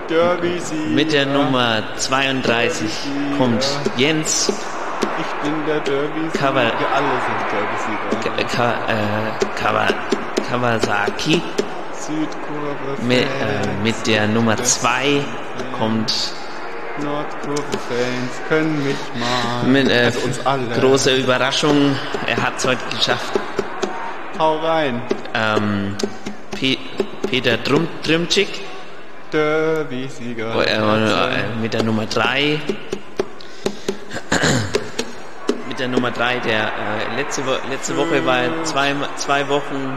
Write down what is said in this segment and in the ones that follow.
Derby-Sieger. Mit der Nummer 32 kommt Jens. Ich bin der Derby-Sieger. Alle sind Derby-Sieger. Kawasaki. Südkurve. Mit der Nummer 2 kommt Nordkurve-Fans können mich mal. Mit uns alle. Großer Überraschung, er hat es heute geschafft. Hau rein. Peter Drümczyk. Derby-Sieger. Mit der Nummer 3. Mit der Nummer 3, der letzte Woche war er zwei Wochen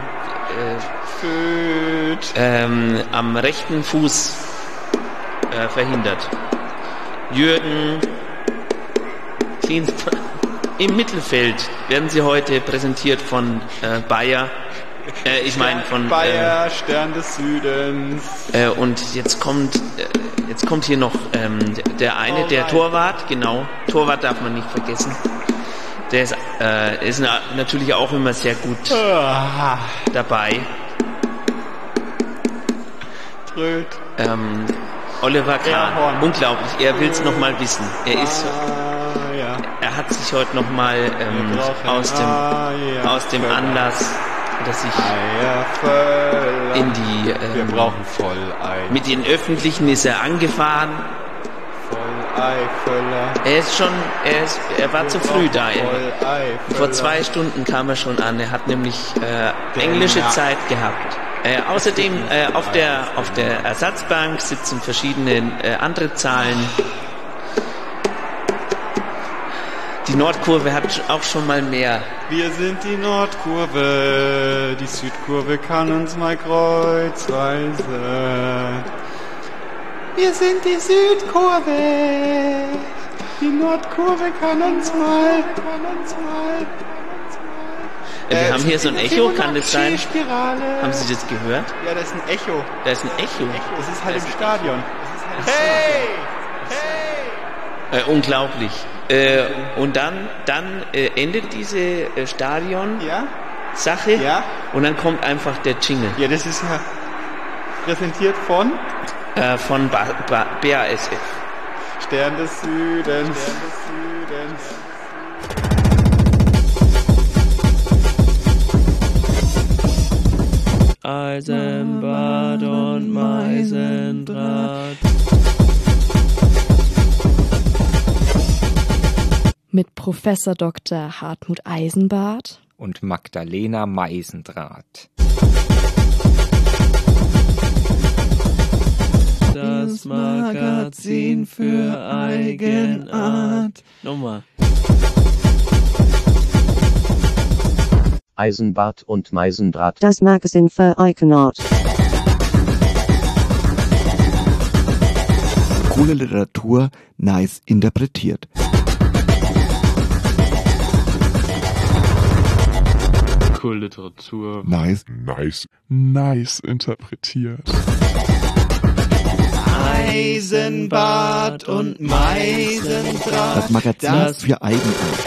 am rechten Fuß verhindert. Jürgen Klinsmann. Im Mittelfeld werden sie heute präsentiert von Bayer. Von Bayer, Stern des Südens. Und jetzt kommt hier noch der eine, der Torwart, genau. Torwart darf man nicht vergessen. Der ist natürlich auch immer sehr gut dabei. Tröd. Oliver Kahn. Unglaublich, er will es nochmal wissen. Er hat sich heute nochmal aus dem Anlass, dass ich in die wir brauchen Volleier. mit den Öffentlichen ist er angefahren. Er war zu früh da. Vor 2 Stunden kam er schon an. Er hat nämlich englische Zeit gehabt. Außerdem auf der Ersatzbank sitzen verschiedene andere Zahlen. Die Nordkurve hat auch schon mal mehr. Wir sind die Nordkurve, die Südkurve kann uns mal kreuzweise. Wir sind die Südkurve, die Nordkurve kann uns mal. Wir haben hier so ein Echo, kann das sein? Haben Sie das gehört? Ja, da ist ein Echo. Da ist ein Echo. Das ist halt im Stadion. Hey! Unglaublich. Und dann endet diese Stadion-Sache und dann kommt einfach der Jingle. Ja, das ist ja präsentiert von BASF. Stern des Südens. Eisenbad und Meisendraht. Mit Professor Dr. Hartmut Eisenbart und Magdalena Meisendraht. Das Magazin für Eigenart. Nochmal. Eisenbart und Meisendraht. Das Magazin für Eigenart. Coole Literatur, nice interpretiert. Coole Literatur. Nice interpretiert. Eisenbart und Meisendraht. Das Magazin für Eigenart.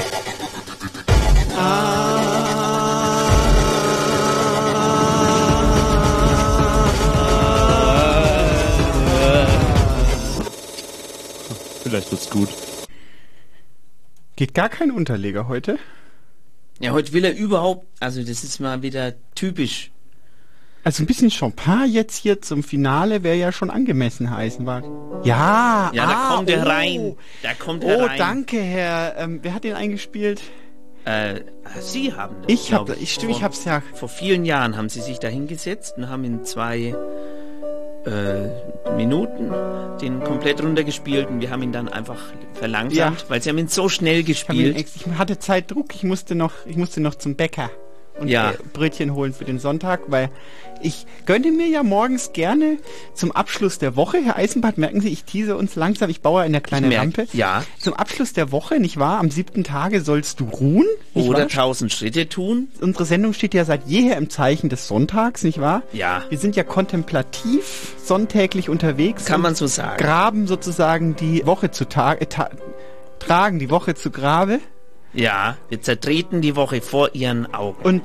Vielleicht wird's gut. Geht gar kein Unterleger heute? Ja, heute will er überhaupt, also das ist mal wieder typisch. Also ein bisschen Champagne jetzt hier zum Finale wäre ja schon angemessen, Herr Eisenbart. Ja, da kommt er rein. Da kommt er rein. Oh, danke, Herr. Wer hat den eingespielt? Sie haben das. Ich hab's ja. Vor vielen Jahren haben Sie sich da hingesetzt und haben in 2 Minuten den komplett runtergespielt und wir haben ihn dann einfach verlangsamt, weil Sie haben ihn so schnell gespielt. Ich hatte Zeitdruck, ich musste noch zum Bäcker und Brötchen holen für den Sonntag, weil ich gönne mir ja morgens gerne zum Abschluss der Woche, Herr Eisenbart, merken Sie, ich tease uns langsam, ich baue eine kleine Rampe. Ja. Zum Abschluss der Woche, nicht wahr? Am 7. Tage sollst du ruhen. Oder 1000 Schritte tun. Unsere Sendung steht ja seit jeher im Zeichen des Sonntags, nicht wahr? Ja. Wir sind ja kontemplativ sonntäglich unterwegs. Kann man so sagen. Graben sozusagen die Woche tragen die Woche zu Grabe. Ja, wir zertreten die Woche vor ihren Augen. Und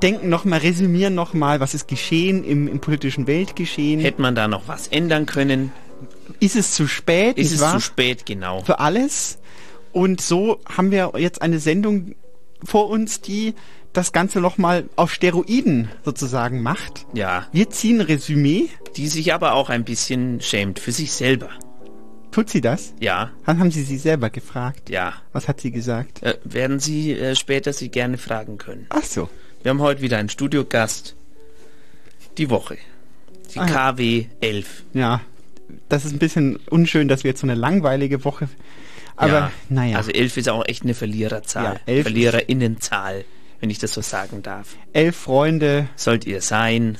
resümieren nochmal, was ist geschehen im politischen Weltgeschehen. Hätte man da noch was ändern können? ist es zu spät. Ist es zu spät, genau. Für alles. Und so haben wir jetzt eine Sendung vor uns, die das Ganze nochmal auf Steroiden sozusagen macht. Ja. Wir ziehen Resümee. Die sich aber auch ein bisschen schämt für sich selber. Tut sie das? Ja. Dann haben Sie sie selber gefragt. Ja. Was hat sie gesagt? Werden Sie später Sie gerne fragen können. Ach so. Wir haben heute wieder einen Studiogast. Die Woche. Die KW 11. Ja, das ist ein bisschen unschön, dass wir jetzt so eine langweilige Woche... Aber, ja, naja. Also 11 ist auch echt eine Verliererzahl. Ja, Verliererinnenzahl, wenn ich das so sagen darf. 11 Freunde. Sollt ihr sein.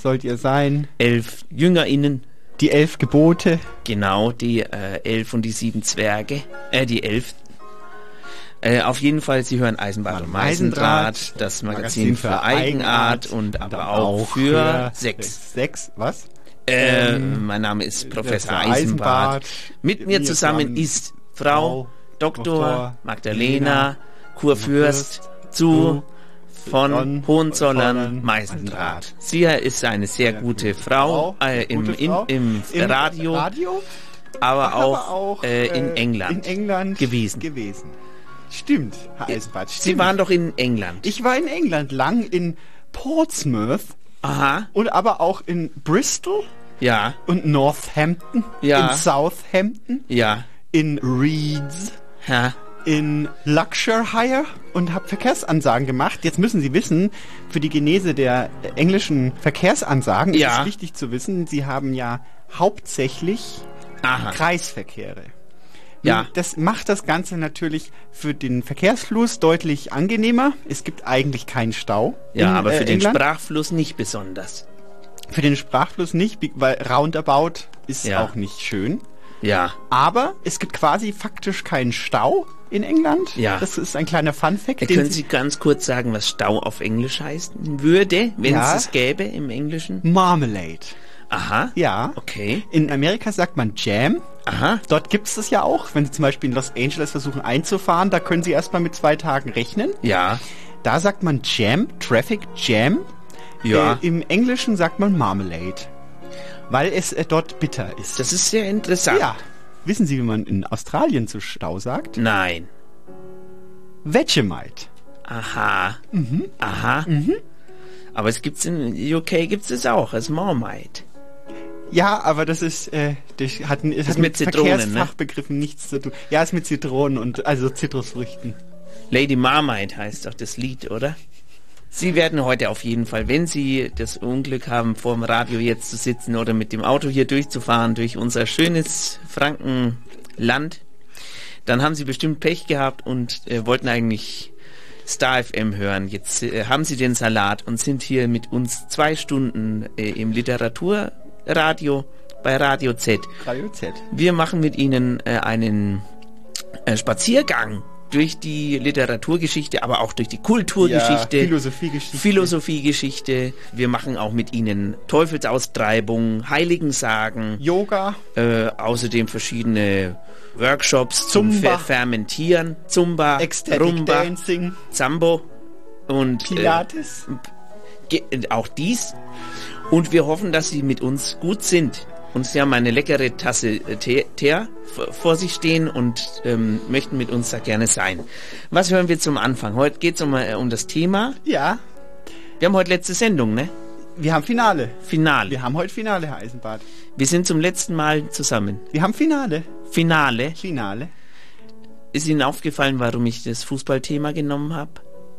11 JüngerInnen. Die 11 Gebote. Genau, die 11 und die 7 Zwerge. Die 11. Auf jeden Fall, Sie hören Eisenbahn und Meisendraht, das Magazin für Eigenart und aber auch für Sex. Sex, was? Mein Name ist Professor Eisenbart. Mit mir zusammen ist Frau Dr. Magdalena Kurfürst von Hohenzollern-Meisendraht. Sie ist eine sehr gute Frau im Radio, aber auch in England gewesen. Stimmt, Herr Eisenbart. Stimmt. Sie waren doch in England. Ich war in England lang, in Portsmouth. Aha. Und aber auch in Bristol. Ja. Und Northampton. Ja. In Southampton. Ja. In Leeds. Ja. In Luxorshire und habe Verkehrsansagen gemacht. Jetzt müssen Sie wissen, für die Genese der englischen Verkehrsansagen ist es wichtig zu wissen, Sie haben ja hauptsächlich Kreisverkehre. Ja. Das macht das Ganze natürlich für den Verkehrsfluss deutlich angenehmer. Es gibt eigentlich keinen Stau. Ja, aber für den England. Sprachfluss nicht besonders. Für den Sprachfluss nicht, weil Roundabout ist auch nicht schön. Ja. Aber es gibt quasi faktisch keinen Stau in England. Ja. Das ist ein kleiner Funfact. Können Sie ganz kurz sagen, was Stau auf Englisch heißen würde, wenn es es gäbe im Englischen? Marmalade. Aha. Ja. Okay. In Amerika sagt man Jam. Aha. Dort gibt es das ja auch. Wenn Sie zum Beispiel in Los Angeles versuchen einzufahren, da können Sie erstmal mit 2 Tagen rechnen. Ja. Da sagt man Jam, Traffic Jam. Ja. Im Englischen sagt man Marmalade. Weil es dort bitter ist. Das ist sehr interessant. Ja. Wissen Sie, wie man in Australien zu Stau sagt? Nein. Vegemite. Aha. Mhm. Aha. Mhm. Aber es gibt's in UK gibt's es auch als Marmite. Ja, aber das ist hat mit Zitronen, Verkehrsfachbegriffen nichts zu tun. Ja, ist mit Zitronen und also Zitrusfrüchten. Lady Marmite heißt doch das Lied, oder? Sie werden heute auf jeden Fall, wenn Sie das Unglück haben, vor dem Radio jetzt zu sitzen oder mit dem Auto hier durchzufahren durch unser schönes Frankenland, dann haben Sie bestimmt Pech gehabt und wollten eigentlich Star FM hören. Jetzt haben Sie den Salat und sind hier mit uns 2 Stunden im Literaturradio bei Radio Z. Radio Z. Wir machen mit Ihnen einen Spaziergang durch die Literaturgeschichte, aber auch durch die Kulturgeschichte, Philosophiegeschichte. Wir machen auch mit Ihnen Teufelsaustreibung, Heiligensagen, Yoga, außerdem verschiedene Workshops zum Fermentieren, Zumba, Ecstatic Rumba, Dancing, Zambo und Pilates. Auch dies. Und wir hoffen, dass Sie mit uns gut sind. Und Sie haben eine leckere Tasse Tee vor sich stehen und möchten mit uns da gerne sein. Was hören wir zum Anfang? Heute geht es um das Thema. Ja. Wir haben heute letzte Sendung, ne? Wir haben Finale. Finale. Wir haben heute Finale, Herr Eisenbart. Wir sind zum letzten Mal zusammen. Wir haben Finale. Finale. Ist Ihnen aufgefallen, warum ich das Fußballthema genommen habe?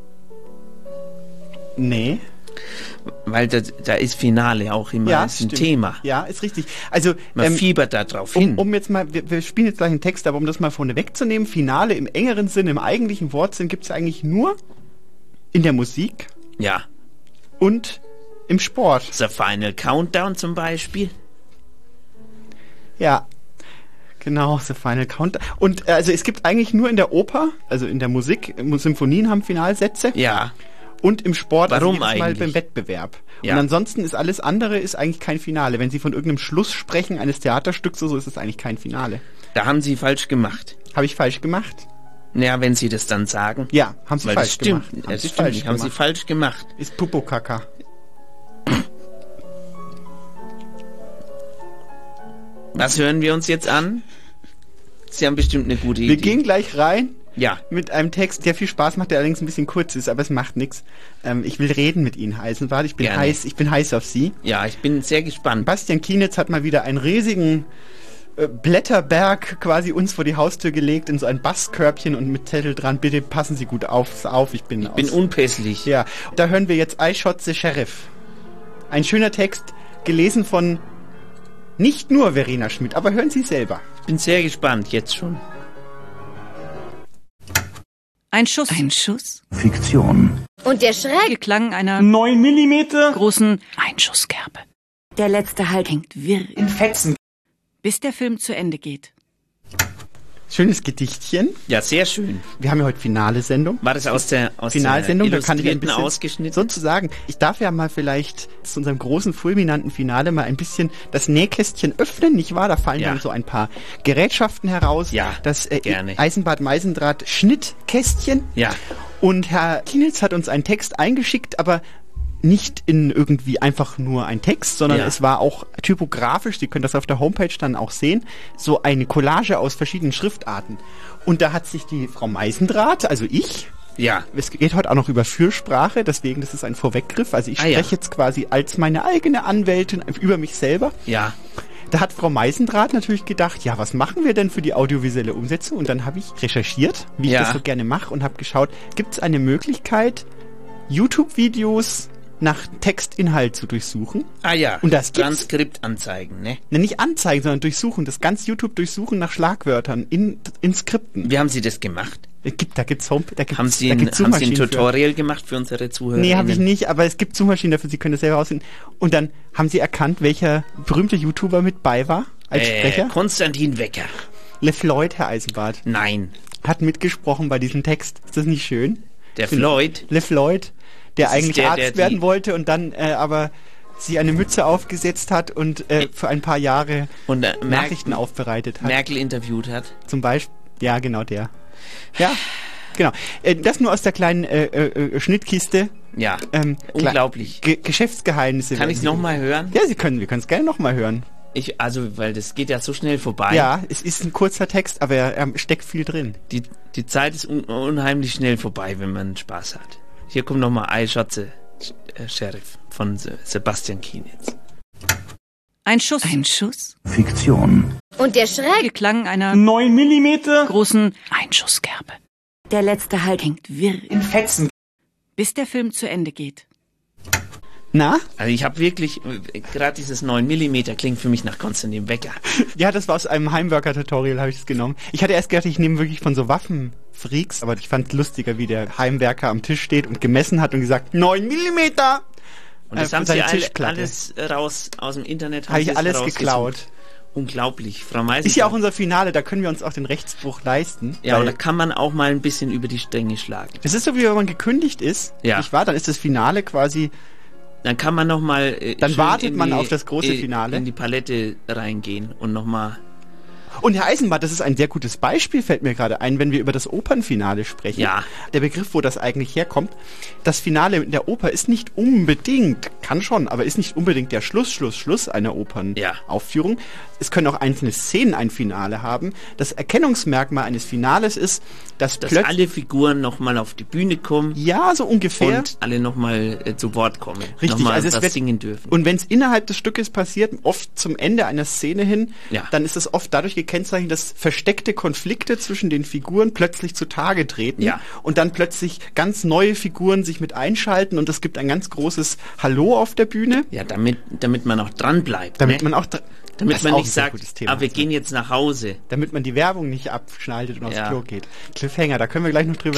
Nee. Weil da ist Finale auch immer ein Thema. Ja, ist richtig. Also man fiebert da drauf hin. Um jetzt mal, wir spielen jetzt gleich einen Text, aber um das mal vorne wegzunehmen, Finale im engeren Sinne, im eigentlichen Wortsinn gibt es eigentlich nur in der Musik. Ja. Und im Sport. The Final Countdown zum Beispiel. Ja. Genau, The Final Countdown. Und also es gibt eigentlich nur in der Oper, also in der Musik, Symphonien haben Finalsätze. Ja. Und im Sport, warum also eigentlich? Mal beim Wettbewerb. Ja. Und ansonsten ist alles andere ist eigentlich kein Finale. Wenn Sie von irgendeinem Schluss sprechen eines Theaterstücks oder so, ist es eigentlich kein Finale. Da haben Sie falsch gemacht. Habe ich falsch gemacht? Naja, wenn Sie das dann sagen. Ja, haben Sie falsch gemacht. Haben Sie falsch gemacht. Ist Pupokaka. Was hören wir uns jetzt an? Sie haben bestimmt eine gute Idee. Wir gehen gleich rein. Ja. Mit einem Text, der viel Spaß macht, der allerdings ein bisschen kurz ist, aber es macht nichts. Ich will reden mit Ihnen, Herr Eisenbart. Ich bin heiß auf Sie. Ja, ich bin sehr gespannt. Bastian Kienitz hat mal wieder einen riesigen Blätterberg quasi uns vor die Haustür gelegt in so ein Bastkörbchen und mit Zettel dran, bitte passen Sie gut auf, ich bin unpässlich. Ja, da hören wir jetzt I Shot the Sheriff. Ein schöner Text, gelesen von nicht nur Verena Schmidt, aber hören Sie selber. Ich bin sehr gespannt, jetzt schon. Ein Schuss. Fiktion. Und der schräge Klang einer 9 mm großen Einschusskerbe. Der letzte Halt hängt wirr in Fetzen. Bis der Film zu Ende geht. Schönes Gedichtchen. Ja, sehr schön. Wir haben ja heute Finale-Sendung. War das aus der Finalsendung? Da kann ich ein bisschen ausgeschnitten. Sozusagen. Ich darf ja mal vielleicht zu unserem großen, fulminanten Finale mal ein bisschen das Nähkästchen öffnen, nicht wahr? Da fallen dann so ein paar Gerätschaften heraus. Ja, das gerne. Eisenbart-Meisendraht Schnittkästchen. Ja. Und Herr Kienitz hat uns einen Text eingeschickt, aber nicht in irgendwie einfach nur ein Text, sondern es war auch typografisch, Sie können das auf der Homepage dann auch sehen, so eine Collage aus verschiedenen Schriftarten. Und da hat sich die Frau Meisendraht, also ich, es geht heute auch noch über Fürsprache, deswegen, das ist ein Vorweggriff, also ich spreche jetzt quasi als meine eigene Anwältin über mich selber. Ja. Da hat Frau Meisendraht natürlich gedacht, ja, was machen wir denn für die audiovisuelle Umsetzung? Und dann habe ich recherchiert, wie ich das so gerne mache, und habe geschaut, gibt es eine Möglichkeit, YouTube-Videos nach Textinhalt zu durchsuchen. Ah ja, und das Transkript anzeigen, ne? Nicht anzeigen, sondern durchsuchen, das ganz YouTube durchsuchen nach Schlagwörtern in Skripten. Wie haben Sie das gemacht? Haben Sie ein Tutorial gemacht für unsere Zuhörer? Nee, habe ich nicht, aber es gibt Suchmaschinen dafür, Sie können das selber rausfinden. Und dann haben Sie erkannt, welcher berühmte YouTuber mit bei war als Sprecher? Konstantin Wecker. LeFloid, Herr Eisenbart. Nein. Hat mitgesprochen bei diesem Text. Ist das nicht schön? Der Floyd? LeFloid, der eigentlich Arzt werden wollte und dann aber sie eine Mütze aufgesetzt hat und für ein paar Jahre Nachrichten aufbereitet hat. Merkel interviewt hat. Zum Beispiel, ja, genau der. Ja, genau. Das nur aus der kleinen Schnittkiste. Ja, unglaublich. Geschäftsgeheimnisse. Kann ich es nochmal hören? Ja, wir können es gerne nochmal hören. Weil das geht ja so schnell vorbei. Ja, es ist ein kurzer Text, aber er steckt viel drin. Die Zeit ist unheimlich schnell vorbei, wenn man Spaß hat. Hier kommt nochmal I Shot the Sheriff von Sebastian Kienitz. Ein Schuss. Fiktion. Und der schräge Klang einer 9 mm großen Einschusskerbe. Der letzte Halt hängt wirr in Fetzen. Bis der Film zu Ende geht. Na? Also ich habe wirklich, gerade dieses 9 mm klingt für mich nach Konstantin Wecker. Ja, das war aus einem Heimwerker-Tutorial, habe ich das genommen. Ich hatte erst gedacht, ich nehme wirklich von so Waffenfreaks, aber ich fand es lustiger, wie der Heimwerker am Tisch steht und gemessen hat und gesagt, 9 mm! Und das haben Sie alles raus aus dem Internet. Habe ich alles geklaut. Unglaublich, Frau Meisendraht. Ist ja auch unser Finale, da können wir uns auch den Rechtsbruch leisten. Ja, und da kann man auch mal ein bisschen über die Stränge schlagen. Das ist so, wie wenn man gekündigt ist, nicht wahr? Dann ist das Finale quasi... Dann kann man nochmal... dann wartet man auf das große Finale. In die Palette reingehen und nochmal... Und Herr Eisenbart, das ist ein sehr gutes Beispiel, fällt mir gerade ein, wenn wir über das Opernfinale sprechen. Ja. Der Begriff, wo das eigentlich herkommt. Das Finale in der Oper ist nicht unbedingt, kann schon, aber ist nicht unbedingt der Schluss einer Opernaufführung. Es können auch einzelne Szenen ein Finale haben. Das Erkennungsmerkmal eines Finales ist, dass alle Figuren nochmal auf die Bühne kommen. Ja, so ungefähr. Und alle nochmal zu Wort kommen. Richtig, nochmal also was singen dürfen. Und wenn es innerhalb des Stückes passiert, oft zum Ende einer Szene hin, dann ist es oft dadurch gekennzeichnet, dass versteckte Konflikte zwischen den Figuren plötzlich zutage treten und dann plötzlich ganz neue Figuren sich mit einschalten und es gibt ein ganz großes Hallo auf der Bühne. Ja, damit man auch dran bleibt. Damit man nicht sagt, wir gehen jetzt nach Hause. Damit man die Werbung nicht abschneidet und aufs Klo geht. Cliffhanger, da können wir gleich noch drüber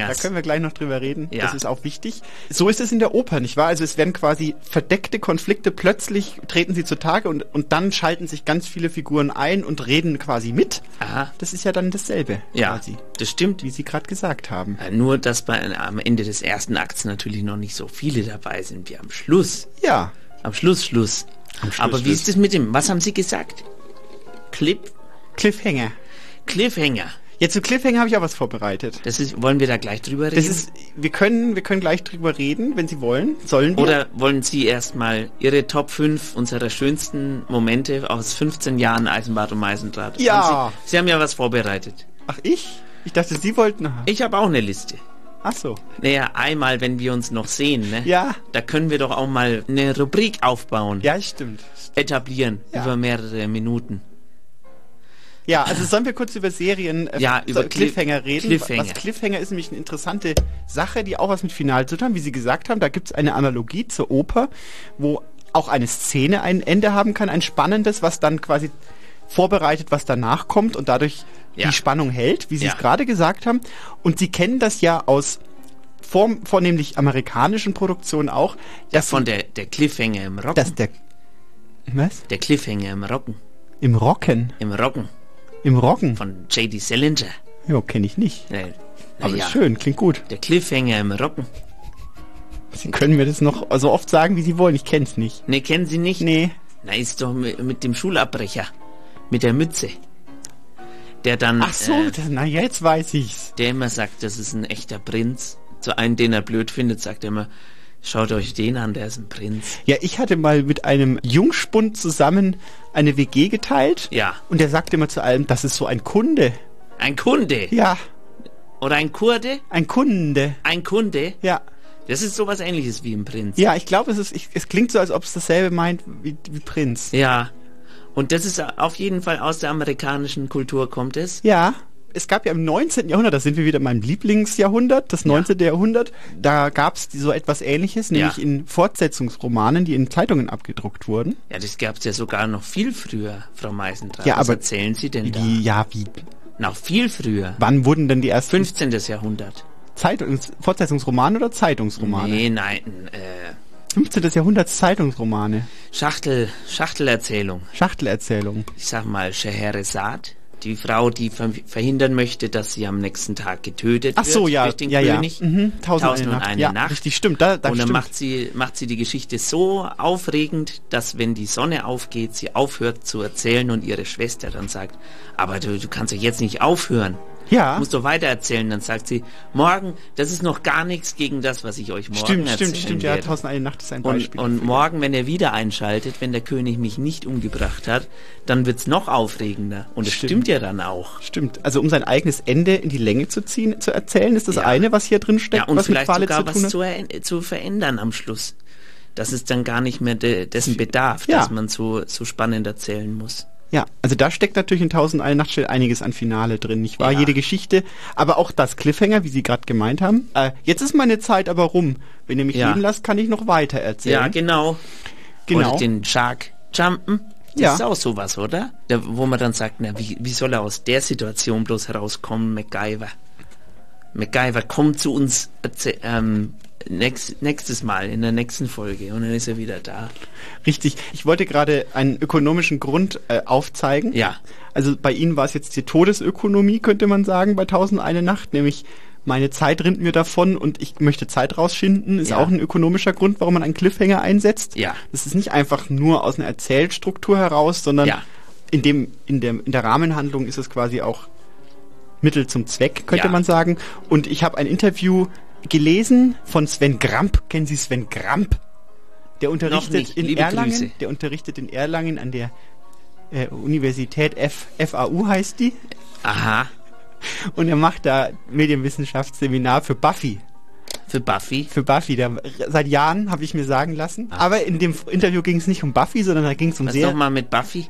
reden. Ja. Das ist auch wichtig. So ist es in der Oper, nicht wahr? Also es werden quasi verdeckte Konflikte, plötzlich treten sie zutage und dann schalten sich ganz viele Figuren ein und reden quasi mit. Aha. Das ist ja dann dasselbe. Ja, quasi. Das stimmt. Wie Sie gerade gesagt haben. Nur, dass am Ende des ersten Akts natürlich noch nicht so viele dabei sind wie am Schluss. Ja. Am Schluss. Aber wie ist das mit dem, was haben Sie gesagt? Cliffhanger. Ja, zu Cliffhanger habe ich auch was vorbereitet. Wollen wir da gleich drüber reden? Wir können gleich drüber reden, wenn Sie wollen. Sollen wir? Oder wollen Sie erstmal Ihre Top 5 unserer schönsten Momente aus 15 Jahren Eisenbahn und Meisendraht? Ja. Sie haben ja was vorbereitet. Ach, ich? Ich dachte, Sie wollten... Ich habe auch eine Liste. Ach so. Naja, einmal, wenn wir uns noch sehen, ne? Ja. Da können wir doch auch mal eine Rubrik aufbauen. Ja, stimmt. Etablieren, über mehrere Minuten. Ja, also sollen wir kurz über Serien, über Cliffhanger reden? Cliffhanger. Was Cliffhanger ist nämlich eine interessante Sache, die auch was mit Finale zu tun hat. Wie Sie gesagt haben, da gibt es eine Analogie zur Oper, wo auch eine Szene ein Ende haben kann, ein spannendes, was dann quasi vorbereitet, was danach kommt und dadurch die Spannung hält, wie Sie es gerade gesagt haben. Und Sie kennen das ja aus vornehmlich amerikanischen Produktionen auch. Dass von der Cliffhanger im Rocken. Was? Der Cliffhanger im Rocken. Im Rocken? Im Rocken. Im Rocken? Von J.D. Salinger. Jo, kenne ich nicht. Aber ja. Schön, klingt gut. Der Cliffhanger im Rocken. Sie können mir das noch so oft sagen, wie Sie wollen. Ich kenn's nicht. Nee, kennen Sie nicht? Nee. Na, ist doch mit dem Schulabbrecher. Mit der Mütze. Der dann... Ach so, jetzt weiß ich's. Der immer sagt, das ist ein echter Prinz. Zu einem, den er blöd findet, sagt er immer, schaut euch den an, der ist ein Prinz. Ja, ich hatte mal mit einem Jungspund zusammen eine WG geteilt. Ja. Und der sagte immer zu allem, das ist so ein Kunde. Ein Kunde? Ja. Oder ein Kurde? Ein Kunde. Ein Kunde? Ja. Das ist sowas Ähnliches wie ein Prinz. Ja, ich glaube, es klingt so, als ob es dasselbe meint wie Prinz. Ja. Und das ist auf jeden Fall aus der amerikanischen Kultur, kommt es? Ja. Es gab ja im 19. Jahrhundert, da sind wir wieder in meinem Lieblingsjahrhundert, das 19. Jahrhundert, da gab es so etwas Ähnliches, nämlich in Fortsetzungsromanen, die in Zeitungen abgedruckt wurden. Ja, das gab es ja sogar noch viel früher, Frau Meisendrath. Ja, was aber erzählen Sie denn da? Wie? Noch viel früher. Wann wurden denn die ersten... 15. Jahrhundert. Fortsetzungsromane oder Zeitungsromane? Nee, nein, 15. Jahrhunderts Zeitungsromane. Schachtelerzählung. Schachtelerzählung. Ich sag mal, Scheherazade. Die Frau, die verhindern möchte, dass sie am nächsten Tag getötet wird durch den König. 1001 Nacht. Richtig, stimmt. Und dann macht sie die Geschichte so aufregend, dass wenn die Sonne aufgeht, sie aufhört zu erzählen und ihre Schwester dann sagt, aber du kannst doch jetzt nicht aufhören. Ja. Du musst doch weiter erzählen. Dann sagt sie, morgen, das ist noch gar nichts gegen das, was ich euch morgen erzählen Stimmt, werde. ja, 1001 Nacht ist ein Beispiel. Und morgen, wenn er wieder einschaltet, wenn der König mich nicht umgebracht hat, dann wird's noch aufregender. Und es stimmt ja dann auch. Stimmt. Also um sein eigenes Ende in die Länge zu erzählen, ist das eine, was hier drin steckt, und was vielleicht mit Quale sogar zu tun hat. was zu verändern am Schluss. Das ist dann gar nicht mehr dessen Bedarf, dass man so spannend erzählen muss. Ja, also da steckt natürlich in 1001 Nacht einiges an Finale drin, nicht wahr? Ja. Jede Geschichte, aber auch das Cliffhanger, wie Sie gerade gemeint haben. Jetzt ist meine Zeit aber rum. Wenn ihr mich leben lasst, kann ich noch weiter erzählen. Ja, genau. Oder den Shark jumpen. Das ist auch sowas, oder? Wo man dann sagt, na, wie soll er aus der Situation bloß herauskommen, MacGyver? MacGyver kommt zu uns nächstes Mal, in der nächsten Folge, und dann ist er wieder da. Richtig. Ich wollte gerade einen ökonomischen Grund aufzeigen. Ja. Also bei Ihnen war es jetzt die Todesökonomie, könnte man sagen, bei 1001 Nacht, nämlich meine Zeit rinnt mir davon und ich möchte Zeit rausschinden, ist auch ein ökonomischer Grund, warum man einen Cliffhanger einsetzt. Ja. Das ist nicht einfach nur aus einer Erzählstruktur heraus, sondern in der Rahmenhandlung ist es quasi auch Mittel zum Zweck, könnte man sagen. Und ich habe ein Interview gelesen von Sven Gramp. Kennen Sie Sven Gramp? Der unterrichtet in Erlangen. Grüße. Der unterrichtet in Erlangen an der Universität FAU heißt die. Aha. Und er macht da Medienwissenschaftsseminar für Buffy. Für Buffy? Für Buffy. Seit Jahren, habe ich mir sagen lassen. Aber in dem Interview ging es nicht um Buffy, sondern da ging es um Was nochmal mit Buffy?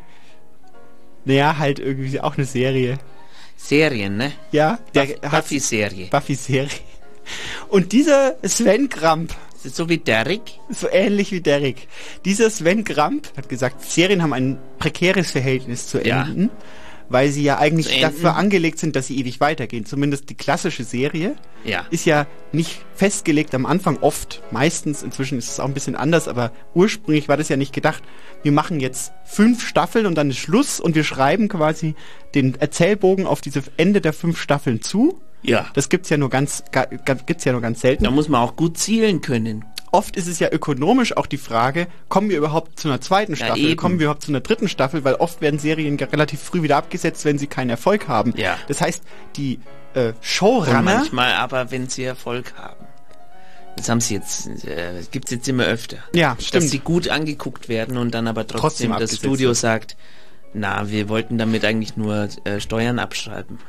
Naja, halt irgendwie auch eine Serie. Serien, ne? Ja. Buffy-Serie. Buffy-Serie. Und dieser Sven Gramp, so wie Derek? So ähnlich wie Derek. Dieser Sven Gramp hat gesagt, Serien haben ein prekäres Verhältnis zu Enden, weil sie ja eigentlich dafür angelegt sind, dass sie ewig weitergehen. Zumindest die klassische Serie ist ja nicht festgelegt am Anfang, oft, meistens, inzwischen ist es auch ein bisschen anders, aber ursprünglich war das ja nicht gedacht, wir machen jetzt 5 Staffeln und dann ist Schluss und wir schreiben quasi den Erzählbogen auf diese Ende der 5 Staffeln zu. Ja. Das gibt's ja nur ganz selten. Da muss man auch gut zielen können. oft ist es ja ökonomisch auch die Frage, kommen wir überhaupt zu einer zweiten Staffel, kommen wir überhaupt zu einer dritten Staffel, weil oft werden Serien relativ früh wieder abgesetzt, wenn sie keinen Erfolg haben. Ja. Das heißt, die Showrunner... Und manchmal aber, wenn sie Erfolg haben. Das haben sie jetzt, gibt's jetzt immer öfter. Ja, stimmt. Dass sie gut angeguckt werden und dann aber trotzdem das Studio sagt, na, wir wollten damit eigentlich nur Steuern abschreiben.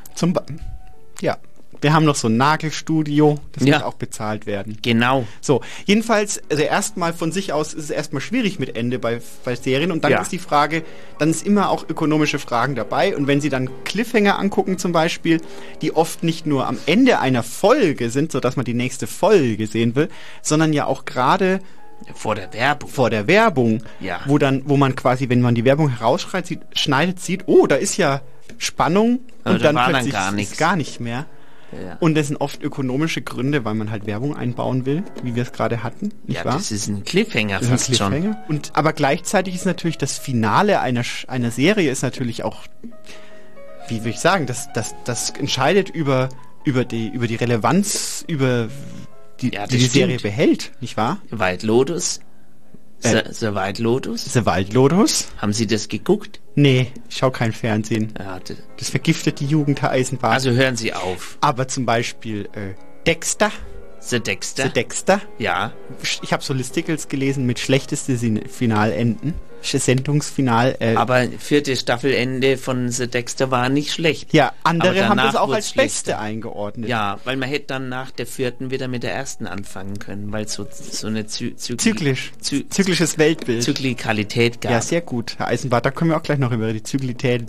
Ja. Wir haben noch so ein Nagelstudio, das muss auch bezahlt werden. Genau. So, jedenfalls, also erstmal von sich aus ist es erstmal schwierig mit Ende bei Serien und dann ist die Frage, dann ist immer auch ökonomische Fragen dabei und wenn Sie dann Cliffhanger angucken zum Beispiel, die oft nicht nur am Ende einer Folge sind, sodass man die nächste Folge sehen will, sondern ja auch gerade vor der Werbung, wo man quasi, wenn man die Werbung herausschneidet, sieht, oh, da ist ja Spannung und dann plötzlich ist gar nicht mehr. Ja. Und das sind oft ökonomische Gründe, weil man halt Werbung einbauen will, wie wir es gerade hatten. Nicht wahr? Das ist ein Cliffhanger fast schon. Aber gleichzeitig ist natürlich das Finale einer Serie ist natürlich auch, wie würde ich sagen, das entscheidet über die Relevanz, über die Serie behält, nicht wahr? White Lotus. The White Lotus. The White Lotus. Haben Sie das geguckt? Nee, ich schaue kein Fernsehen. Ja, das vergiftet die Jugend, Herr Eisenbart. Also hören Sie auf. Aber zum Beispiel Dexter. The Dexter. Ja. Ich habe so Listicles gelesen mit schlechteste Finalenden. Sendungsfinal. Aber 4. Staffelende von The Dexter war nicht schlecht. Ja, andere haben das auch als Beste eingeordnet. Ja, weil man hätte dann nach der 4. wieder mit der 1. anfangen können, weil es so eine zyklisches Weltbild. Zyklikalität gab. Ja, sehr gut, Herr Eisenbart. Da können wir auch gleich noch über die Zyklikalität,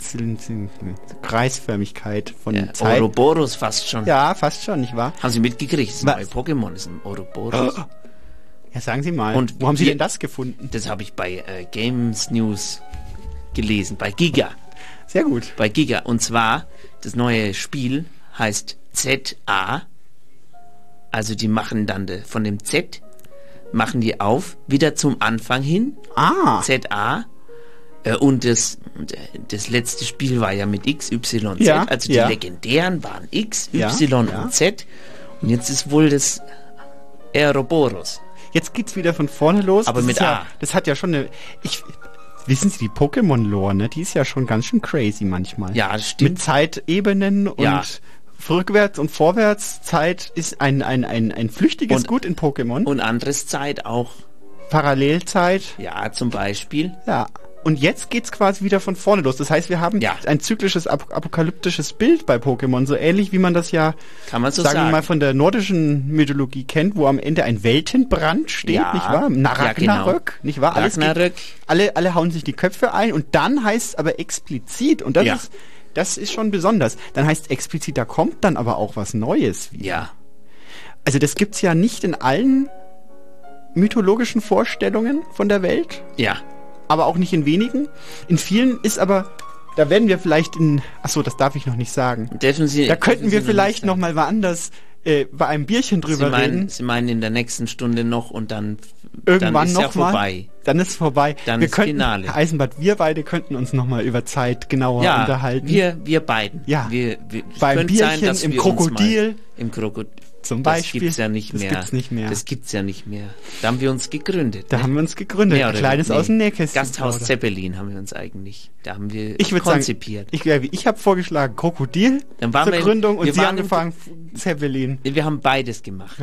Kreisförmigkeit von Zeit. Ouroboros fast schon. Ja, fast schon, nicht wahr? Haben Sie mitgekriegt? Das neue Pokémon ist ein Ouroboros. Ja, sagen Sie mal. Und wo haben Sie denn das gefunden? Das habe ich bei Games News gelesen, bei Giga. Sehr gut. Bei Giga. Und zwar, das neue Spiel heißt ZA. Also die machen dann von dem Z, machen die auf, wieder zum Anfang hin. ZA. Und das letzte Spiel war ja mit XYZ. Ja, also die legendären waren X, Y und Z. Und jetzt ist wohl das Ouroboros. Jetzt geht's wieder von vorne los. Aber mit A. Das hat ja schon eine... Wissen Sie, die Pokémon-Lore, ne? Die ist ja schon ganz schön crazy manchmal. Ja, das stimmt. Mit Zeitebenen und Rückwärts- und Vorwärtszeit ist ein flüchtiges Gut in Pokémon. Und anderes Zeit auch. Parallelzeit. Ja, zum Beispiel. Ja. Und jetzt geht's quasi wieder von vorne los. Das heißt, wir haben ein zyklisches, apokalyptisches Bild bei Pokémon, so ähnlich wie man das ja, kann man so sagen wir mal, von der nordischen Mythologie kennt, wo am Ende ein Weltenbrand steht, nicht wahr? Ragnarök, nicht wahr? Ragnarök. Alle hauen sich die Köpfe ein und dann heißt es aber explizit, und das ist schon besonders, dann heißt explizit, da kommt dann aber auch was Neues wieder. Ja. Also das gibt's ja nicht in allen mythologischen Vorstellungen von der Welt. Ja. Aber auch nicht in wenigen. In vielen ist aber, da werden wir vielleicht das darf ich noch nicht sagen. Da könnten wir vielleicht noch mal woanders bei einem Bierchen drüber reden. Sie meinen in der nächsten Stunde noch und dann irgendwann ist noch ja vorbei. Dann ist vorbei. Dann ist Finale. Herr Eisenbart, wir beide könnten uns noch mal über Zeit genauer unterhalten. Wir beiden. Ja. Beim Bierchen, im Krokodil. Im Krokodil. Zum Beispiel. Das gibt's ja nicht mehr. Das gibt's ja nicht mehr. Da haben wir uns gegründet. Ein kleines aus dem Nähkästchen. Gasthaus Zeppelin haben wir uns eigentlich. Da haben wir konzipiert. Ich habe vorgeschlagen Krokodil zur Gründung und Sie haben angefangen Zeppelin. Wir haben beides gemacht.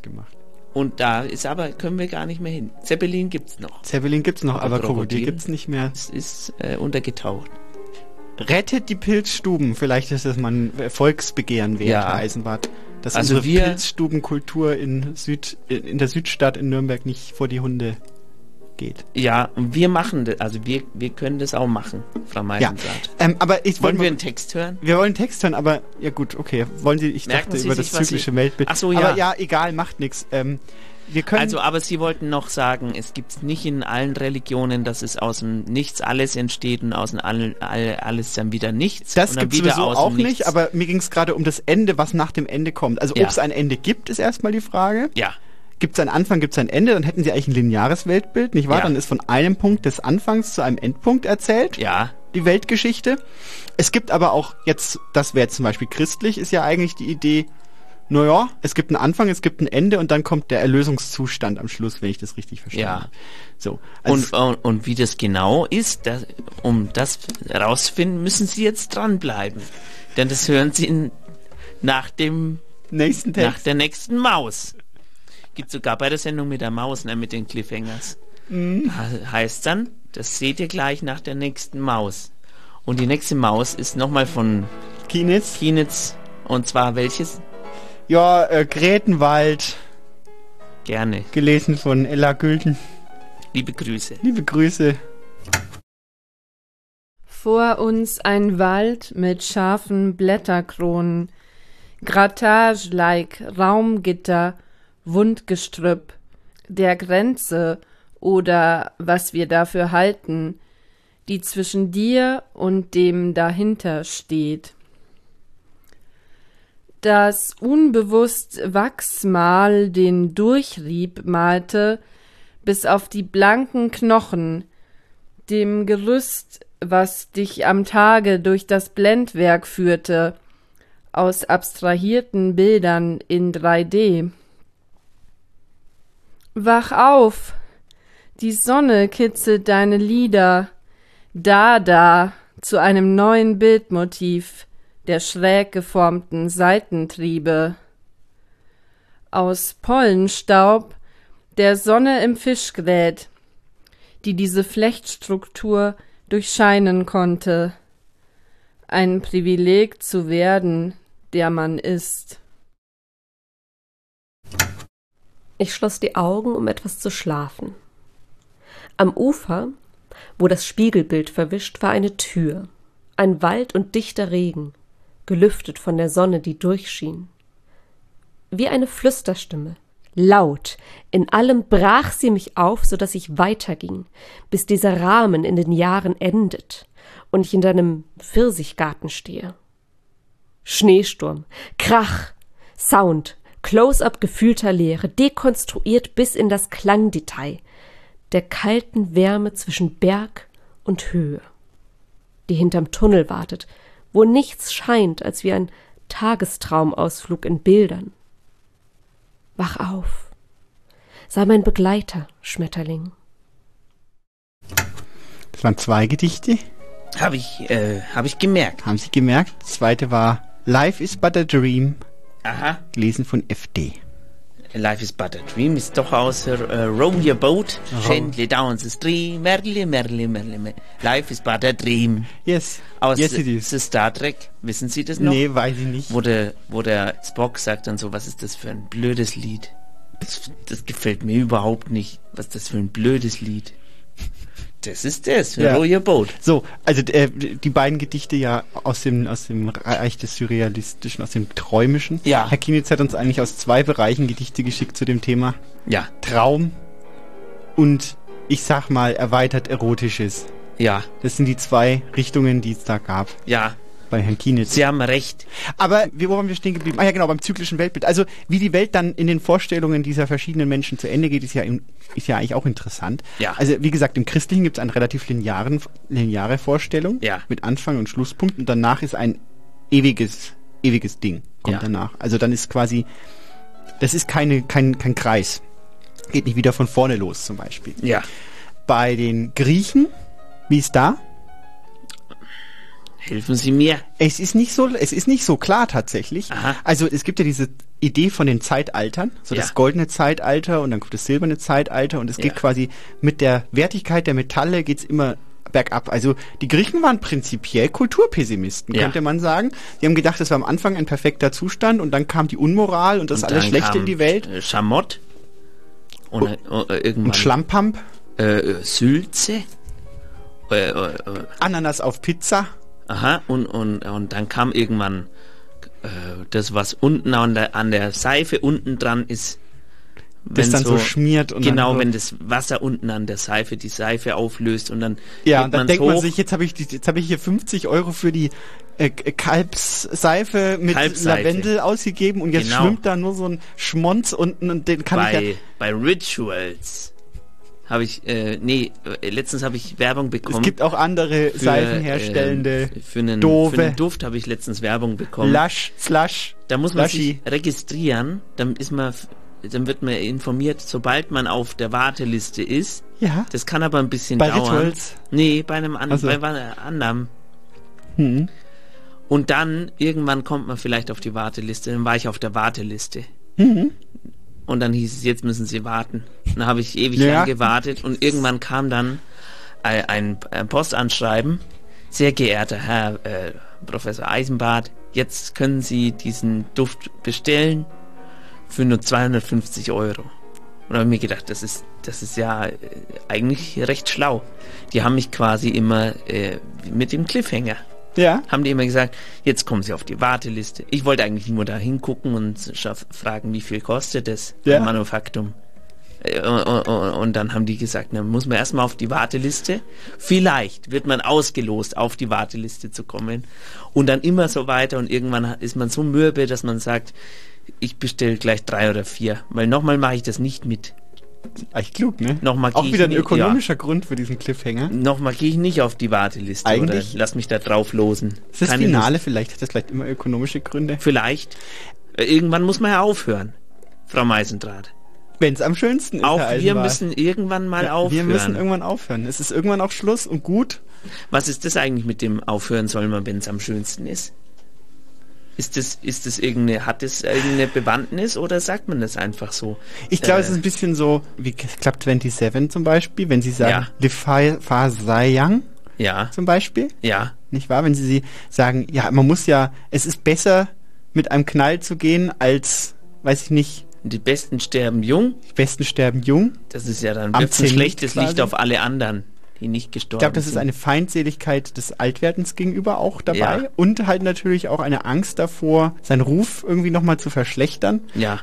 Und da können wir gar nicht mehr hin. Zeppelin gibt's noch. Aber Krokodil gibt's nicht mehr. Es ist untergetaucht. Rettet die Pilzstuben. Vielleicht ist das mal ein Volksbegehren wert, Herr Eisenbart. Dass unsere Pilzstubenkultur in der Südstadt in Nürnberg nicht vor die Hunde geht. Ja, und wir machen das, also wir können das auch machen, Frau Meisendrath. Aber wollen wir einen Text hören? Wir wollen einen Text hören, aber ja gut, okay. Wollen Sie, ich dachte über das zyklische Weltbild. Ach so, ja. Aber ja, egal, macht nichts. Wir können aber Sie wollten noch sagen, es gibt nicht in allen Religionen, dass es aus dem Nichts alles entsteht und aus dem alles dann wieder nichts. Das gibt es sowieso auch nicht, aber mir ging es gerade um das Ende, was nach dem Ende kommt. Also ob es ein Ende gibt, ist erstmal die Frage. Ja. Gibt es einen Anfang, gibt es ein Ende, dann hätten Sie eigentlich ein lineares Weltbild, nicht wahr? Ja. Dann ist von einem Punkt des Anfangs zu einem Endpunkt erzählt. Ja. Die Weltgeschichte. Es gibt aber auch jetzt, das wäre jetzt zum Beispiel christlich, ist ja eigentlich die Idee, naja, es gibt einen Anfang, es gibt ein Ende und dann kommt der Erlösungszustand am Schluss, wenn ich das richtig verstanden habe. So, also und wie das genau ist, um das herauszufinden, müssen Sie jetzt dranbleiben. Denn das hören Sie nach dem nächsten Text. Nach der nächsten Maus. Gibt sogar bei der Sendung mit der Maus, ne, mit den Cliffhangers. Heißt dann, das seht ihr gleich nach der nächsten Maus. Und die nächste Maus ist nochmal von Kienitz. Und zwar welches? Ja, Grätenwald. Gerne. Gelesen von Ella Gülden. Liebe Grüße. Liebe Grüße. Vor uns ein Wald mit scharfen Blätterkronen, Grattage-like Raumgitter, Wundgestrüpp, der Grenze oder was wir dafür halten, die zwischen dir und dem dahinter steht. Das unbewusst Wachsmal den Durchrieb malte, bis auf die blanken Knochen, dem Gerüst, was dich am Tage durch das Blendwerk führte, aus abstrahierten Bildern in 3D. Wach auf! Die Sonne kitzelt deine Lider, da, zu einem neuen Bildmotiv der schräg geformten Seitentriebe. Aus Pollenstaub der Sonne im Fischgrät, die diese Flechtstruktur durchscheinen konnte. Ein Privileg zu werden, der man ist. Ich schloss die Augen, um etwas zu schlafen. Am Ufer, wo das Spiegelbild verwischt, war eine Tür, ein Wald und dichter Regen, gelüftet von der Sonne, die durchschien. Wie eine Flüsterstimme, laut, in allem brach sie mich auf, so dass ich weiterging, bis dieser Rahmen in den Jahren endet und ich in deinem Pfirsichgarten stehe. Schneesturm, Krach, Sound, Close-up gefühlter Leere, dekonstruiert bis in das Klangdetail, der kalten Wärme zwischen Berg und Höhe, die hinterm Tunnel wartet, wo nichts scheint als wie ein Tagestraumausflug in Bildern. Wach auf, sei mein Begleiter, Schmetterling. Das waren 2 Gedichte. Hab ich gemerkt. Haben Sie gemerkt? Das zweite war Life is but a Dream. Aha. Gelesen von FD. Life is but a Dream ist doch außer Row Your Boat, gently down the stream, Merle. Life is but a Dream. Yes. Aus yes, it is. The Star Trek, wissen Sie das noch? Nee, weiß ich nicht. Wo der Spock sagt dann so, was ist das für ein blödes Lied? Das gefällt mir überhaupt nicht. Was ist das für ein blödes Lied? Das ist das, ja. Row Your Boat. So, also die beiden Gedichte ja aus dem Reich des Surrealistischen, aus dem Träumischen. Ja. Herr Kienitz hat uns eigentlich aus 2 Bereichen Gedichte geschickt zu dem Thema. Ja. Traum und, ich sag mal, erweitert Erotisches. Ja. Das sind die 2 Richtungen, die es da gab. Ja. Bei Herrn Kienitz. Sie haben recht. Aber wo waren wir stehen geblieben? Ah ja, genau, beim zyklischen Weltbild. Also wie die Welt dann in den Vorstellungen dieser verschiedenen Menschen zu Ende geht, ist ja eigentlich auch interessant. Ja. Also wie gesagt, im Christlichen gibt es eine relativ lineare Vorstellung mit Anfang und Schlusspunkt und danach ist ein ewiges Ding, kommt danach. Also dann ist quasi, das ist kein Kreis. Geht nicht wieder von vorne los zum Beispiel. Ja. Bei den Griechen, wie ist da? Helfen Sie mir. Es ist nicht so klar tatsächlich. Aha. Also es gibt ja diese Idee von den Zeitaltern, so das goldene Zeitalter und dann kommt das silberne Zeitalter und es geht quasi mit der Wertigkeit der Metalle geht's immer bergab. Also die Griechen waren prinzipiell Kulturpessimisten, könnte man sagen. Die haben gedacht, das war am Anfang ein perfekter Zustand und dann kam die Unmoral und das alles Schlechte in die Welt. Schamott und irgendwann und Schlammpamp. Sülze. Ananas auf Pizza. Aha, und dann kam irgendwann das, was unten an der Seife unten dran ist. Das dann so schmiert. Und genau, dann wenn das Wasser unten an der Seife die Seife auflöst und dann ja, und dann denkt man sich, jetzt habe ich hier 50 € für die Kalbsseife mit Lavendel ausgegeben und jetzt schwimmt da nur so ein Schmonz unten und den kann ich ja... Bei Rituals letztens habe ich Werbung bekommen. Es gibt auch andere Seifenherstellende. Für einen Duft habe ich letztens Werbung bekommen. Slush. Da muss man sich registrieren, dann wird man informiert, sobald man auf der Warteliste ist. Ja. Das kann aber ein bisschen bei dauern. Rituals? Nee, bei einem anderen. Und dann, irgendwann kommt man vielleicht auf die Warteliste. Dann war ich auf der Warteliste. Und dann hieß es, jetzt müssen Sie warten. Dann habe ich ewig lang gewartet und irgendwann kam dann ein Postanschreiben. Sehr geehrter Herr Professor Eisenbart, jetzt können Sie diesen Duft bestellen für nur 250 €. Und da habe ich mir gedacht, das ist ja eigentlich recht schlau. Die haben mich quasi immer mit dem Cliffhanger. Ja. Haben die immer gesagt, jetzt kommen Sie auf die Warteliste. Ich wollte eigentlich nur da hingucken und fragen, wie viel kostet das im Manufaktum. Und dann haben die gesagt, na, muss man erstmal auf die Warteliste. Vielleicht wird man ausgelost, auf die Warteliste zu kommen. Und dann immer so weiter. Und irgendwann ist man so mürbe, dass man sagt, ich bestelle gleich 3 oder 4. Weil nochmal mache ich das nicht mit. Echt klug, ne? Nochmal auch wieder ein ökonomischer Grund für diesen Cliffhanger. Nochmal gehe ich nicht auf die Warteliste eigentlich, oder lass mich da drauf losen. Ist das Finale vielleicht? Hat das vielleicht immer ökonomische Gründe? Vielleicht. Irgendwann muss man ja aufhören, Frau Meisendrath. Wenn es am schönsten ist, auch wir müssen irgendwann mal aufhören. Wir müssen irgendwann aufhören. Es ist irgendwann auch Schluss und gut. Was ist das eigentlich mit dem Aufhören soll man, wenn es am schönsten ist? Hat das irgendeine Bewandtnis oder sagt man das einfach so? Ich glaube, es ist ein bisschen so, wie Club 27 zum Beispiel, wenn sie sagen, Le Fa Sai Yang zum Beispiel. Ja. Nicht wahr? Wenn sie sagen, ja, es ist besser, mit einem Knall zu gehen, als, weiß ich nicht. Die Besten sterben jung. Die Besten sterben jung. Das ist ja dann ein schlechtes Licht auf alle anderen, die nicht gestorben sind. Ich glaube, das ist eine Feindseligkeit des Altwerdens gegenüber auch dabei. Ja. Und halt natürlich auch eine Angst davor, seinen Ruf irgendwie nochmal zu verschlechtern. Ja.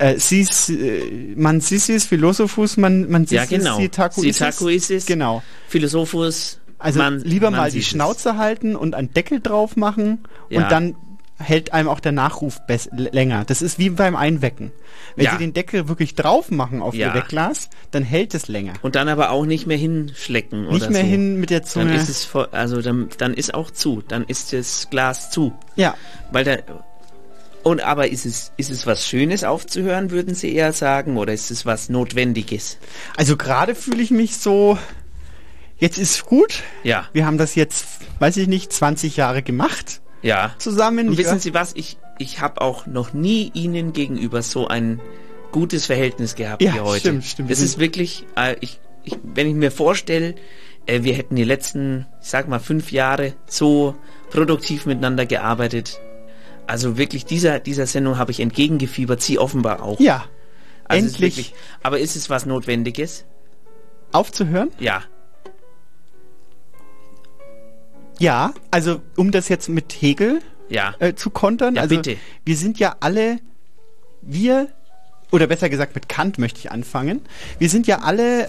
Man Sisis Philosophus, man Sitakuisis. Genau. Philosophus. Also lieber mal die Schnauze halten und einen Deckel drauf machen und dann hält einem auch der Nachruf länger. Das ist wie beim Einwecken. Wenn Sie den Deckel wirklich drauf machen auf Ihr Wegglas, dann hält es länger. Und dann aber auch nicht mehr hinschlecken oder so. Nicht mehr hin mit der Zunge. Dann ist es dann ist auch zu. Dann ist das Glas zu. Ja. Aber ist es was Schönes aufzuhören, würden Sie eher sagen, oder ist es was Notwendiges? Also gerade fühle ich mich so, jetzt ist gut. Ja. Wir haben das jetzt, weiß ich nicht, 20 Jahre gemacht. Ja. Zusammen. Und wissen Sie was? Ich habe auch noch nie Ihnen gegenüber so ein gutes Verhältnis gehabt wie heute. Stimmt. Es ist wirklich, wenn ich mir vorstelle, wir hätten die letzten, ich sag mal, 5 Jahre so produktiv miteinander gearbeitet. Also wirklich dieser Sendung habe ich entgegengefiebert, Sie offenbar auch. Ja. Also endlich. Wirklich, aber ist es was Notwendiges? Aufzuhören? Ja. Ja, also um das jetzt mit Hegel zu kontern, also bitte. Wir sind ja alle, oder besser gesagt mit Kant möchte ich anfangen, wir sind ja alle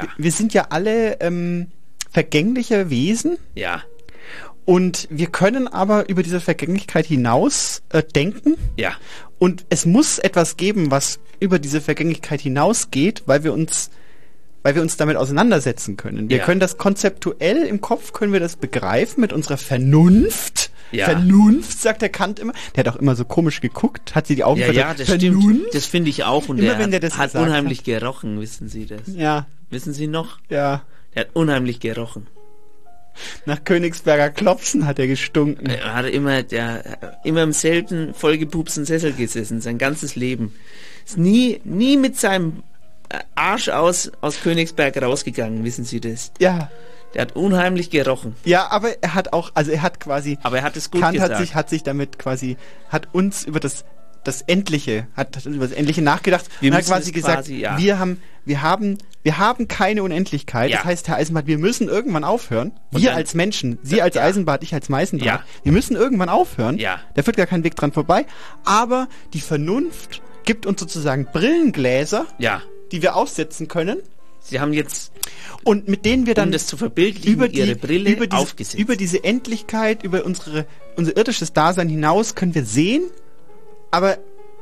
vergängliche Wesen. Ja. Und wir können aber über diese Vergänglichkeit hinaus denken. Ja. Und es muss etwas geben, was über diese Vergänglichkeit hinausgeht, weil wir uns damit auseinandersetzen können. Wir können das konzeptuell im Kopf, können wir das begreifen mit unserer Vernunft. Ja. Vernunft, sagt der Kant immer. Der hat auch immer so komisch geguckt, hat sie die Augen verdreht. Ja, das stimmt. Das finde ich auch. Und immer, wenn der das hat unheimlich gerochen, wissen Sie das? Ja. Wissen Sie noch? Ja. Der hat unheimlich gerochen. Nach Königsberger Klopsen hat er gestunken. Er hat immer im selben vollgepupsten Sessel gesessen, sein ganzes Leben. Ist nie mit seinem Arsch aus Königsberg rausgegangen, wissen Sie das? Ja. Der hat unheimlich gerochen. Ja, aber er hat es gut Kant gesagt. hat sich damit quasi, hat uns über das Endliche nachgedacht und hat quasi gesagt, wir haben keine Unendlichkeit. Ja. Das heißt, Herr Eisenbart, wir müssen irgendwann aufhören. Wir als Menschen, Sie als Eisenbart, ich als Meisendrath, wir müssen irgendwann aufhören. Ja. Da führt gar kein Weg dran vorbei. Aber die Vernunft gibt uns sozusagen Brillengläser, die wir aufsetzen können. Sie haben jetzt, und mit denen wir dann, um das zu verbildlichen, Ihre Brille aufgesetzt. Über diese Endlichkeit, über unser irdisches Dasein hinaus können wir sehen, aber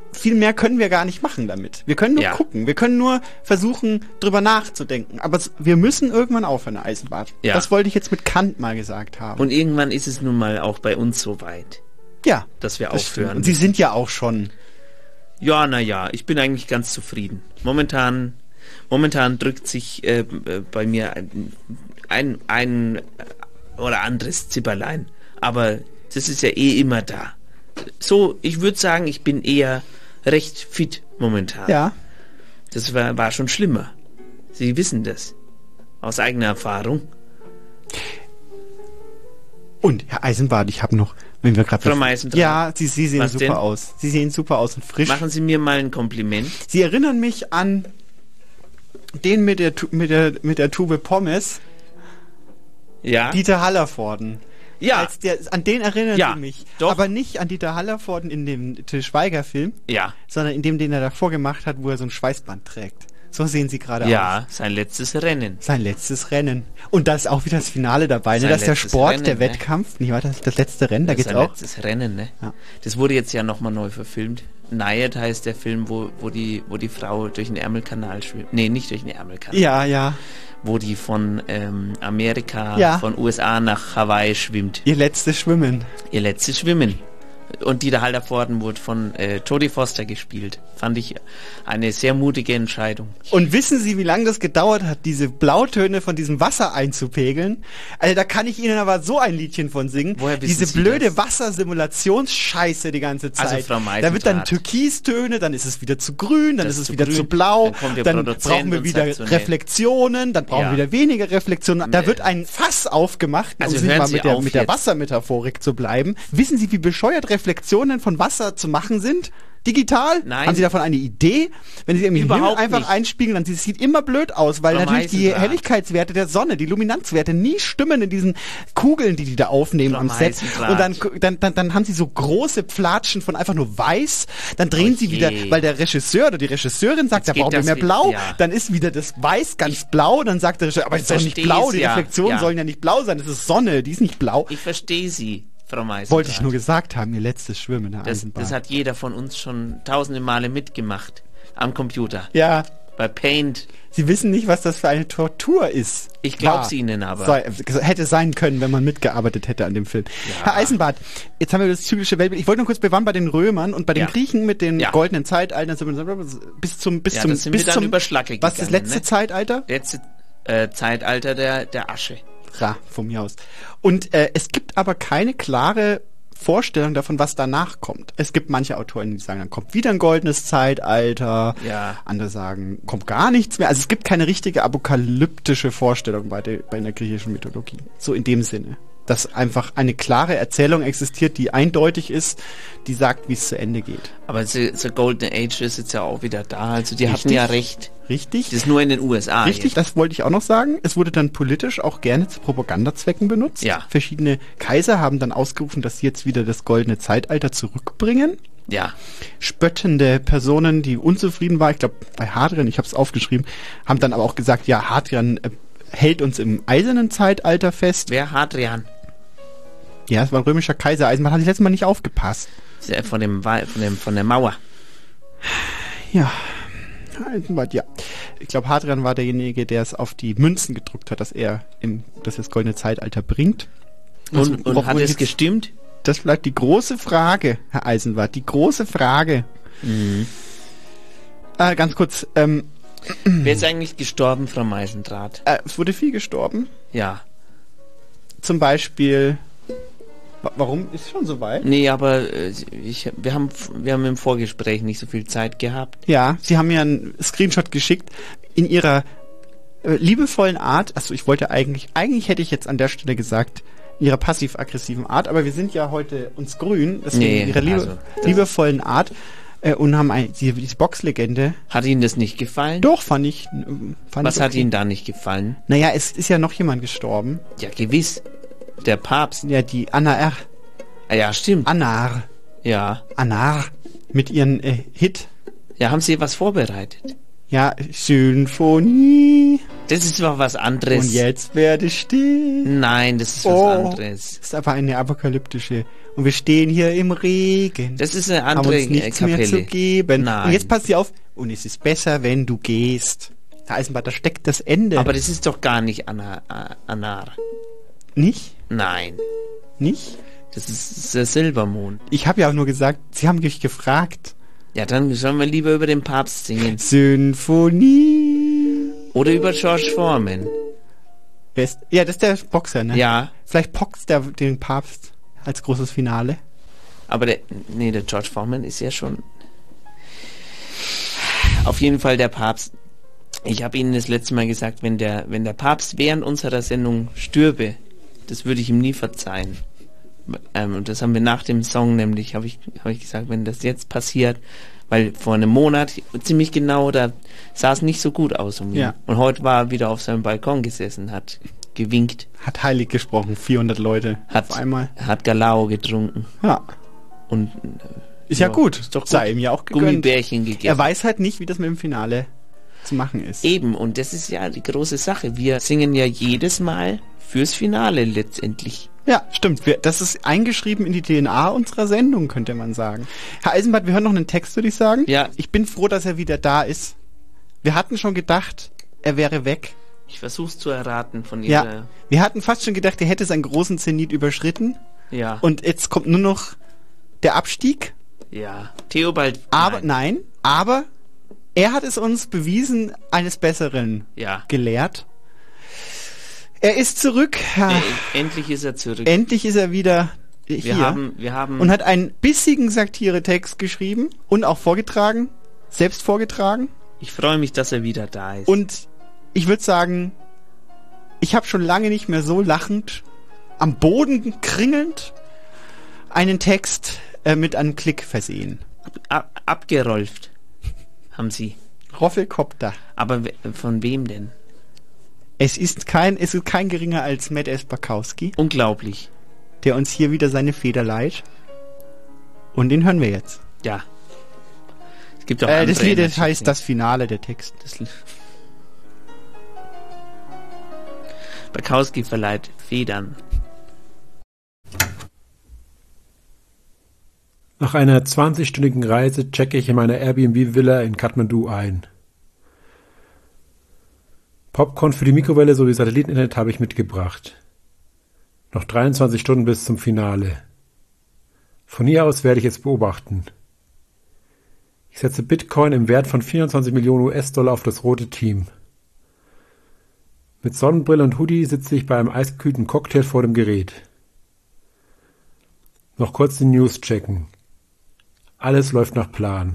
viel mehr können wir gar nicht machen damit. Wir können nur gucken. Wir können nur versuchen, drüber nachzudenken. Aber wir müssen irgendwann aufhören, Eisenbart. Ja. Das wollte ich jetzt mit Kant mal gesagt haben. Und irgendwann ist es nun mal auch bei uns so weit. Ja. Dass wir das aufhören. Stimmt. Und Sie sind ja auch schon. Ja, naja, ich bin eigentlich ganz zufrieden. Momentan drückt sich bei mir ein oder anderes Zipperlein. Aber das ist ja immer da. So, ich würde sagen, ich bin eher recht fit momentan. Ja. Das war schon schlimmer. Sie wissen das. Aus eigener Erfahrung. Und, Herr Eisenbart, ich habe noch, wenn wir gerade... Frau Meisendrath. Ja, Sie sehen Was super denn? aus. Sie sehen super aus und frisch. Machen Sie mir mal ein Kompliment. Sie erinnern mich an den mit der Tube Pommes. Ja. Dieter Hallervorden. Ja. An den erinnern Sie mich. Doch. Aber nicht an Dieter Hallervorden in dem Til Schweiger-Film. Ja. Sondern in dem, den er davor gemacht hat, wo er so ein Schweißband trägt. So sehen Sie gerade aus. Ja, sein letztes Rennen. Sein letztes Rennen. Und da ist auch wieder das Finale dabei. Ne? Das ist der Sport, Rennen, der Wettkampf. Nicht wahr? Das ist das letzte Rennen, da geht's auch. Das letztes Rennen, ne? Ja. Das wurde jetzt ja nochmal neu verfilmt. Nayad heißt der Film, wo die Frau durch den Ärmelkanal schwimmt. Nee, nicht durch den Ärmelkanal. Ja. Wo die von Amerika, von USA nach Hawaii schwimmt. Ihr letztes Schwimmen. Und Dieter Hallervorden wurde von Jodie Foster gespielt. Fand ich eine sehr mutige Entscheidung. Und wissen Sie, wie lange das gedauert hat, diese Blautöne von diesem Wasser einzupegeln? Also da kann ich Ihnen aber so ein Liedchen von singen. Woher wissen diese Sie blöde das? Wassersimulationsscheiße die ganze Zeit. Also Frau Meisendrath. Da wird dann Türkistöne, dann ist es wieder zu grün, dann ist es wieder zu blau, dann brauchen wir wieder Reflexionen, dann brauchen wir wieder weniger Reflexionen. Da wird ein Fass aufgemacht, um sich mal mit der Wassermetaphorik zu bleiben. Wissen Sie, wie bescheuert Reflexionen von Wasser zu machen sind? Digital? Nein. Haben Sie davon eine Idee? Wenn Sie irgendwie Himmel einfach einspiegeln, dann sieht immer blöd aus, weil natürlich die Helligkeitswerte der Sonne, die Luminanzwerte nie stimmen in diesen Kugeln, die da aufnehmen am Set. Und dann haben Sie so große Pflatschen von einfach nur weiß. Dann drehen Sie wieder, weil der Regisseur oder die Regisseurin sagt, da brauchen wir mehr Blau. Ja. Dann ist wieder das Weiß ganz blau. Dann sagt der Regisseur, aber es ist doch nicht blau. Die Reflexionen sollen ja nicht blau sein. Das ist Sonne, die ist nicht blau. Ich verstehe Sie. Frau Meisendrath. Wollte ich nur gesagt haben, Ihr letztes Schwimmen, Herr Eisenbart. Das hat jeder von uns schon tausende Male mitgemacht. Am Computer. Ja. Bei Paint. Sie wissen nicht, was das für eine Tortur ist. Ich glaub's Ihnen aber. Hätte sein können, wenn man mitgearbeitet hätte an dem Film. Ja. Herr Eisenbart, jetzt haben wir das zyklische Weltbild. Ich wollte nur kurz, wir waren bei den Römern und bei den Griechen mit den goldenen Zeitaltern bis zum Überschlag gegangen. Was ist das letzte Zeitalter? Letzte Zeitalter der Asche. Ja, von mir aus. Und es gibt aber keine klare Vorstellung davon, was danach kommt. Es gibt manche Autoren, die sagen, dann kommt wieder ein goldenes Zeitalter. Ja. Andere sagen, kommt gar nichts mehr. Also es gibt keine richtige apokalyptische Vorstellung bei der griechischen Mythologie. So in dem Sinne. Dass einfach eine klare Erzählung existiert, die eindeutig ist, die sagt, wie es zu Ende geht. Aber the Golden Age ist jetzt ja auch wieder da. Also die hatten ja recht. Richtig. Das ist nur in den USA. Richtig, das wollte ich auch noch sagen. Es wurde dann politisch auch gerne zu Propagandazwecken benutzt. Ja. Verschiedene Kaiser haben dann ausgerufen, dass sie jetzt wieder das goldene Zeitalter zurückbringen. Ja. Spöttende Personen, die unzufrieden waren, ich glaube bei Hadrian, ich habe es aufgeschrieben, haben dann aber auch gesagt, ja, Hadrian hält uns im eisernen Zeitalter fest. Wer? Hadrian? Ja, es war ein römischer Kaiser. Eisenbahn hat ich letztes Mal nicht aufgepasst. Von der Mauer. Ja. Eisenbahn, ja. Ich glaube, Hadrian war derjenige, der es auf die Münzen gedruckt hat, dass er das goldene Zeitalter bringt. Und hat es gestimmt? Das bleibt die große Frage, Herr Eisenbart. Die große Frage. Mhm. Ganz kurz, wer ist eigentlich gestorben, Frau Meisendrath? Es wurde viel gestorben. Ja. Zum Beispiel... Warum? Ist schon so weit? Nee, aber wir haben im Vorgespräch nicht so viel Zeit gehabt. Ja, Sie haben mir einen Screenshot geschickt. In Ihrer liebevollen Art, also ich wollte eigentlich hätte ich jetzt an der Stelle gesagt, in Ihrer passiv-aggressiven Art, aber wir sind ja heute uns grün, deswegen in Ihrer liebevollen Art und haben diese Boxlegende. Hat Ihnen das nicht gefallen? Doch, fand ich. Was hat Ihnen da nicht gefallen? Naja, es ist ja noch jemand gestorben. Ja, gewiss. Der Papst. Ja, die Anna R. Ja, stimmt. Anar. Ja. Anar. Mit ihren Hit. Ja, haben Sie was vorbereitet? Ja, Symphonie Das ist doch was anderes. Und jetzt werde still. Nein, das ist was anderes. Das ist aber eine apokalyptische. Und wir stehen hier im Regen. Das ist eine andere haben uns nichts Kapelle. mehr zu geben. Nein. Und jetzt passt sie auf. Und es ist besser, wenn du gehst. Herr Eisenbart, da steckt das Ende. Aber das ist doch gar nicht Anar. Nicht? Nein. Nicht? Das ist der Silbermond. Ich habe ja auch nur gesagt, Sie haben mich gefragt. Ja, dann sollen wir lieber über den Papst singen. Symphonie. Oder über George Foreman. Ja, das ist der Boxer, ne? Ja. Vielleicht boxt der den Papst als großes Finale. Aber der George Foreman ist ja schon... Auf jeden Fall der Papst. Ich habe Ihnen das letzte Mal gesagt, wenn der Papst während unserer Sendung stürbe, das würde ich ihm nie verzeihen. Und das haben wir nach dem Song nämlich, habe ich gesagt, wenn das jetzt passiert, weil vor einem Monat, ziemlich genau, da sah es nicht so gut aus um ihn. Ja. Und heute war er wieder auf seinem Balkon gesessen, hat gewinkt. Hat heilig gesprochen, 400 Leute auf einmal. Hat Galao getrunken. Ja. Und ist ja gut. Ist doch gut. Sei ihm ja auch gegönnt. Gummibärchen gegessen. Er weiß halt nicht, wie das mit dem Finale zu machen ist. Eben, und das ist ja die große Sache. Wir singen ja jedes Mal fürs Finale letztendlich. Ja, stimmt. Das ist eingeschrieben in die DNA unserer Sendung, könnte man sagen. Herr Eisenbart, wir hören noch einen Text, würde ich sagen. Ja. Ich bin froh, dass er wieder da ist. Wir hatten schon gedacht, er wäre weg. Ich versuch's zu erraten von Ihrer... Ja, wir hatten fast schon gedacht, er hätte seinen großen Zenit überschritten. Ja. Und jetzt kommt nur noch der Abstieg. Ja. Theobald... Aber er hat es uns bewiesen, eines Besseren gelehrt. Er ist zurück. Endlich ist er zurück. Endlich ist er wieder hier. Wir haben und hat einen bissigen Satiretext geschrieben und auch vorgetragen. Selbst vorgetragen. Ich freue mich, dass er wieder da ist. Und ich würde sagen, ich habe schon lange nicht mehr so lachend, am Boden kringelnd, einen Text mit einem Klick versehen. Abgerolft haben Sie. Roffelkopter. Aber von wem denn? Es ist kein geringer als Matt S. Bakowski. Unglaublich. Der uns hier wieder seine Feder leiht. Und den hören wir jetzt. Ja. Es gibt auch das Lied heißt Das Finale, der Text. Bakowski verleiht Federn. Nach einer 20-stündigen Reise checke ich in meiner Airbnb-Villa in Kathmandu ein. Popcorn für die Mikrowelle sowie Satelliteninternet habe ich mitgebracht. Noch 23 Stunden bis zum Finale. Von hier aus werde ich es beobachten. Ich setze Bitcoin im Wert von 24 Millionen US-Dollar auf das rote Team. Mit Sonnenbrille und Hoodie sitze ich bei einem eiskühlten Cocktail vor dem Gerät. Noch kurz die News checken. Alles läuft nach Plan.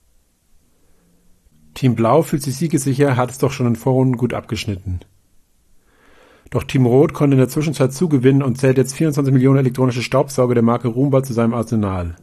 Team Blau fühlt sich siegessicher, hat es doch schon in Vorrunden gut abgeschnitten. Doch Team Rot konnte in der Zwischenzeit zugewinnen und zählt jetzt 24 Millionen elektronische Staubsauger der Marke Roomba zu seinem Arsenal.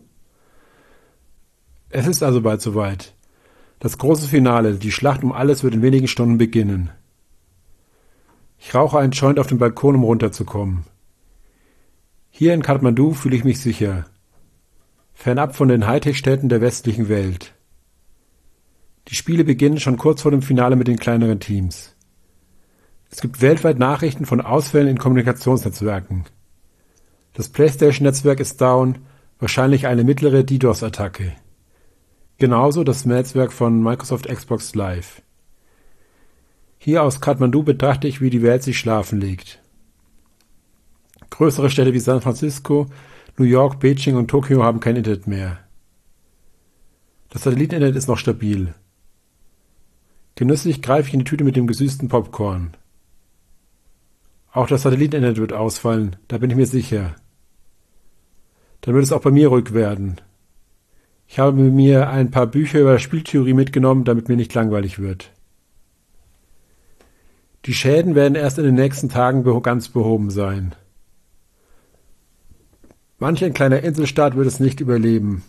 Es ist also bald soweit. Das große Finale, die Schlacht um alles, wird in wenigen Stunden beginnen. Ich rauche einen Joint auf dem Balkon, um runterzukommen. Hier in Kathmandu fühle ich mich sicher. Fernab von den Hightech-Städten der westlichen Welt. Die Spiele beginnen schon kurz vor dem Finale mit den kleineren Teams. Es gibt weltweit Nachrichten von Ausfällen in Kommunikationsnetzwerken. Das PlayStation-Netzwerk ist down, wahrscheinlich eine mittlere DDoS-Attacke. Genauso das Netzwerk von Microsoft Xbox Live. Hier aus Kathmandu betrachte ich, wie die Welt sich schlafen legt. Größere Städte wie San Francisco, New York, Beijing und Tokio haben kein Internet mehr. Das Satelliteninternet ist noch stabil. Genüsslich greife ich in die Tüte mit dem gesüßten Popcorn. Auch das Satelliteninternet wird ausfallen, da bin ich mir sicher. Dann wird es auch bei mir ruhig werden. Ich habe mir ein paar Bücher über Spieltheorie mitgenommen, damit mir nicht langweilig wird. Die Schäden werden erst in den nächsten Tagen ganz behoben sein. Manch ein kleiner Inselstaat wird es nicht überleben.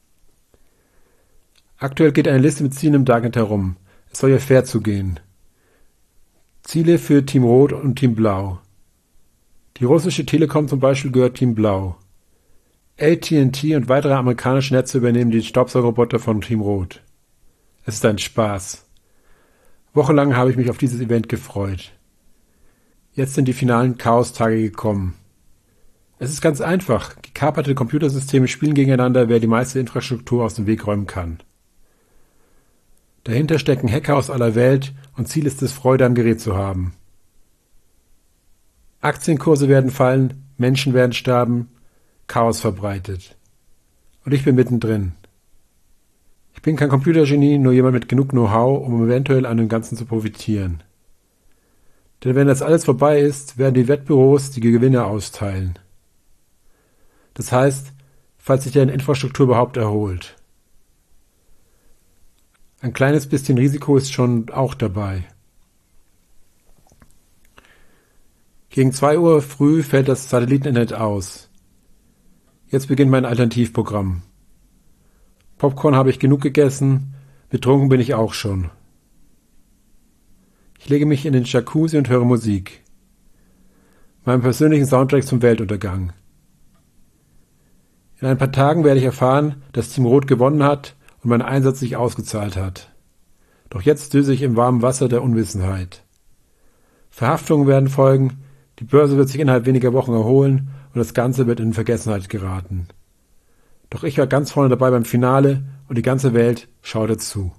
Aktuell geht eine Liste mit Zielen im Darknet herum. Es soll ja fair zugehen. Ziele für Team Rot und Team Blau. Die russische Telekom zum Beispiel gehört Team Blau. AT&T und weitere amerikanische Netze übernehmen die Staubsaugerroboter von Team Rot. Es ist ein Spaß. Wochenlang habe ich mich auf dieses Event gefreut. Jetzt sind die finalen Chaos-Tage gekommen. Es ist ganz einfach. Gekaperte Computersysteme spielen gegeneinander, wer die meiste Infrastruktur aus dem Weg räumen kann. Dahinter stecken Hacker aus aller Welt und Ziel ist es, Freude am Gerät zu haben. Aktienkurse werden fallen, Menschen werden sterben, Chaos verbreitet. Und ich bin mittendrin. Ich bin kein Computergenie, nur jemand mit genug Know-how, um eventuell an dem Ganzen zu profitieren. Denn wenn das alles vorbei ist, werden die Wettbüros die Gewinne austeilen. Das heißt, falls sich deren Infrastruktur überhaupt erholt. Ein kleines bisschen Risiko ist schon auch dabei. Gegen 2 Uhr früh fällt das Satelliteninternet aus. Jetzt beginnt mein Alternativprogramm. Popcorn habe ich genug gegessen, betrunken bin ich auch schon. Ich lege mich in den Jacuzzi und höre Musik. Meinen persönlichen Soundtrack zum Weltuntergang. In ein paar Tagen werde ich erfahren, dass Team Rot gewonnen hat und mein Einsatz sich ausgezahlt hat. Doch jetzt döse ich im warmen Wasser der Unwissenheit. Verhaftungen werden folgen, die Börse wird sich innerhalb weniger Wochen erholen und das Ganze wird in Vergessenheit geraten. Doch ich war ganz vorne dabei beim Finale und die ganze Welt schaute zu.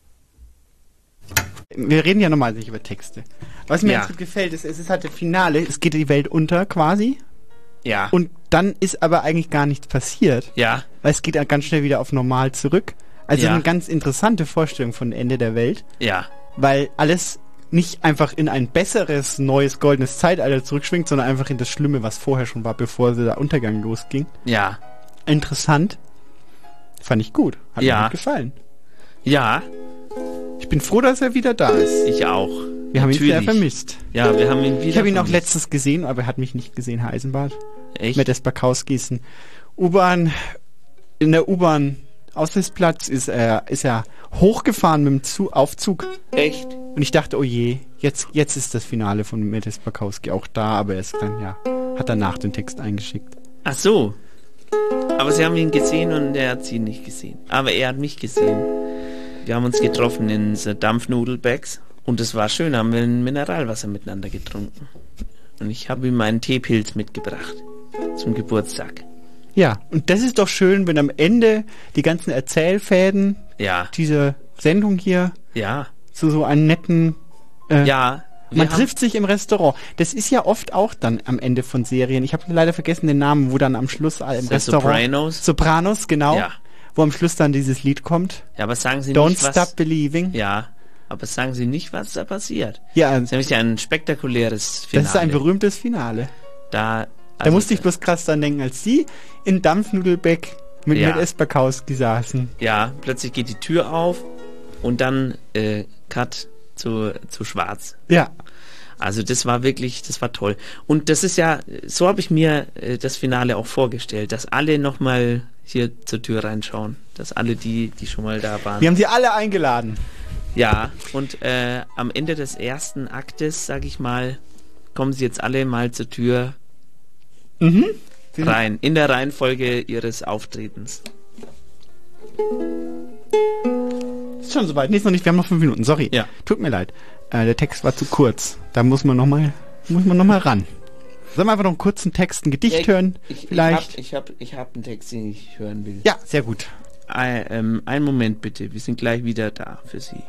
Wir reden ja normal nicht über Texte. Was mir ganz gut gefällt, ist, es ist halt das Finale, es geht die Welt unter quasi. Ja. Und dann ist aber eigentlich gar nichts passiert. Ja. Weil es geht dann ganz schnell wieder auf normal zurück. Also eine ganz interessante Vorstellung von Ende der Welt. Ja. Weil alles nicht einfach in ein besseres, neues, goldenes Zeitalter zurückschwingt, sondern einfach in das Schlimme, was vorher schon war, bevor der Untergang losging. Ja. Interessant. Fand ich gut. Hat mir gut gefallen. Ja. Ich bin froh, dass er wieder da ist. Ich auch. Wir haben ihn sehr vermisst. Ja, wir haben ihn wieder Ich habe ihn auch vermisst. letztens gesehen, aber er hat mich nicht gesehen, Herr Eisenbart. Echt? Mit Espakowskis U-Bahn, in der U-Bahn Aussichtsplatz ist er hochgefahren mit dem Aufzug. Echt? Und ich dachte, oh je, jetzt ist das Finale von Metis Bakowski auch da, aber er ist dann, hat danach den Text eingeschickt. Ach so. Aber Sie haben ihn gesehen und er hat Sie nicht gesehen. Aber er hat mich gesehen. Wir haben uns getroffen in so Dampfnudelbags und es war schön, haben wir ein Mineralwasser miteinander getrunken. Und ich habe ihm meinen Teepilz mitgebracht zum Geburtstag. Ja, und das ist doch schön, wenn am Ende die ganzen Erzählfäden dieser Sendung hier zu so einem netten... man trifft sich im Restaurant. Das ist ja oft auch dann am Ende von Serien. Ich habe leider vergessen den Namen, wo dann am Schluss im Restaurant... Sopranos, genau. Ja. Wo am Schluss dann dieses Lied kommt. Ja, aber sagen Sie Don't nicht, was... Don't Stop Believing. Ja, aber sagen Sie nicht, was da passiert. Ja. Das ist nämlich ein spektakuläres Finale. Das ist ein berühmtes Finale. Da musste ich bloß krass dran denken, als Sie in Dampfnudelbeck mit Espakowski saßen. Ja, plötzlich geht die Tür auf und dann Cut zu Schwarz. Ja. Also das war toll. Und das ist ja, so habe ich mir das Finale auch vorgestellt, dass alle nochmal hier zur Tür reinschauen. Dass alle, die schon mal da waren. Wir haben sie alle eingeladen. Ja, und am Ende des ersten Aktes, sag ich mal, kommen sie jetzt alle mal zur Tür rein. In der Reihenfolge ihres Auftretens. Ist schon soweit. Nee, ist noch nicht. Wir haben noch 5 Minuten. Sorry. Ja. Tut mir leid. Der Text war zu kurz. Da muss man noch mal ran. Sollen wir einfach noch einen kurzen Text, ein Gedicht hören? Vielleicht? Ich hab einen Text, den ich hören will. Ja, sehr gut. Einen Moment bitte. Wir sind gleich wieder da für Sie.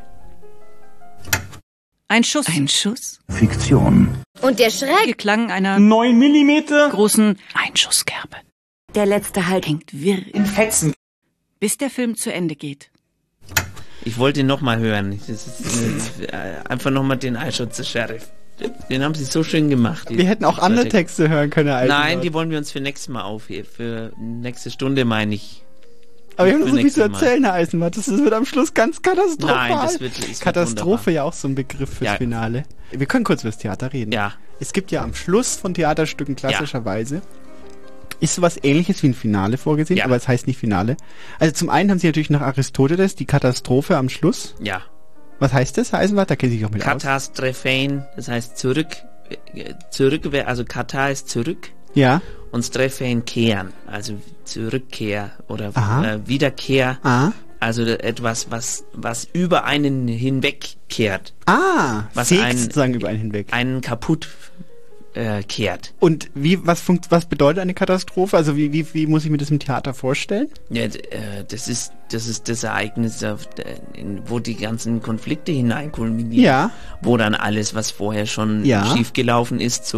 Ein Schuss. Ein Schuss. Fiktion. Und der schräge Klang einer 9 Millimeter großen Einschusskerbe. Der letzte Halt Hängt wirr in Fetzen. Bis der Film zu Ende geht. Ich wollte ihn nochmal hören. Das ist einfach nochmal den Einschuss des Sheriff. Den haben sie so schön gemacht. Wir hätten auch andere Texte hören können. Nein, die wollen wir uns für nächstes Mal aufheben. Für nächste Stunde meine ich. Aber wir haben noch so viel zu erzählen, Herr Eisenbart. Das wird am Schluss ganz katastrophal. Nein, das wird Katastrophe ja auch so ein Begriff fürs Finale. Wir können kurz über das Theater reden. Ja. Es gibt ja am Schluss von Theaterstücken klassischerweise ist sowas Ähnliches wie ein Finale vorgesehen, aber es heißt nicht Finale. Also zum einen haben sie natürlich nach Aristoteles die Katastrophe am Schluss. Ja. Was heißt das, Herr Eisenbart? Da kenne ich auch mit aus. Katastrophen, das heißt zurück, also Kata ist zurück. Ja. Und Strephen kehren, also Zurückkehr oder Wiederkehr. Also etwas, was über einen hinwegkehrt. Was sozusagen über einen hinweg. Einen kaputt kehrt. Und was bedeutet eine Katastrophe? Also wie muss ich mir das im Theater vorstellen? Ja, das ist das Ereignis, wo die ganzen Konflikte hineinkulminieren. Ja. Wo dann alles, was vorher schon schiefgelaufen ist,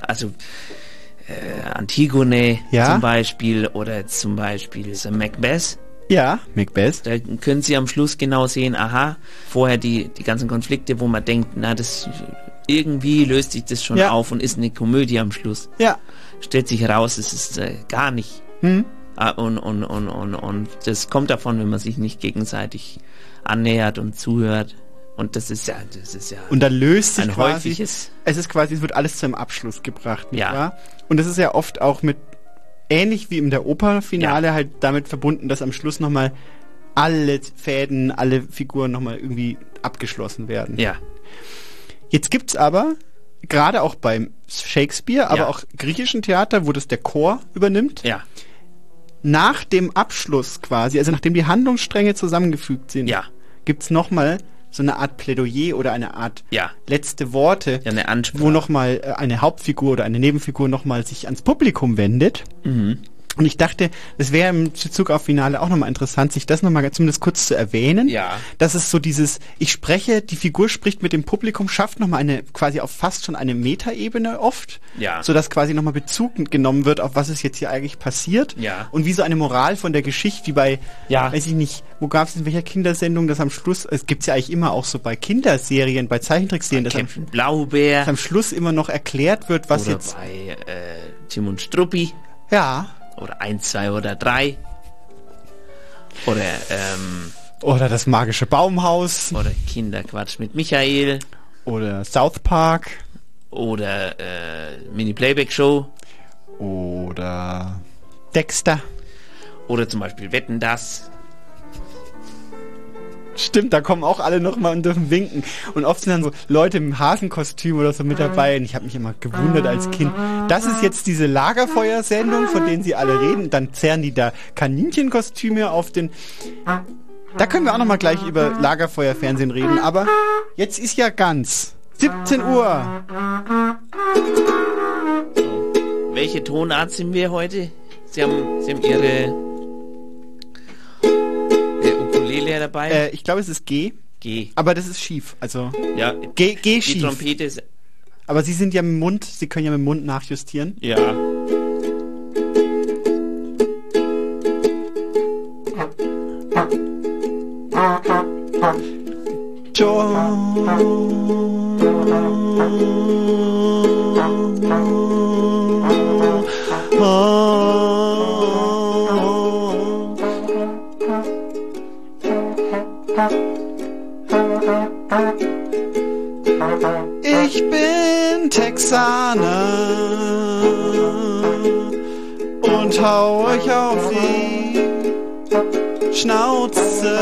Antigone zum Beispiel oder zum Beispiel Macbeth. Ja, Macbeth. Da können Sie am Schluss genau sehen, vorher die ganzen Konflikte, wo man denkt, das irgendwie löst sich das schon auf und ist eine Komödie am Schluss. Ja. Stellt sich heraus, es ist gar nicht. Und das kommt davon, wenn man sich nicht gegenseitig annähert und zuhört. Und das ist ja und dann löst sich ein quasi, häufiges. Es wird alles zu einem Abschluss gebracht, nicht wahr? Und das ist ja oft auch ähnlich wie in der Operfinale halt damit verbunden, dass am Schluss nochmal alle Fäden, alle Figuren nochmal irgendwie abgeschlossen werden. Ja. Jetzt gibt's aber, gerade auch beim Shakespeare, aber auch griechischen Theater, wo das der Chor übernimmt, nach dem Abschluss quasi, also nachdem die Handlungsstränge zusammengefügt sind, gibt's nochmal so eine Art Plädoyer oder eine Art letzte Worte, eine Ansprache, wo nochmal eine Hauptfigur oder eine Nebenfigur nochmal sich ans Publikum wendet. Mhm. Und ich dachte, es wäre im Bezug auf Finale auch nochmal interessant, sich das nochmal zumindest kurz zu erwähnen. Ja. Dass es so die Figur spricht mit dem Publikum, schafft nochmal quasi auf fast schon eine Metaebene oft. Ja. Sodass quasi nochmal Bezug genommen wird, auf was ist jetzt hier eigentlich passiert. Ja. Und wie so eine Moral von der Geschichte, wie bei, weiß ich nicht, wo gab es in welcher Kindersendung, das am Schluss, es gibt's ja eigentlich immer auch so bei Kinderserien, bei Zeichentrickserien, dass Blaubeer am Schluss immer noch erklärt wird, was oder jetzt... bei Tim und Struppi. Ja. Oder 1, 2 oder 3. Oder das magische Baumhaus. Oder Kinderquatsch mit Michael. Oder South Park. Oder Mini-Playback-Show. Oder Dexter. Oder zum Beispiel Wetten, dass. Stimmt, da kommen auch alle nochmal und dürfen winken. Und oft sind dann so Leute im Hasenkostüm oder so mit dabei. Und ich habe mich immer gewundert als Kind. Das ist jetzt diese Lagerfeuersendung, von denen sie alle reden. Dann zerren die da Kaninchenkostüme auf den... Da können wir auch nochmal gleich über Lagerfeuerfernsehen reden. Aber jetzt ist ja ganz 17 Uhr. So, welche Tonart sind wir heute? Sie haben Ihre... Ukulele dabei? Ich glaube, es ist G. G. Aber das ist schief. Also ja, G schief. Die Trompete ist... Aber Sie sind ja mit dem Mund, Sie können ja mit dem Mund nachjustieren. Ja. Ich bin Texaner und hau euch auf die Schnauze.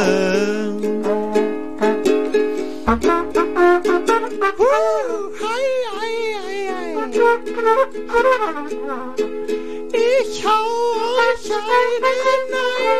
Ich hau euch einen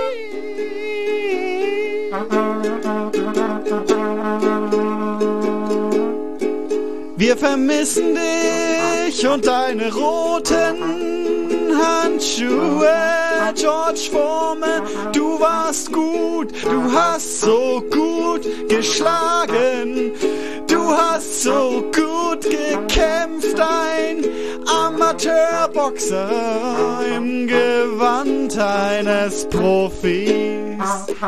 Wir vermissen dich und deine roten Handschuhe, George Foreman, du warst gut, du hast so gut geschlagen, du hast so gut gekämpft, ein Amateurboxer im Gewand eines Profis.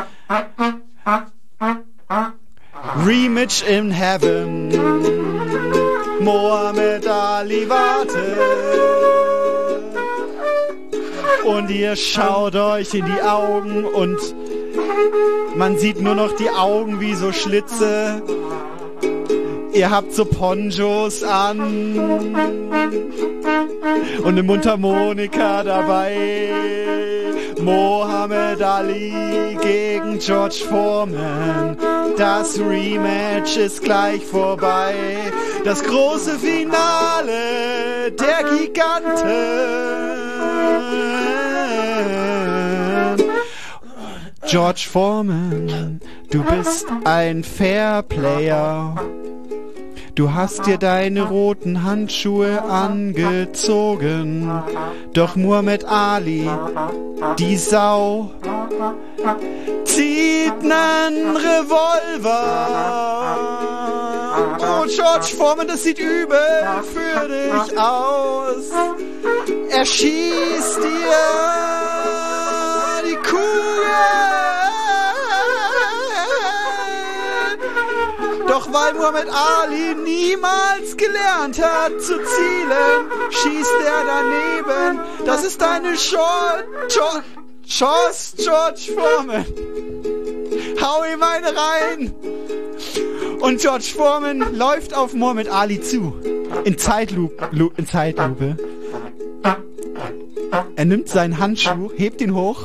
Rematch in Heaven, Mohammed Ali wartet und ihr schaut euch in die Augen und man sieht nur noch die Augen wie so Schlitze. Ihr habt so Ponchos an und eine Mundharmonika dabei. Mohammed Ali gegen George Foreman. Das Rematch ist gleich vorbei. Das große Finale der Giganten. George Foreman, du bist ein Fairplayer. Du hast dir deine roten Handschuhe angezogen. Doch Muhammad Ali, die Sau, zieht nen Revolver. Oh, George Foreman, das sieht übel für dich aus. Er schießt dir die Kugel. Doch weil Muhammad Ali niemals gelernt hat zu zielen, schießt er daneben. Das ist deine Chance, George Foreman. Hau ihm eine rein. Und George Foreman läuft auf Muhammad Ali zu. In Zeitlupe. Er nimmt seinen Handschuh, hebt ihn hoch.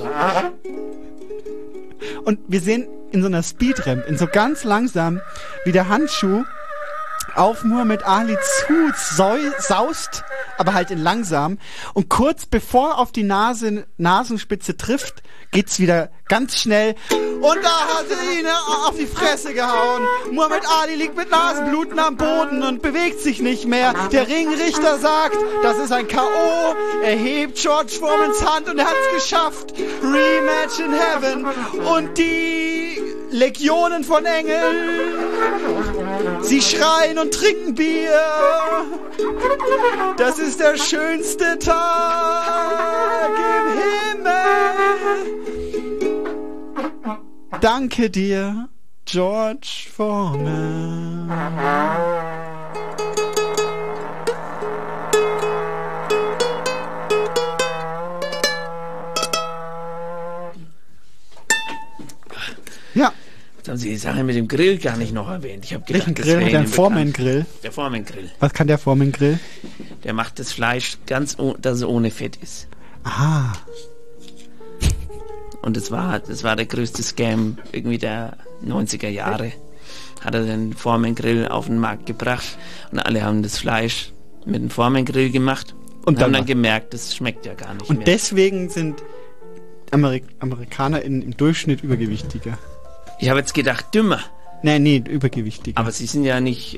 Und wir sehen in so einer Speedramp, in so ganz langsam, wie der Handschuh auf Muhammad Ali saust, aber halt in langsam. Und kurz bevor er auf die Nasenspitze trifft, geht's wieder ganz schnell. Und da hat er ihn auf die Fresse gehauen. Muhammad Ali liegt mit Nasenbluten am Boden und bewegt sich nicht mehr. Der Ringrichter sagt, das ist ein K.O. Er hebt George Foremans Hand und er hat's geschafft. Rematch in Heaven. Und die Legionen von Engeln, sie schreien und trinken Bier. Das ist der schönste Tag im Himmel. Danke dir, George Foreman. Ja. Jetzt haben Sie die Sache mit dem Grill gar nicht noch erwähnt. Ich habe gedacht, welchen Grill hat der Foreman-Grill? Der Foreman-Grill. Was kann der Foreman-Grill? Der macht das Fleisch ganz, dass es ohne Fett ist. Ah. Und das war der größte Scam irgendwie der 90er Jahre. Hat er den Foreman-Grill auf den Markt gebracht und alle haben das Fleisch mit dem Foreman-Grill gemacht und haben dann gemerkt, das schmeckt ja gar nicht mehr. Und deswegen sind Amerikaner im Durchschnitt übergewichtiger. Ich habe jetzt gedacht, dümmer. Nee, übergewichtiger. Aber sie sind ja nicht...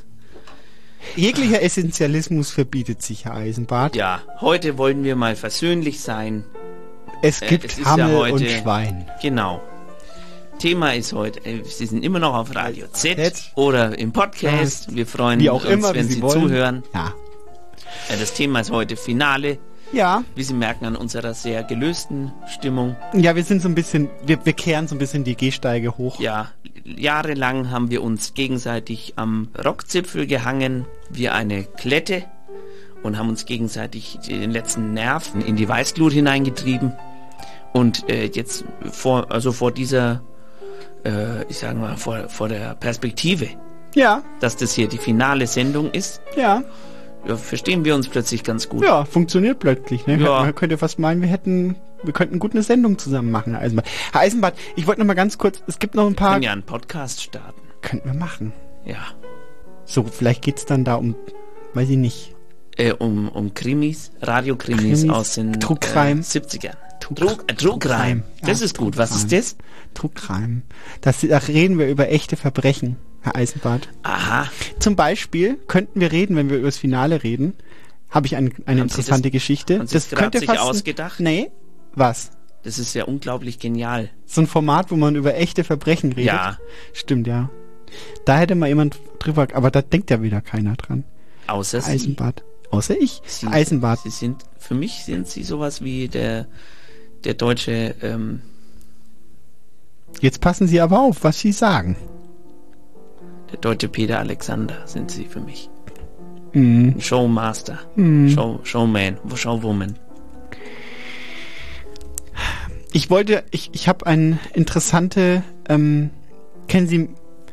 Jeglicher Essentialismus verbietet sich, Herr Eisenbart. Ja, heute wollen wir mal versöhnlich sein. Es gibt Hammel und Schwein. Genau. Thema ist heute, Sie sind immer noch auf Radio Z oder im Podcast. Wir freuen uns, wenn Sie zuhören. Ja. Das Thema ist heute Finale. Ja. Wie Sie merken an unserer sehr gelösten Stimmung. Ja, wir sind so ein bisschen, wir kehren so ein bisschen die Gehsteige hoch. Ja, jahrelang haben wir uns gegenseitig am Rockzipfel gehangen, wie eine Klette, und haben uns gegenseitig den letzten Nerv in die Weißglut hineingetrieben. Und jetzt vor dieser, ich sage mal, vor der Perspektive, ja, dass das hier die finale Sendung ist, ja, verstehen wir uns plötzlich ganz gut. Ja, funktioniert plötzlich. Ne? Ja. Man könnte fast meinen, wir könnten gut eine Sendung zusammen machen, Herr Eisenbart. Herr Eisenbart, ich wollte noch mal ganz kurz, es gibt noch ein paar... Wir können ja einen Podcast starten. Könnten wir machen. Ja. So, vielleicht geht's dann da um, weiß ich nicht. Um Krimis, Radiokrimis aus den True Crime. 70ern. True Crime. Das ist gut. Was ist das? True Crime. Da reden wir über echte Verbrechen, Herr Eisenbart. Aha. Zum Beispiel könnten wir reden, wenn wir über das Finale reden, habe ich eine interessante Geschichte. Haben Sie das könnte sich ausgedacht? Nee. Was? Das ist ja unglaublich genial. So ein Format, wo man über echte Verbrechen redet. Ja. Stimmt, ja. Da hätte mal jemand drüber, aber da denkt ja wieder keiner dran. Außer Sie. Eisenbart. Außer ich. Eisenbart. Für mich sind Sie sowas wie der deutsche, Jetzt passen Sie aber auf, was Sie sagen. Der deutsche Peter Alexander sind Sie für mich. Mhm. Showmaster. Showman. Showwoman. Ich habe eine interessante, kennen Sie,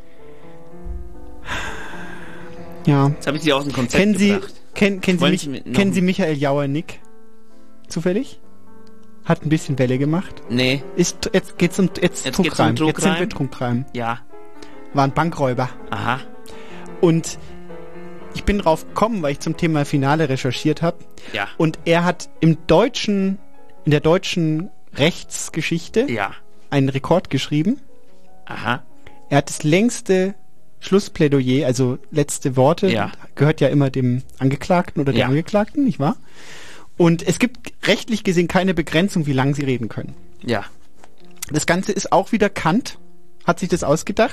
ja. Jetzt habe ich Sie aus dem Konzept gebracht. Kennen Sie Michael Jauernick? Zufällig? Hat ein bisschen Welle gemacht? Nee. Jetzt geht's um True Crime. Jetzt sind wir True Crime. Ja. War ein Bankräuber. Aha. Und ich bin drauf gekommen, weil ich zum Thema Finale recherchiert habe. Ja. Und er hat in der deutschen Rechtsgeschichte, ja, einen Rekord geschrieben. Aha. Er hat das längste Schlussplädoyer, also letzte Worte, gehört ja immer dem Angeklagten oder der Angeklagten, nicht wahr? Und es gibt rechtlich gesehen keine Begrenzung, wie lange sie reden können. Ja. Das Ganze ist auch wieder Kant, hat sich das ausgedacht.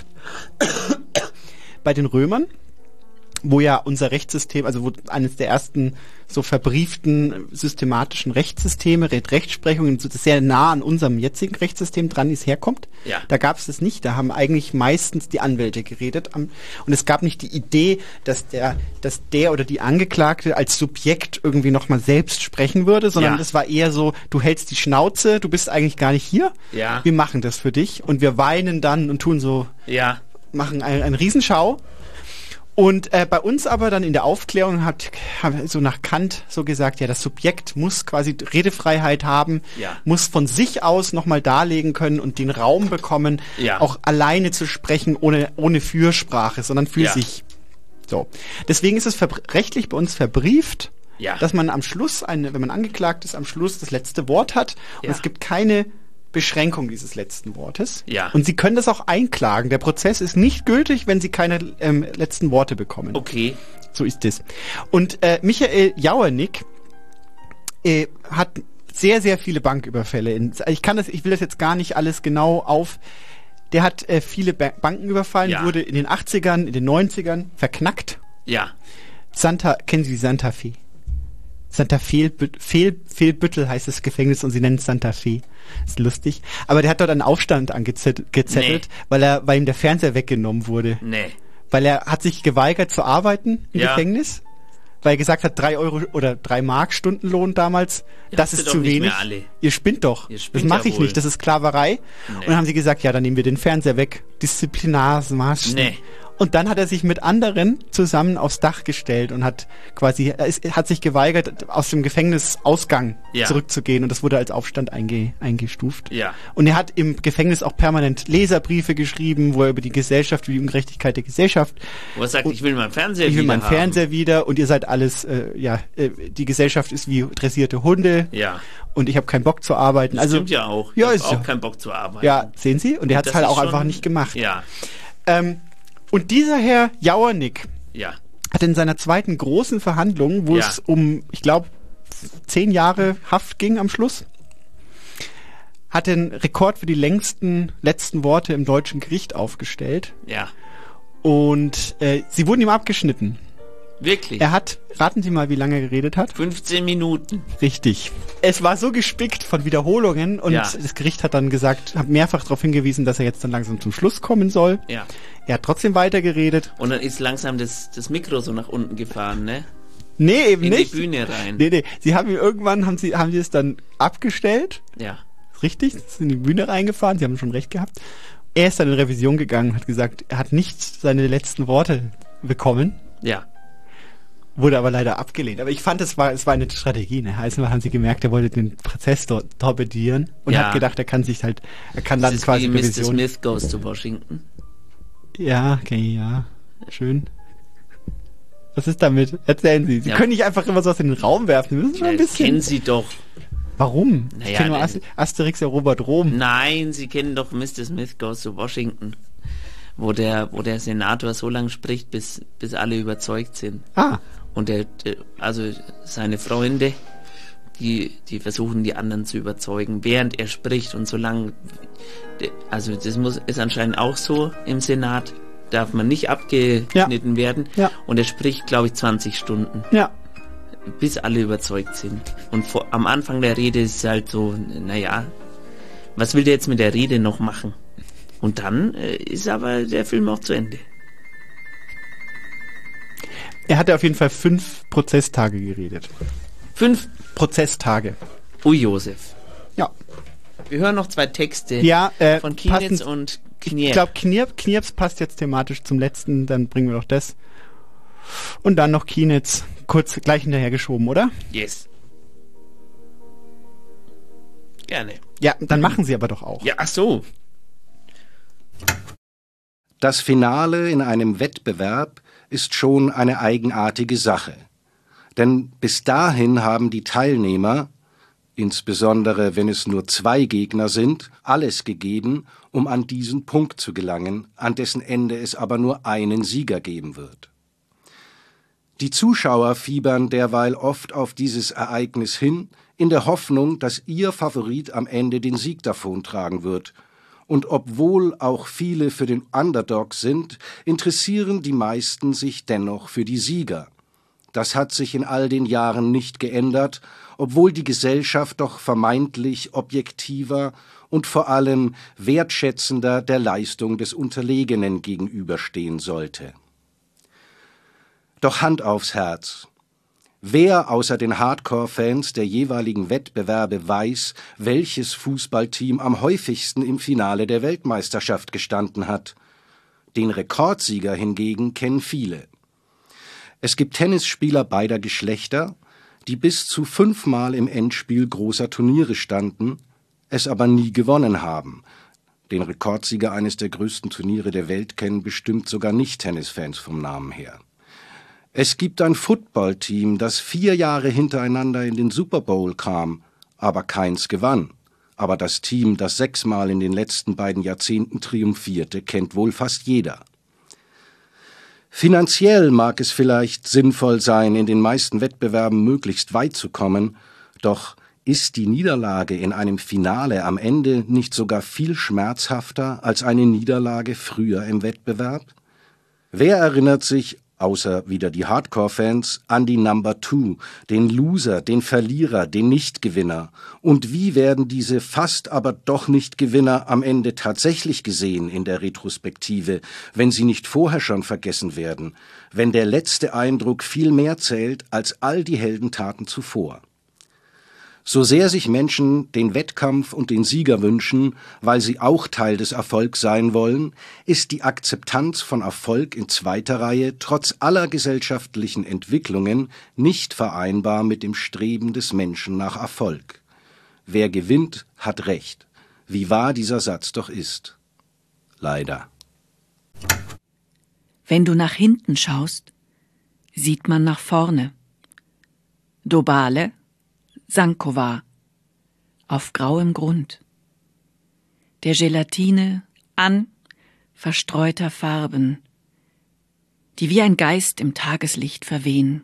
Bei den Römern, wo ja unser Rechtssystem, also wo eines der ersten so verbrieften systematischen Rechtssysteme, Rechtsprechungen, das sehr nah an unserem jetzigen Rechtssystem dran ist, herkommt. Ja. Da gab es das nicht. Da haben eigentlich meistens die Anwälte geredet. Und es gab nicht die Idee, dass der oder die Angeklagte als Subjekt irgendwie nochmal selbst sprechen würde, sondern das war eher so, du hältst die Schnauze, du bist eigentlich gar nicht hier. Ja. Wir machen das für dich und wir weinen dann und tun so, machen eine Riesenschau. Und bei uns aber dann in der Aufklärung haben so nach Kant so gesagt, ja, das Subjekt muss quasi Redefreiheit haben, muss von sich aus nochmal darlegen können und den Raum bekommen, auch alleine zu sprechen, ohne Fürsprache, sondern für sich. So. Deswegen ist es rechtlich bei uns verbrieft, dass man am Schluss, wenn man angeklagt ist, am Schluss das letzte Wort hat. Und es gibt keine Beschränkung dieses letzten Wortes. Ja. Und Sie können das auch einklagen. Der Prozess ist nicht gültig, wenn Sie keine letzten Worte bekommen. Okay. So ist es. Und Michael Jauernick hat sehr, sehr viele Banküberfälle. Ich will das jetzt gar nicht alles genau der hat viele Banken überfallen, wurde in den 80ern, in den 90ern verknackt. Ja. Kennen Sie Santa Fe? Santa Fe, Fehlbüttel heißt das Gefängnis und sie nennen es Santa Fe. Ist lustig. Aber der hat dort einen Aufstand gezettelt, weil ihm der Fernseher weggenommen wurde. Nee. Weil er hat sich geweigert zu arbeiten im Gefängnis, weil er gesagt hat, 3 Euro oder 3 Mark Stundenlohn damals, das ist zu wenig. Ihr spinnt doch. Das mache ich nicht, das ist Sklaverei. Nee. Und dann haben sie gesagt, ja, dann nehmen wir den Fernseher weg. Disziplinarmaßnahmen. Nee. Und dann hat er sich mit anderen zusammen aufs Dach gestellt und hat sich geweigert, aus dem Gefängnisausgang zurückzugehen. Und das wurde als Aufstand eingestuft. Ja. Und er hat im Gefängnis auch permanent Leserbriefe geschrieben, wo er über die Gesellschaft, über die Ungerechtigkeit der Gesellschaft. Wo er sagt, ich will meinen Fernseher wieder. Ich will meinen Fernseher wieder und ihr seid alles, die Gesellschaft ist wie dressierte Hunde. Ja. Und ich habe keinen Bock zu arbeiten. Das stimmt ja auch. Ich habe auch keinen Bock zu arbeiten. Ja, sehen Sie? Und er hat es halt auch einfach nicht gemacht. Ja. Und dieser Herr Jauernick hat in seiner zweiten großen Verhandlung, wo es um, ich glaube, 10 Jahre Haft ging am Schluss, hat den Rekord für die längsten letzten Worte im deutschen Gericht aufgestellt. Ja. Und sie wurden ihm abgeschnitten. Wirklich? Er hat, raten Sie mal, wie lange er geredet hat? 15 Minuten. Richtig. Es war so gespickt von Wiederholungen und das Gericht hat dann gesagt, hat mehrfach darauf hingewiesen, dass er jetzt dann langsam zum Schluss kommen soll. Ja. Er hat trotzdem weiter geredet. Und dann ist langsam das Mikro so nach unten gefahren, ne? Nee, eben nicht. In die Bühne rein. Nee. Sie haben haben sie es dann abgestellt. Ja. Richtig, ist in die Bühne reingefahren, Sie haben schon recht gehabt. Er ist dann in Revision gegangen und hat gesagt, er hat nicht seine letzten Worte bekommen. Ja. Wurde aber leider abgelehnt. Aber ich fand, es war eine Strategie. Ne? Also haben sie gemerkt, er wollte den Prozess dort torpedieren und hat gedacht, er kann dann ist quasi wie Revision. Mr. Smith Goes to Washington. Ja, okay, ja. Schön. Was ist damit? Erzählen Sie. Sie können nicht einfach immer so aus in den Raum werfen. Sie müssen schon ein bisschen. Kennen Sie doch. Warum? Naja, ich kenne nur Asterix Erobert Rom. Nein, Sie kennen doch Mr. Smith Goes to Washington. Wo der Senator so lange spricht, bis alle überzeugt sind. Ah. Und also seine Freunde, die versuchen, die anderen zu überzeugen, während er spricht. Und solange, also das ist anscheinend auch so im Senat, darf man nicht abgeschnitten werden. Ja. Und er spricht, glaube ich, 20 Stunden. Ja. Bis alle überzeugt sind. Und am Anfang der Rede ist es halt so, naja, was will der jetzt mit der Rede noch machen? Und dann ist aber der Film auch zu Ende. Er hatte auf jeden Fall 5 Prozesstage geredet. 5 Prozesstage. Ui, Josef. Ja. Wir hören noch 2 Texte von Kienitz und Knirps. Ich glaube, Knirps passt jetzt thematisch zum letzten, dann bringen wir doch das. Und dann noch Kienitz, kurz gleich hinterhergeschoben, oder? Yes. Gerne. Ja, dann machen Sie aber doch auch. Ja, ach so. Das Finale in einem Wettbewerb ist schon eine eigenartige Sache. Denn bis dahin haben die Teilnehmer, insbesondere wenn es nur 2 Gegner sind, alles gegeben, um an diesen Punkt zu gelangen, an dessen Ende es aber nur einen Sieger geben wird. Die Zuschauer fiebern derweil oft auf dieses Ereignis hin, in der Hoffnung, dass ihr Favorit am Ende den Sieg davontragen wird. Und obwohl auch viele für den Underdog sind, interessieren die meisten sich dennoch für die Sieger. Das hat sich in all den Jahren nicht geändert, obwohl die Gesellschaft doch vermeintlich objektiver und vor allem wertschätzender der Leistung des Unterlegenen gegenüberstehen sollte. Doch Hand aufs Herz. Wer außer den Hardcore-Fans der jeweiligen Wettbewerbe weiß, welches Fußballteam am häufigsten im Finale der Weltmeisterschaft gestanden hat? Den Rekordsieger hingegen kennen viele. Es gibt Tennisspieler beider Geschlechter, die bis zu 5-mal im Endspiel großer Turniere standen, es aber nie gewonnen haben. Den Rekordsieger eines der größten Turniere der Welt kennen bestimmt sogar Nicht-Tennisfans vom Namen her. Es gibt ein Footballteam, das 4 Jahre hintereinander in den Super Bowl kam, aber keins gewann. Aber das Team, das 6-mal in den letzten beiden Jahrzehnten triumphierte, kennt wohl fast jeder. Finanziell mag es vielleicht sinnvoll sein, in den meisten Wettbewerben möglichst weit zu kommen, doch ist die Niederlage in einem Finale am Ende nicht sogar viel schmerzhafter als eine Niederlage früher im Wettbewerb? Wer erinnert sich, außer wieder die Hardcore-Fans, an die Number 2, den Loser, den Verlierer, den Nichtgewinner? Und wie werden diese fast aber doch Nicht-Gewinner am Ende tatsächlich gesehen in der Retrospektive, wenn sie nicht vorher schon vergessen werden, wenn der letzte Eindruck viel mehr zählt als all die Heldentaten zuvor? So sehr sich Menschen den Wettkampf und den Sieger wünschen, weil sie auch Teil des Erfolgs sein wollen, ist die Akzeptanz von Erfolg in zweiter Reihe trotz aller gesellschaftlichen Entwicklungen nicht vereinbar mit dem Streben des Menschen nach Erfolg. Wer gewinnt, hat Recht, wie wahr dieser Satz doch ist. Leider. Wenn du nach hinten schaust, sieht man nach vorne. Dobale, Sankova, auf grauem Grund. Der Gelatine an verstreuter Farben, die wie ein Geist im Tageslicht verwehen.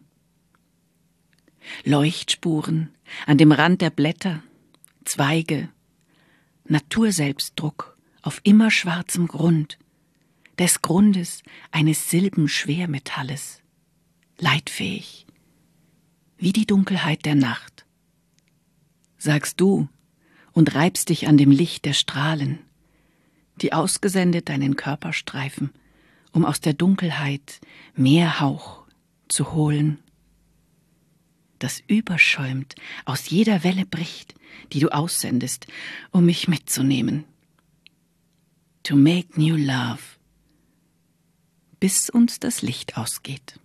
Leuchtspuren an dem Rand der Blätter, Zweige, Naturselbstdruck auf immer schwarzem Grund, des Grundes eines Silbenschwermetalles, leitfähig, wie die Dunkelheit der Nacht. Sagst du und reibst dich an dem Licht der Strahlen, die ausgesendet deinen Körper streifen, um aus der Dunkelheit mehr Hauch zu holen. Das überschäumt, aus jeder Welle bricht, die du aussendest, um mich mitzunehmen. To make new love, bis uns das Licht ausgeht.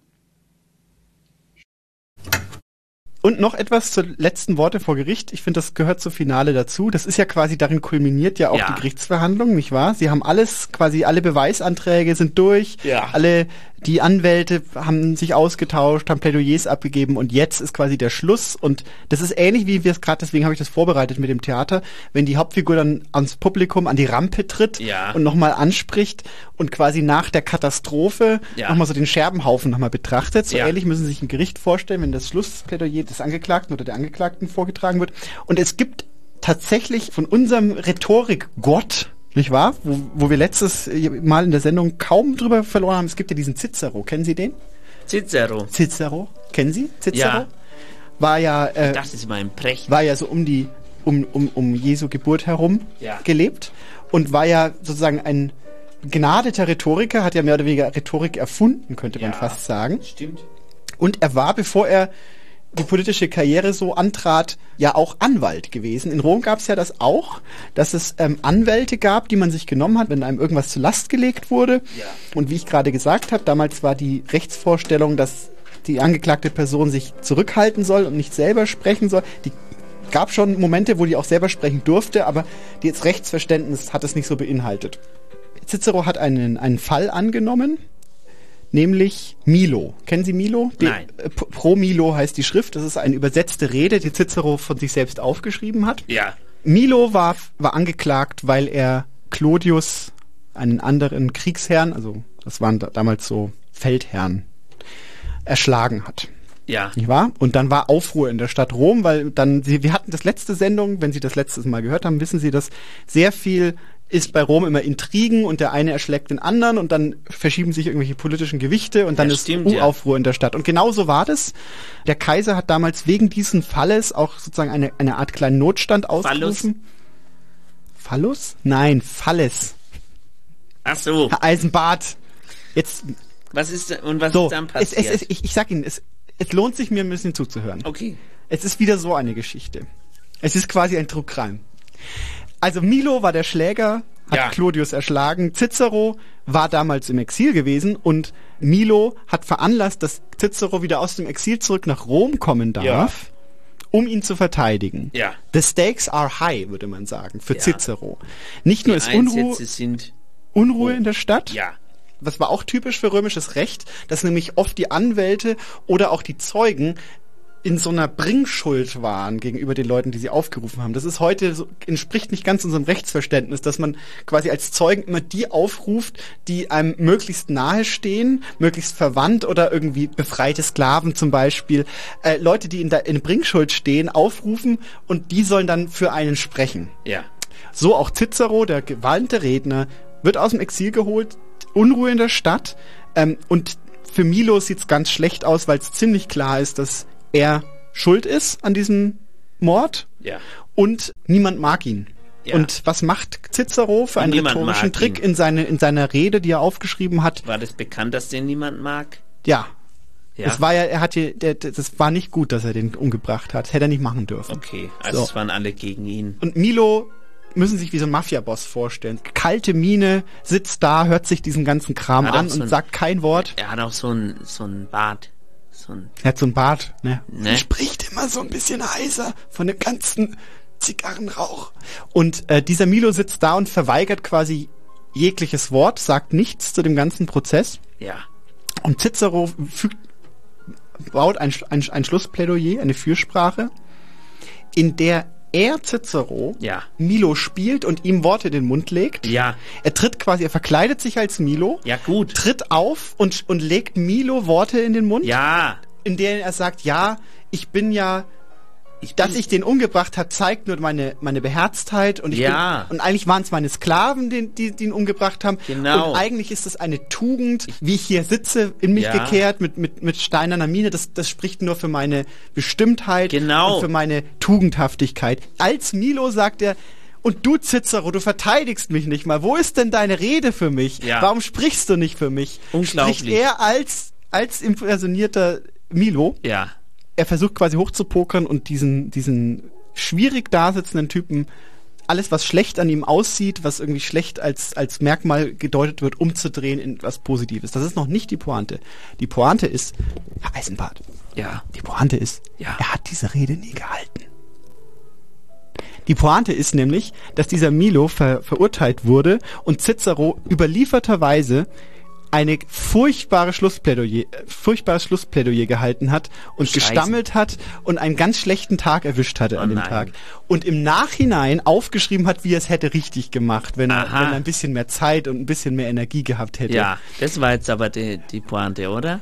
Und noch etwas zu letzten Worte vor Gericht. Ich finde, das gehört zum Finale dazu. Das ist ja quasi, darin kulminiert ja auch die Gerichtsverhandlung, nicht wahr? Sie haben alles, quasi alle Beweisanträge sind durch. Ja. Alle die Anwälte haben sich ausgetauscht, haben Plädoyers abgegeben und jetzt ist quasi der Schluss. Und das ist ähnlich, wie wir es gerade, deswegen habe ich das vorbereitet mit dem Theater, wenn die Hauptfigur dann ans Publikum, an die Rampe tritt und nochmal anspricht und quasi nach der Katastrophe nochmal so den Scherbenhaufen nochmal betrachtet. So ähnlich müssen Sie sich ein Gericht vorstellen, wenn das Schlussplädoyer des Angeklagten oder der Angeklagten vorgetragen wird. Und es gibt tatsächlich von unserem Rhetorik-Gott, nicht wahr? Wo wir letztes Mal in der Sendung kaum drüber verloren haben. Es gibt ja diesen Cicero. Kennen Sie den? Cicero. Kennen Sie Cicero? Ja. War ja, das ist mein Precht. War ja so um Jesu Geburt herum gelebt und war ja sozusagen ein begnadeter Rhetoriker, hat ja mehr oder weniger Rhetorik erfunden, könnte man fast sagen. Stimmt. Und er war, bevor er die politische Karriere so antrat, ja auch Anwalt gewesen. In Rom gab es ja das auch, dass es Anwälte gab, die man sich genommen hat, wenn einem irgendwas zur Last gelegt wurde. Ja. Und wie ich gerade gesagt habe, damals war die Rechtsvorstellung, dass die angeklagte Person sich zurückhalten soll und nicht selber sprechen soll. Die gab schon Momente, wo die auch selber sprechen durfte, aber das Rechtsverständnis hat es nicht so beinhaltet. Cicero hat einen Fall angenommen, nämlich Milo. Kennen Sie Milo? Nein. Pro Milo heißt die Schrift. Das ist eine übersetzte Rede, die Cicero von sich selbst aufgeschrieben hat. Ja. Milo war angeklagt, weil er Clodius, einen anderen Kriegsherrn, also das waren damals so Feldherren, erschlagen hat. Ja. Nicht wahr? Und dann war Aufruhr in der Stadt Rom, weil wir hatten das letzte Sendung, wenn Sie das letztes Mal gehört haben, wissen Sie, dass sehr viel ist bei Rom immer Intrigen und der eine erschlägt den anderen und dann verschieben sich irgendwelche politischen Gewichte und dann ist Aufruhr in der Stadt. Und genauso war das. Der Kaiser hat damals wegen diesen Falles auch sozusagen eine Art kleinen Notstand ausgerufen. Phallus? Nein, Falles. Ach so. Herr Eisenbart. Jetzt. Was ist dann passiert? Ich sag Ihnen, es lohnt sich mir ein bisschen zuzuhören. Okay. Es ist wieder so eine Geschichte. Es ist quasi ein True Crime. Also Milo war der Schläger, hat Clodius erschlagen. Cicero war damals im Exil gewesen und Milo hat veranlasst, dass Cicero wieder aus dem Exil zurück nach Rom kommen darf, um ihn zu verteidigen. Ja. The stakes are high, würde man sagen, für Cicero. Nicht nur ist Unruhe in der Stadt. Ja. Das war auch typisch für römisches Recht, dass nämlich oft die Anwälte oder auch die Zeugen in so einer Bringschuld waren gegenüber den Leuten, die sie aufgerufen haben. Das ist heute entspricht nicht ganz unserem Rechtsverständnis, dass man quasi als Zeugen immer die aufruft, die einem möglichst nahe stehen, möglichst verwandt oder irgendwie befreite Sklaven zum Beispiel. Leute, die in Bringschuld stehen, aufrufen und die sollen dann für einen sprechen. Ja. So auch Cicero, der gewandte Redner, wird aus dem Exil geholt, Unruhe in der Stadt und für Milo sieht's ganz schlecht aus, weil es ziemlich klar ist, dass er schuld ist an diesem Mord und niemand mag ihn. Ja. Und was macht Cicero für einen rhetorischen Trick in seiner Rede, die er aufgeschrieben hat? War das bekannt, dass den niemand mag? Ja. Das war das war nicht gut, dass er den umgebracht hat. Hätte er nicht machen dürfen. Okay, also es waren alle gegen ihn. Und Milo müssen sich wie so ein Mafia-Boss vorstellen. Kalte Miene, sitzt da, hört sich diesen ganzen Kram an und sagt kein Wort. Er hat auch so ein Bart. Er hat so ein Bart, ne? Er spricht immer so ein bisschen heiser von dem ganzen Zigarrenrauch. Und dieser Milo sitzt da und verweigert quasi jegliches Wort, sagt nichts zu dem ganzen Prozess. Ja. Und Cicero baut ein Schlussplädoyer, eine Fürsprache, in der Cicero Milo spielt und ihm Worte in den Mund legt. Ja. Er verkleidet sich als Milo. Ja, gut. Tritt auf und legt Milo Worte in den Mund. Ja. In denen er sagt, dass ich den umgebracht habe, zeigt nur meine Beherztheit und und eigentlich waren es meine Sklaven, die ihn umgebracht haben. Genau. Und eigentlich ist es eine Tugend, wie ich hier sitze, in mich gekehrt, mit steinerner Miene. Das spricht nur für meine Bestimmtheit und für meine Tugendhaftigkeit. Als Milo sagt er, und du Cicero, du verteidigst mich nicht mal. Wo ist denn deine Rede für mich? Ja. Warum sprichst du nicht für mich? Unglaublich. Spricht er als impersonierter Milo? Ja. Er versucht quasi hochzupokern und diesen schwierig dasitzenden Typen alles, was schlecht an ihm aussieht, was irgendwie schlecht als Merkmal gedeutet wird, umzudrehen in was Positives. Das ist noch nicht die Pointe. Die Pointe ist, Herr Eisenbart. Ja. Die Pointe ist, er hat diese Rede nie gehalten. Die Pointe ist nämlich, dass dieser Milo verurteilt wurde und Cicero überlieferterweise eine furchtbares Schlussplädoyer gehalten hat und gestammelt hat und einen ganz schlechten Tag erwischt hatte an dem Tag. Und im Nachhinein aufgeschrieben hat, wie er es hätte richtig gemacht, wenn er ein bisschen mehr Zeit und ein bisschen mehr Energie gehabt hätte. Ja, das war jetzt aber die Pointe, oder?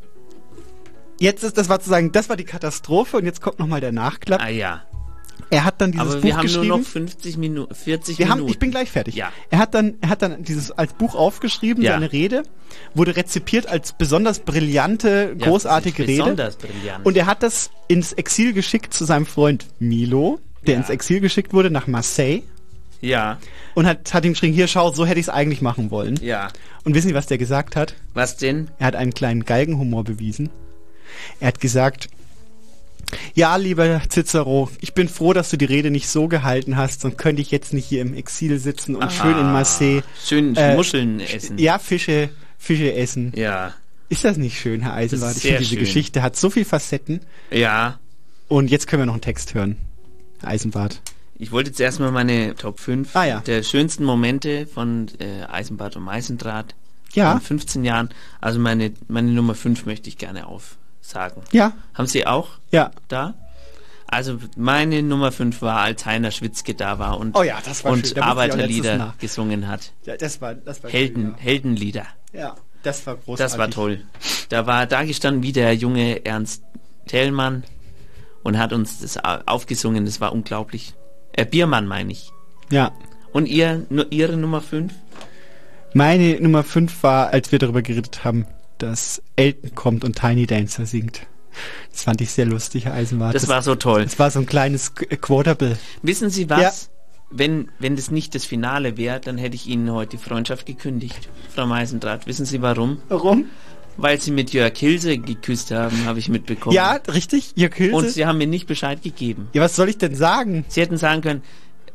Das war die Katastrophe und jetzt kommt nochmal der Nachklapp. Ah ja. Er hat dann dieses Buch geschrieben. Aber wir haben nur noch 40 Minuten. Ich bin gleich fertig. Ja. Er hat dann dieses als Buch aufgeschrieben, seine Rede, wurde rezipiert als besonders brillante, großartige Rede. Besonders brillant. Und er hat das ins Exil geschickt zu seinem Freund Milo, der ins Exil geschickt wurde nach Marseille. Ja. Und hat ihm geschrieben, hier schau, so hätte ich es eigentlich machen wollen. Ja. Und wissen Sie, was der gesagt hat? Was denn? Er hat einen kleinen Galgenhumor bewiesen. Er hat gesagt, ja, lieber Cicero, ich bin froh, dass du die Rede nicht so gehalten hast, sonst könnte ich jetzt nicht hier im Exil sitzen und schön in Marseille schön Muscheln essen. Ja, Fische essen. Ja. Ist das nicht schön, Herr Eisenbart? Ich finde, diese Geschichte hat so viel Facetten. Ja. Und jetzt können wir noch einen Text hören, Herr Eisenbart. Ich wollte jetzt erstmal meine Top 5 der schönsten Momente von Eisenbart und Meisendraht Ja. Von 15 Jahren. Also meine Nummer 5 möchte ich gerne aufsagen. Ja. Haben Sie auch? Ja. Da? Also meine Nummer 5 war, als Heiner Schwitzke da war und, oh ja, das war schön. Arbeiterlieder gesungen hat. Ja, das war Helden, schön, ja. Heldenlieder. Ja, das war großartig. Das war toll. Da war da gestanden wie der junge Ernst Thälmann und hat uns das aufgesungen. Das war unglaublich. Biermann meine ich. Ja. Und Ihre Nummer 5? Meine Nummer 5 war, als wir darüber geredet haben, dass Elton kommt und Tiny Dancer singt. Das fand ich sehr lustig, Herr Eisenbart. Das war so toll. Das war so ein kleines Quotable. Wissen Sie was? Ja. Wenn das nicht das Finale wäre, dann hätte ich Ihnen heute die Freundschaft gekündigt, Frau Meisendrath. Wissen Sie warum? Warum? Weil Sie mit Jörg Hilse geküsst haben, habe ich mitbekommen. Ja, richtig, Jörg Hilse. Und Sie haben mir nicht Bescheid gegeben. Ja, was soll ich denn sagen? Sie hätten sagen können,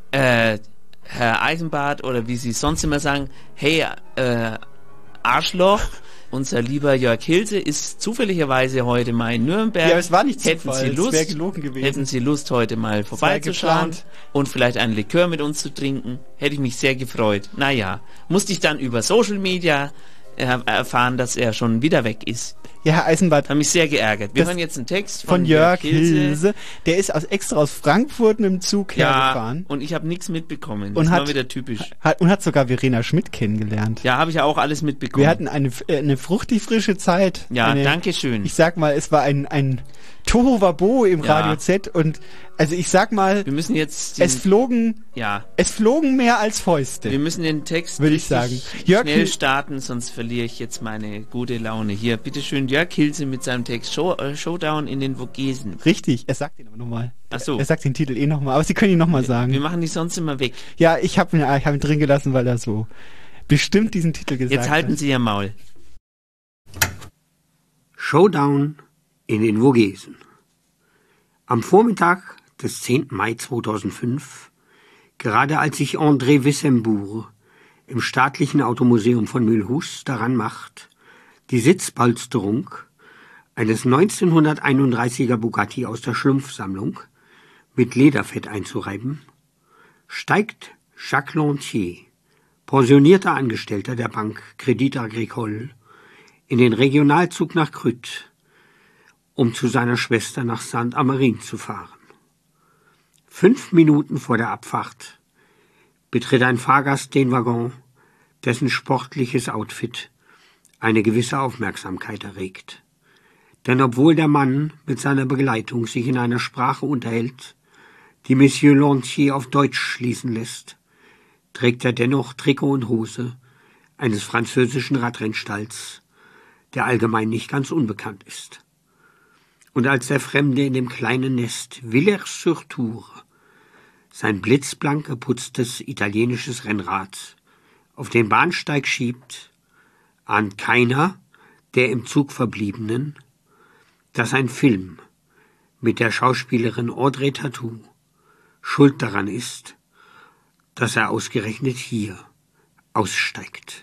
Herr Eisenbart, oder wie Sie sonst immer sagen, hey, Arschloch, unser lieber Jörg Hilse ist zufälligerweise heute mal in Nürnberg. Ja, es war nicht Hätten Zufall, Sie Lust, es wäre gelogen gewesen. Hätten Sie Lust, heute mal vorbeizuschauen und vielleicht einen Likör mit uns zu trinken, hätte ich mich sehr gefreut. Naja, musste ich dann über Social Media erfahren, dass er schon wieder weg ist. Ja, Herr Eisenbart. Hat mich sehr geärgert. Wir hören jetzt einen Text von Jörg Hilse. Der ist extra aus Frankfurt mit dem Zug hergefahren. Und ich habe nichts mitbekommen. Das war wieder typisch. Und hat sogar Verena Schmidt kennengelernt. Ja, habe ich auch alles mitbekommen. Wir hatten eine fruchtig frische Zeit. Ja, danke schön. Ich sag mal, es war ein Tohuwabo im Radio Z und also ich sag mal, wir müssen jetzt es flogen mehr als Fäuste. Wir müssen den Text, würde ich sagen, schnell starten, sonst verliere ich jetzt meine gute Laune. Hier, bitteschön, Jörg Hilse mit seinem Text Showdown in den Vogesen. Richtig, er sagt ihn aber nochmal. Ach so. Er sagt den Titel nochmal, aber Sie können ihn nochmal sagen. Wir machen die sonst immer weg. Ja, ich hab ihn drin gelassen, weil er so bestimmt diesen Titel gesagt hat. Jetzt halten Sie Ihr Maul. Showdown in den Vogesen. Am Vormittag des 10. Mai 2005, gerade als sich André Wissembourg im Staatlichen Automuseum von Mulhouse daran macht, die Sitzpolsterung eines 1931er Bugatti aus der Schlumpfsammlung mit Lederfett einzureiben, steigt Jacques Lantier, pensionierter Angestellter der Bank Crédit Agricole, in den Regionalzug nach Crüt, um zu seiner Schwester nach Saint-Amarien zu fahren. 5 Minuten vor der Abfahrt betritt ein Fahrgast den Waggon, dessen sportliches Outfit eine gewisse Aufmerksamkeit erregt. Denn obwohl der Mann mit seiner Begleitung sich in einer Sprache unterhält, die Monsieur Lantier auf Deutsch schließen lässt, trägt er dennoch Trikot und Hose eines französischen Radrennstalls, der allgemein nicht ganz unbekannt ist. Und als der Fremde in dem kleinen Nest Villers-sur-Tour sein blitzblank geputztes italienisches Rennrad auf den Bahnsteig schiebt, ahnt keiner der im Zug Verbliebenen, dass ein Film mit der Schauspielerin Audrey Tautou schuld daran ist, dass er ausgerechnet hier aussteigt.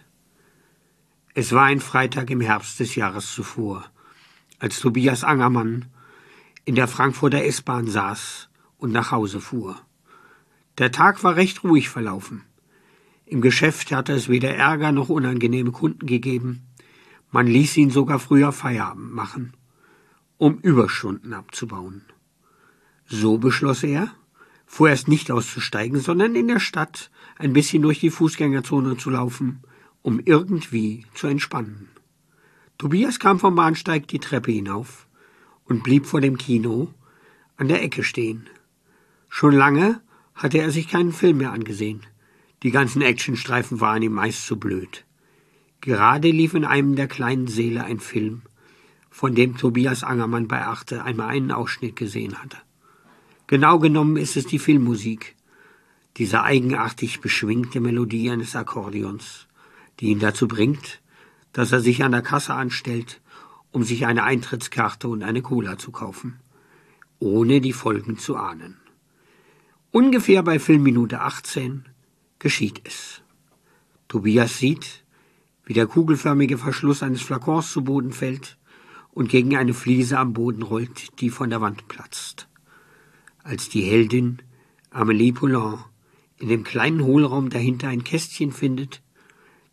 Es war ein Freitag im Herbst des Jahres zuvor, als Tobias Angermann in der Frankfurter S-Bahn saß und nach Hause fuhr. Der Tag war recht ruhig verlaufen. Im Geschäft hatte es weder Ärger noch unangenehme Kunden gegeben. Man ließ ihn sogar früher Feierabend machen, um Überstunden abzubauen. So beschloss er, vorerst nicht auszusteigen, sondern in der Stadt ein bisschen durch die Fußgängerzone zu laufen, um irgendwie zu entspannen. Tobias kam vom Bahnsteig die Treppe hinauf und blieb vor dem Kino an der Ecke stehen. Schon lange hatte er sich keinen Film mehr angesehen. Die ganzen Actionstreifen waren ihm meist zu blöd. Gerade lief in einem der kleinen Säle ein Film, von dem Tobias Angermann bei Arte einmal einen Ausschnitt gesehen hatte. Genau genommen ist es die Filmmusik, diese eigenartig beschwingte Melodie eines Akkordeons, die ihn dazu bringt, dass er sich an der Kasse anstellt, um sich eine Eintrittskarte und eine Cola zu kaufen, ohne die Folgen zu ahnen. Ungefähr bei Filmminute 18 geschieht es. Tobias sieht, wie der kugelförmige Verschluss eines Flakons zu Boden fällt und gegen eine Fliese am Boden rollt, die von der Wand platzt. Als die Heldin Amélie Poulain in dem kleinen Hohlraum dahinter ein Kästchen findet,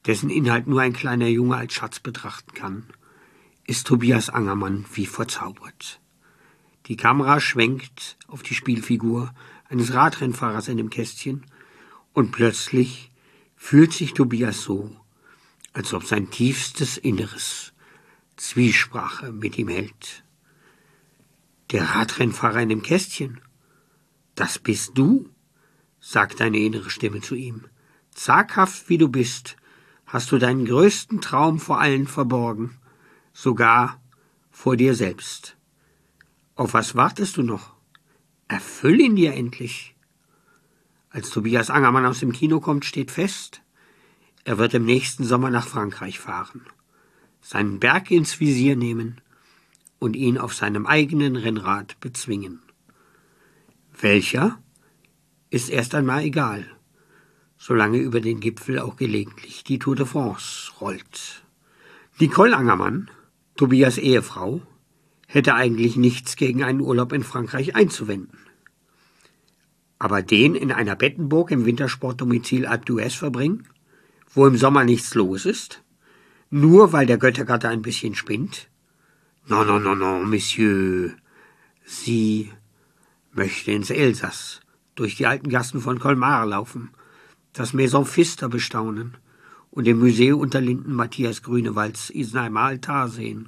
dessen Inhalt nur ein kleiner Junge als Schatz betrachten kann, ist Tobias Angermann wie verzaubert. Die Kamera schwenkt auf die Spielfigur eines Radrennfahrers in dem Kästchen und plötzlich fühlt sich Tobias so, als ob sein tiefstes Inneres Zwiesprache mit ihm hält. Der Radrennfahrer in dem Kästchen, das bist du, sagt eine innere Stimme zu ihm. Zaghaft wie du bist, hast du deinen größten Traum vor allen verborgen, sogar vor dir selbst. Auf was wartest du noch? Erfüll ihn dir endlich. Als Tobias Angermann aus dem Kino kommt, steht fest, er wird im nächsten Sommer nach Frankreich fahren, seinen Berg ins Visier nehmen und ihn auf seinem eigenen Rennrad bezwingen. Welcher? Ist erst einmal egal, solange über den Gipfel auch gelegentlich die Tour de France rollt. Nicole Angermann, Tobias Ehefrau, hätte eigentlich nichts gegen einen Urlaub in Frankreich einzuwenden. Aber den in einer Bettenburg im Wintersportdomizil Alpe d'Huez verbringen, wo im Sommer nichts los ist, nur weil der Göttergatte ein bisschen spinnt? Non, Monsieur. Sie möchte ins Elsass, durch die alten Gassen von Colmar laufen, das Maison Pfister bestaunen und im Museum unter Linden Matthias Grünewalds Isenheimer Altar sehen.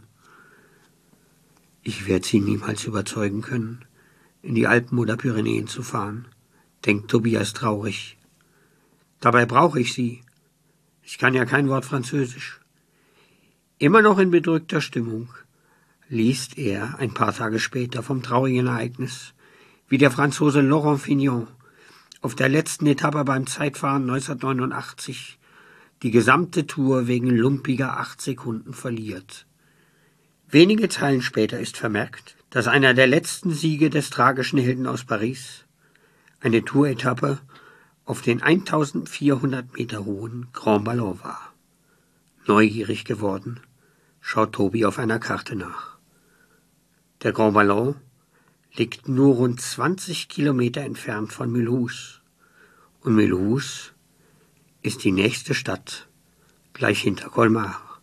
Ich werde sie niemals überzeugen können, in die Alpen oder Pyrenäen zu fahren, denkt Tobias traurig. Dabei brauche ich sie. Ich kann ja kein Wort Französisch. Immer noch in bedrückter Stimmung liest er ein paar Tage später vom traurigen Ereignis, wie der Franzose Laurent Fignon auf der letzten Etappe beim Zeitfahren 1989 die gesamte Tour wegen lumpiger 8 Sekunden verliert. Wenige Zeilen später ist vermerkt, dass einer der letzten Siege des tragischen Helden aus Paris eine Tour-Etappe auf den 1400 Meter hohen Grand Ballon war. Neugierig geworden, schaut Tobi auf einer Karte nach. Der Grand Ballon liegt nur rund 20 Kilometer entfernt von Mulhouse. Und Mulhouse ist die nächste Stadt, gleich hinter Colmar.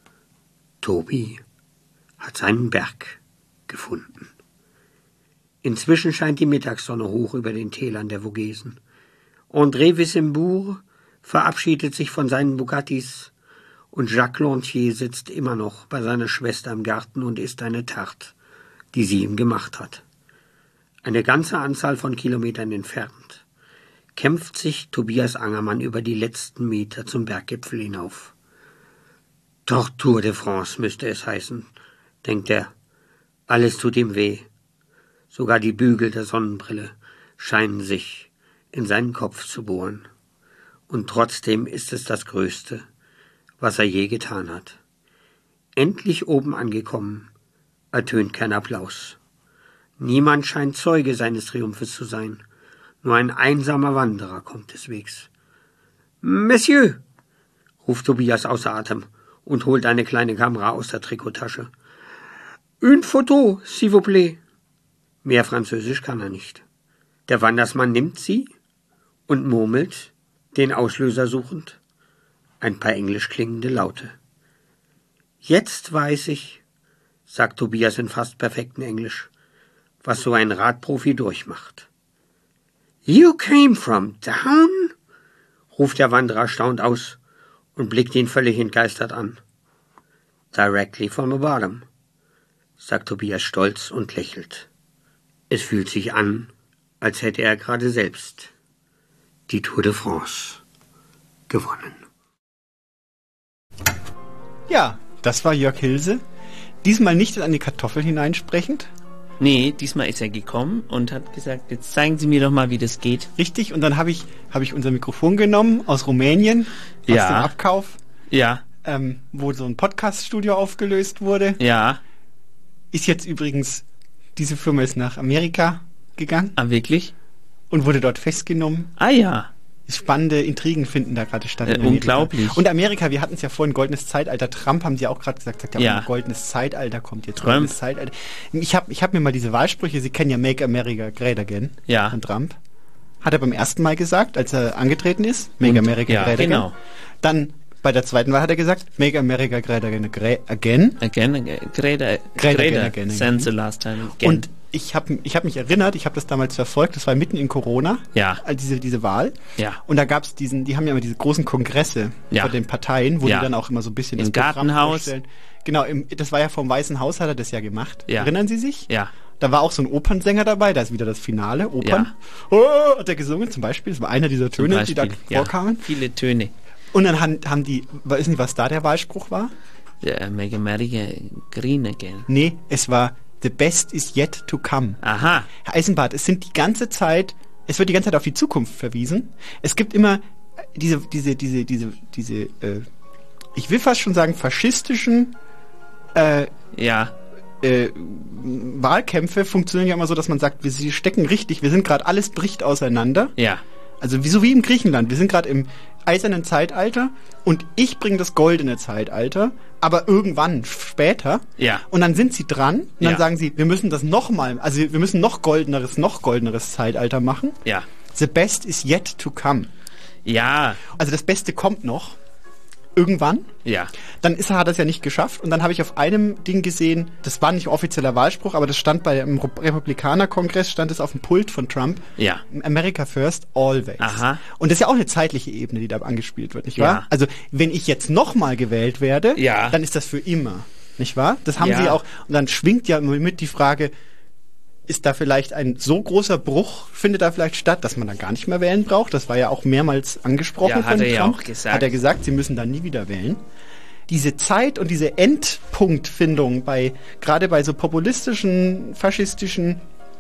Tobi hat seinen Berg gefunden. Inzwischen scheint die Mittagssonne hoch über den Tälern der Vogesen. André Wissembourg verabschiedet sich von seinen Bugattis und Jacques Lantier sitzt immer noch bei seiner Schwester im Garten und isst eine Tarte, die sie ihm gemacht hat. Eine ganze Anzahl von Kilometern entfernt kämpft sich Tobias Angermann über die letzten Meter zum Berggipfel hinauf. Tour de France müsste es heißen, denkt er. Alles tut ihm weh. Sogar die Bügel der Sonnenbrille scheinen sich in seinen Kopf zu bohren. Und trotzdem ist es das Größte, was er je getan hat. Endlich oben angekommen, ertönt kein Applaus. Niemand scheint Zeuge seines Triumphes zu sein. Nur ein einsamer Wanderer kommt des Wegs. »Monsieur«, ruft Tobias außer Atem und holt eine kleine Kamera aus der Trikottasche. »Une photo, s'il vous plaît.« Mehr Französisch kann er nicht. Der Wandersmann nimmt sie und murmelt, den Auslöser suchend, ein paar englisch klingende Laute. »Jetzt weiß ich«, sagt Tobias in fast perfektem Englisch, was so ein Radprofi durchmacht. »You came from down?« ruft der Wanderer erstaunt aus und blickt ihn völlig entgeistert an. »Directly from the bottom«, sagt Tobias stolz und lächelt. Es fühlt sich an, als hätte er gerade selbst die Tour de France gewonnen. Ja, das war Jörg Hilse. Diesmal nicht in eine Kartoffel hineinsprechend. Nee, diesmal ist er gekommen und hat gesagt, jetzt zeigen Sie mir doch mal, wie das geht. Richtig, und dann habe ich unser Mikrofon genommen aus Rumänien, aus dem Abkauf. Ja. Wo so ein Podcast-Studio aufgelöst wurde. Ja. Ist jetzt übrigens, diese Firma ist nach Amerika gegangen. Ah, wirklich? Und wurde dort festgenommen. Ah ja. Spannende Intrigen finden da gerade statt. Unglaublich. Und Amerika, wir hatten es ja vorhin, goldenes Zeitalter. Trump haben sie auch gerade gesagt, ja, goldenes Zeitalter kommt jetzt. Trump. Goldenes Zeitalter. Ich hab mir mal diese Wahlsprüche, Sie kennen ja Make America Great Again von Trump. Hat er beim ersten Mal gesagt, als er angetreten ist. Make America Great Again. Dann Bei der zweiten Wahl hat er gesagt, make America great again. Again. Since the last time again. Und ich hab mich erinnert, ich habe das damals verfolgt, das war mitten in Corona, diese Wahl. Ja. Und da gab's die haben ja immer diese großen Kongresse von den Parteien, wo die dann auch immer so ein bisschen das Programm vorstellen. Genau, das war ja vom Weißen Haus, hat er das ja gemacht. Ja. Erinnern Sie sich? Ja. Da war auch so ein Opernsänger dabei, da ist wieder das Finale, Opern. Ja. Oh, hat er gesungen zum Beispiel, das war einer dieser Töne, die da vorkamen. Viele Töne. Und dann haben die, weiß nicht, was da der Wahlspruch war? Make America green again. Nee, es war The best is yet to come. Aha. Herr Eisenbart, es wird die ganze Zeit auf die Zukunft verwiesen. Es gibt immer diese, ich will fast schon sagen, faschistischen Wahlkämpfe funktionieren ja immer so, dass man sagt, wir stecken richtig, wir sind gerade, alles bricht auseinander. Ja. Also so wie in Griechenland, wir sind gerade im eisernen Zeitalter und ich bringe das goldene Zeitalter, aber irgendwann später. Ja. Und dann sind sie dran und dann sagen sie, wir müssen das nochmal, also wir müssen noch goldeneres Zeitalter machen. Ja. The best is yet to come. Ja. Also das Beste kommt noch. Irgendwann. Ja. Dann hat er es ja nicht geschafft und dann habe ich auf einem Ding gesehen, das war nicht offizieller Wahlspruch, aber das stand bei dem Republikaner-Kongress, stand es auf dem Pult von Trump. Ja. America first, always. Aha. Und das ist ja auch eine zeitliche Ebene, die da angespielt wird, nicht wahr? Also, wenn ich jetzt nochmal gewählt werde, dann ist das für immer, nicht wahr? Das haben sie auch, und dann schwingt ja immer mit die Frage, ist da vielleicht ein so großer Bruch, findet da vielleicht statt, dass man dann gar nicht mehr wählen braucht? Das war ja auch mehrmals angesprochen von Trump. Ja auch gesagt. Hat er gesagt, sie müssen dann nie wieder wählen. Diese Zeit und diese Endpunktfindung gerade bei so populistischen, faschistoiden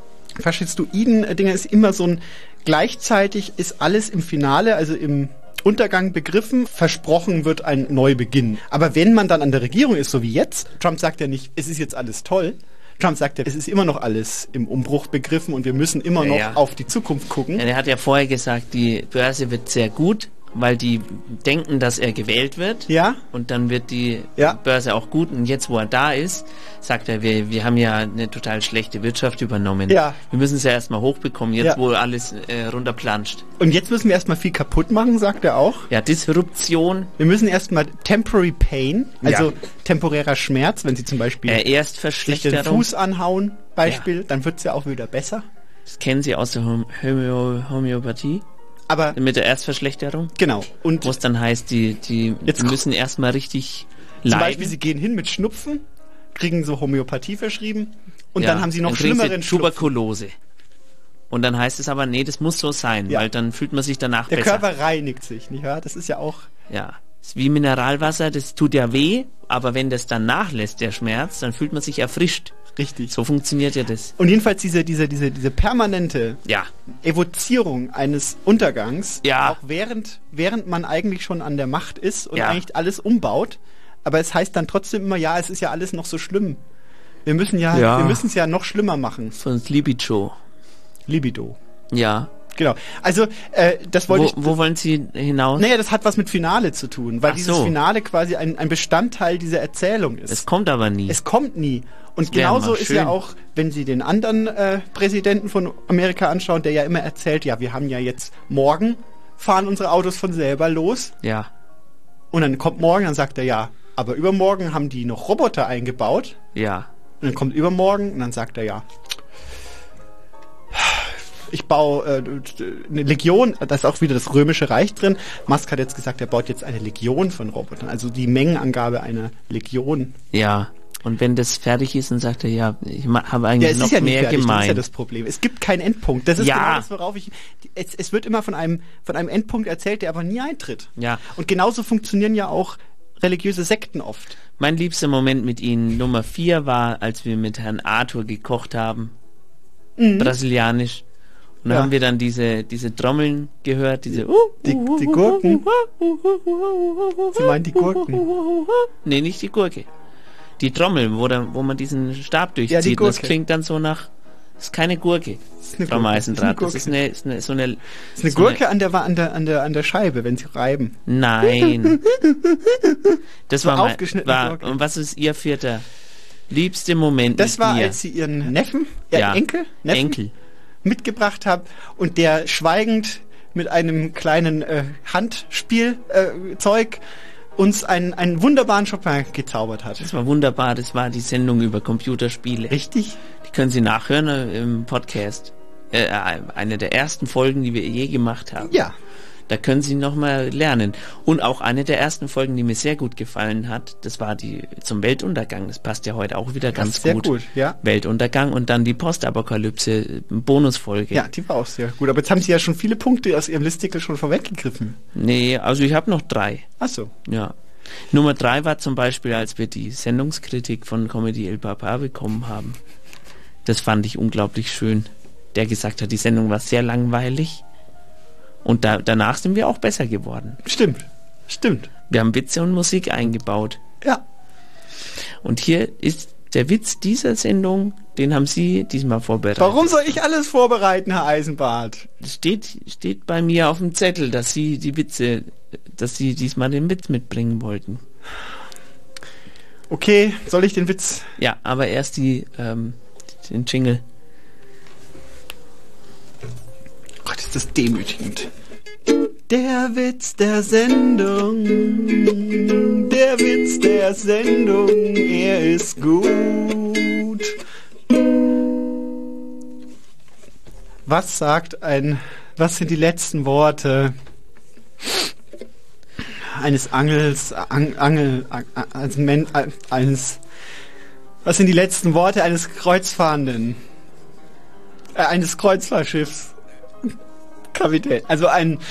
Dingen ist immer so ein, gleichzeitig ist alles im Finale, also im Untergang begriffen, versprochen wird ein Neubeginn. Aber wenn man dann an der Regierung ist, so wie jetzt, Trump sagt ja nicht, es ist jetzt alles toll, Trump sagt ja, es ist immer noch alles im Umbruch begriffen und wir müssen immer noch auf die Zukunft gucken. Ja, er hat ja vorher gesagt, die Börse wird sehr gut, weil die denken, dass er gewählt wird. Ja. Und dann wird die Börse auch gut. Und jetzt, wo er da ist, sagt er, wir haben ja eine total schlechte Wirtschaft übernommen. Ja. Wir müssen es ja erstmal hochbekommen, jetzt wo alles runterplanscht. Und jetzt müssen wir erstmal viel kaputt machen, sagt er auch. Ja, Disruption. Wir müssen erstmal Temporary Pain, also temporärer Schmerz, wenn Sie zum Beispiel erst sich den Fuß anhauen, Beispiel, dann wird es ja auch wieder besser. Das kennen Sie aus der Homöopathie. Aber mit der Erstverschlechterung? Genau. Und wo es dann heißt, die müssen erstmal richtig leiden. Zum Beispiel, sie gehen hin mit Schnupfen, kriegen so Homöopathie verschrieben und dann haben sie noch schlimmeren Tuberkulose. Und dann heißt es aber, nee, das muss so sein, weil dann fühlt man sich danach besser. Der Körper reinigt sich, nicht wahr? Das ist ja auch... Ja, das ist wie Mineralwasser, das tut ja weh, aber wenn das dann nachlässt, der Schmerz, dann fühlt man sich erfrischt. Richtig. So funktioniert ja das. Und jedenfalls diese permanente Evozierung eines Untergangs, auch während man eigentlich schon an der Macht ist und eigentlich alles umbaut, aber es heißt dann trotzdem immer, es ist ja alles noch so schlimm. Wir müssen es ja noch schlimmer machen. Sonst Libido. Ja. Genau. Also, das wollte ich... Wo wollen Sie hinaus? Naja, das hat was mit Finale zu tun, weil dieses Finale quasi ein Bestandteil dieser Erzählung ist. Es kommt aber nie. Es kommt nie. Und genauso ist ja auch, wenn Sie den anderen Präsidenten von Amerika anschauen, der ja immer erzählt, wir haben ja jetzt morgen, fahren unsere Autos von selber los. Ja. Und dann kommt morgen, dann sagt er, aber übermorgen haben die noch Roboter eingebaut. Ja. Und dann kommt übermorgen und dann sagt er, ich baue eine Legion, da ist auch wieder das Römische Reich drin. Musk hat jetzt gesagt, er baut jetzt eine Legion von Robotern, also die Mengenangabe einer Legion. Ja, und wenn das fertig ist, dann sagt er, ich habe eigentlich noch mehr gemeint. Das ist ja das Problem. Es gibt keinen Endpunkt. Das ist genau das, worauf es wird immer von einem Endpunkt erzählt, der aber nie eintritt. Ja. Und genauso funktionieren ja auch religiöse Sekten oft. Mein liebster Moment mit Ihnen, Nummer 4, war, als wir mit Herrn Arthur gekocht haben. Brasilianisch. Und da haben wir dann diese Trommeln gehört, diese die Gurken. Sie meinen die Gurken? Nee, nicht die Gurke. Die Trommel, wo man diesen Stab durchzieht. Das klingt dann so nach... Das ist keine Gurke, Frau Meisendrath. Das ist eine Gurke an der Scheibe, wenn Sie reiben. Nein. Das war aufgeschnittene Gurke. Und was ist Ihr vierter liebster Moment? Das war, als Sie Ihren Neffen, Enkel mitgebracht haben und der schweigend mit einem kleinen Handspielzeug uns einen wunderbaren Chopin gezaubert hat. Das war wunderbar, das war die Sendung über Computerspiele. Richtig? Die können Sie nachhören im Podcast. Eine der ersten Folgen, die wir je gemacht haben. Ja. Da können Sie nochmal lernen. Und auch eine der ersten Folgen, die mir sehr gut gefallen hat, das war die zum Weltuntergang. Das passt ja heute auch wieder ganz sehr gut. Gut, ja. Weltuntergang und dann die Postapokalypse, Bonusfolge. Ja, die war auch sehr gut. Aber jetzt haben Sie ja schon viele Punkte aus Ihrem Listicle schon vorweggegriffen. Nee, also ich habe noch 3. Ach so. Ja. Nummer 3 war zum Beispiel, als wir die Sendungskritik von Comedy El Papa bekommen haben. Das fand ich unglaublich schön. Der gesagt hat, die Sendung war sehr langweilig. Und danach sind wir auch besser geworden. Stimmt. Wir haben Witze und Musik eingebaut. Ja. Und hier ist der Witz dieser Sendung, den haben Sie diesmal vorbereitet. Warum soll ich alles vorbereiten, Herr Eisenbart? Steht bei mir auf dem Zettel, dass Sie diesmal den Witz mitbringen wollten. Okay, soll ich den Witz? Ja, aber erst den Jingle. Gott, ist das demütigend. Der Witz der Sendung, der Witz der Sendung, er ist gut. Was sind die letzten Worte eines was sind die letzten Worte eines Kreuzfahrenden? Eines Kreuzfahrtschiffs? Kapitän. Also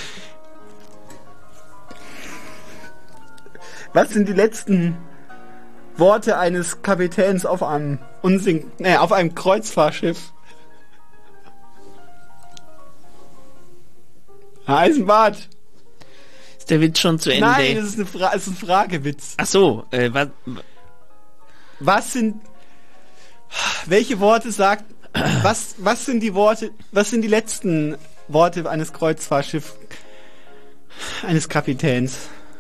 was sind die letzten Worte eines Kapitäns auf einem Kreuzfahrtschiff? Herr Eisenbart. Ist der Witz schon zu Ende? Nein, es ist ein Fragewitz. Ach so, welche Worte sagt, was sind die letzten Worte eines Kreuzfahrtschiffs, eines Kapitäns?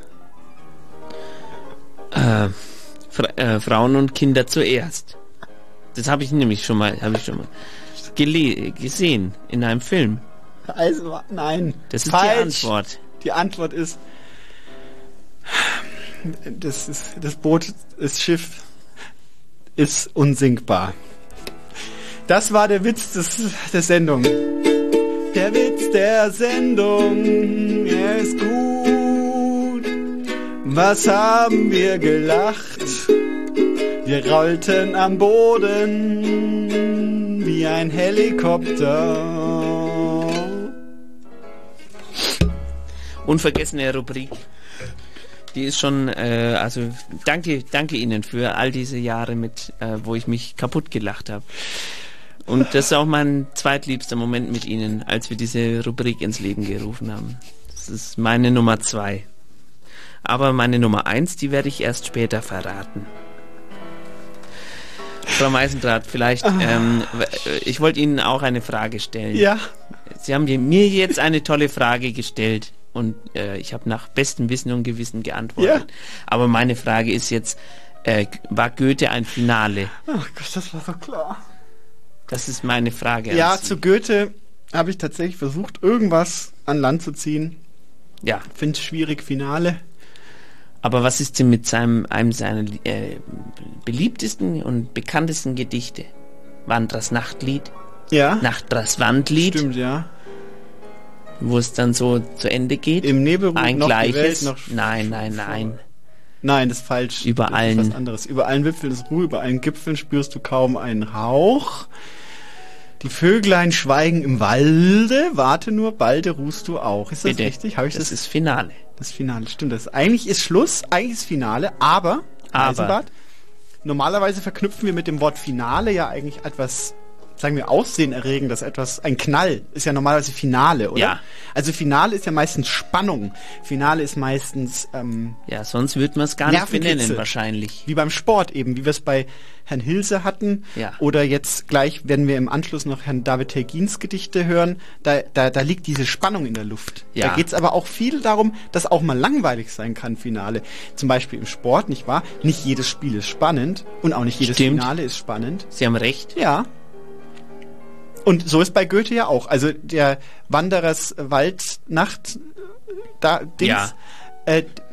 Frauen und Kinder zuerst. Das habe ich nämlich schon mal gesehen in einem Film. Also, nein. Das ist falsch. Die Antwort. Die Antwort ist, das Schiff ist unsinkbar. Das war der Witz der Sendung. Der Witz der Sendung, er ist gut. Was haben wir gelacht? Wir rollten am Boden wie ein Helikopter. Unvergessene Rubrik. Die ist schon, danke Ihnen für all diese Jahre wo ich mich kaputt gelacht habe. Und das ist auch mein zweitliebster Moment mit Ihnen, als wir diese Rubrik ins Leben gerufen haben. Das ist meine Nummer 2. Aber meine Nummer 1, die werde ich erst später verraten. Frau Meisendrath, vielleicht, ich wollte Ihnen auch eine Frage stellen. Ja. Sie haben mir jetzt eine tolle Frage gestellt und ich habe nach bestem Wissen und Gewissen geantwortet. Ja. Aber meine Frage ist jetzt, war Goethe ein Finale? Ach Gott, das war so klar. Das ist meine Frage. Ja, zu Goethe habe ich tatsächlich versucht, irgendwas an Land zu ziehen. Ja. Finde es schwierig, Finale. Aber was ist denn mit einem seiner beliebtesten und bekanntesten Gedichte? Wandrers Nachtlied? Ja. Wandrers Wandlied? Stimmt, ja. Wo es dann so zu Ende geht? Im Nebel ein noch gleiches? Die Welt noch Nein. Nein, das ist falsch. Über das allen. Ist was anderes. Über allen Wipfeln ist Ruhe, über allen Gipfeln spürst du kaum einen Hauch. Die Vöglein schweigen im Walde, warte nur, balde ruhst du auch. Ist das richtig? Das ist Finale. Das Finale, stimmt. Eigentlich ist Schluss, eigentlich ist Finale, aber Eisenbart, normalerweise verknüpfen wir mit dem Wort Finale ja eigentlich etwas, sagen wir, Aufsehenerregendes, ein Knall, ist ja normalerweise Finale, oder? Ja. Also Finale ist ja meistens Spannung. Finale ist meistens ja, sonst würde man es gar nicht benennen wahrscheinlich. Wie beim Sport eben, wie wir es bei Herrn Hilse hatten. Ja. Oder jetzt gleich werden wir im Anschluss noch Herrn David Tegins Gedichte hören. Da liegt diese Spannung in der Luft. Ja. Da geht es aber auch viel darum, dass auch mal langweilig sein kann, Finale. Zum Beispiel im Sport, nicht wahr? Nicht jedes Spiel ist spannend und auch nicht jedes Finale ist spannend. Sie haben recht. Ja. Und so ist bei Goethe ja auch. Also der Wanderers Waldnacht,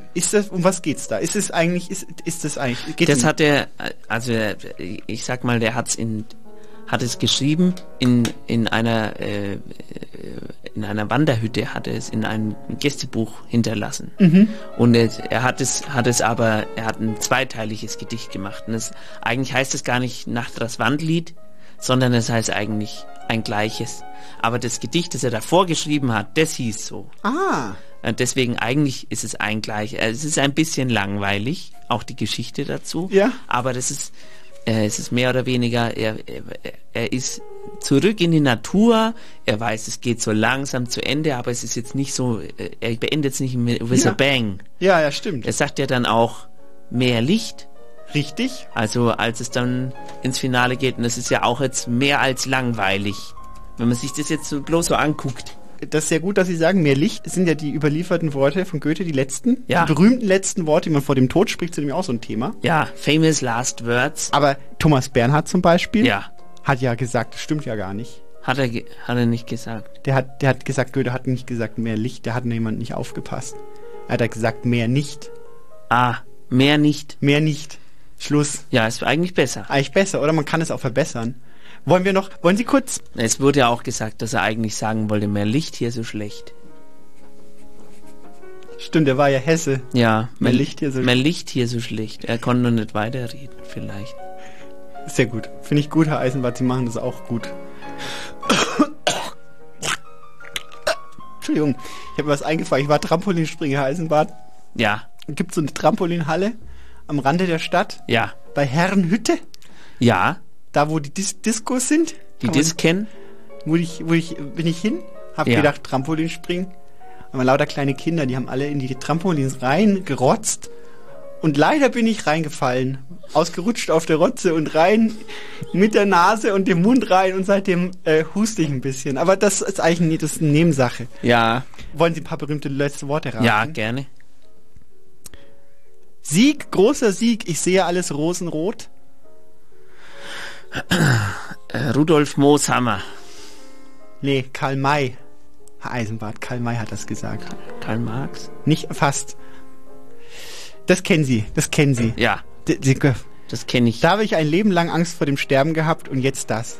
Um was geht's da? Ist das eigentlich, hat er, also ich sag mal, der hat es geschrieben in einer Wanderhütte, hat er es in einem Gästebuch hinterlassen. Und er hat ein zweiteiliges Gedicht gemacht. Und eigentlich heißt es gar nicht Nacht das Wandlied, sondern es heißt eigentlich ein gleiches. Aber das Gedicht, das er davor geschrieben hat, das hieß so. Deswegen eigentlich ist es ein gleiches. Es ist ein bisschen langweilig, auch die Geschichte dazu. Ja. Aber es ist mehr oder weniger, er ist zurück in die Natur, er weiß, es geht so langsam zu Ende, aber es ist jetzt nicht so, er beendet es nicht with a bang. Ja, stimmt. Er sagt ja dann auch mehr Licht. Richtig. Also als es dann ins Finale geht, und es ist ja auch jetzt mehr als langweilig, wenn man sich das jetzt so bloß so anguckt. Das ist sehr gut, dass Sie sagen, mehr Licht. Das sind ja die überlieferten Worte von Goethe, die letzten, die berühmten letzten Worte, die man vor dem Tod spricht, sind nämlich auch so ein Thema. Ja, famous last words. Aber Thomas Bernhard zum Beispiel hat ja gesagt, das stimmt ja gar nicht. Hat er nicht gesagt. Der hat gesagt, Goethe hat nicht gesagt mehr Licht, da hat jemand nicht aufgepasst. Er hat gesagt, mehr nicht. Mehr nicht. Mehr nicht. Schluss. Ja, ist eigentlich besser. Eigentlich besser, oder? Man kann es auch verbessern. Wollen Sie kurz? Es wurde ja auch gesagt, dass er eigentlich sagen wollte, mehr Licht hier so schlecht. Stimmt, er war ja Hesse. Ja, mehr Licht hier so schlecht. Er konnte noch nicht weiterreden, vielleicht. Sehr gut. Finde ich gut, Herr Eisenbart, Sie machen das auch gut. Entschuldigung, ich habe was eingefallen. Ich war Trampolinspringer, Herr Eisenbart. Ja. Gibt es so eine Trampolinhalle am Rande der Stadt? Ja. Bei Herrenhütte? Ja. Da, wo die Diskos sind? Die Disken? Bin ich hin? Hab gedacht, Trampolinspringen. Und lauter kleine Kinder, die haben alle in die Trampolins reingerotzt. Und leider bin ich reingefallen. Ausgerutscht auf der Rotze und rein mit der Nase und dem Mund rein. Und seitdem huste ich ein bisschen. Aber das ist eigentlich das ist eine Nebensache. Ja. Wollen Sie ein paar berühmte letzte Worte raten? Ja, gerne. Sieg, großer Sieg, ich sehe alles rosenrot. Rudolf Mooshammer. Nee, Karl May. Herr Eisenbart, Karl May hat das gesagt. Karl Marx? Nicht fast. Das kennen Sie. Ja, das kenne ich. Da habe ich ein Leben lang Angst vor dem Sterben gehabt und jetzt das.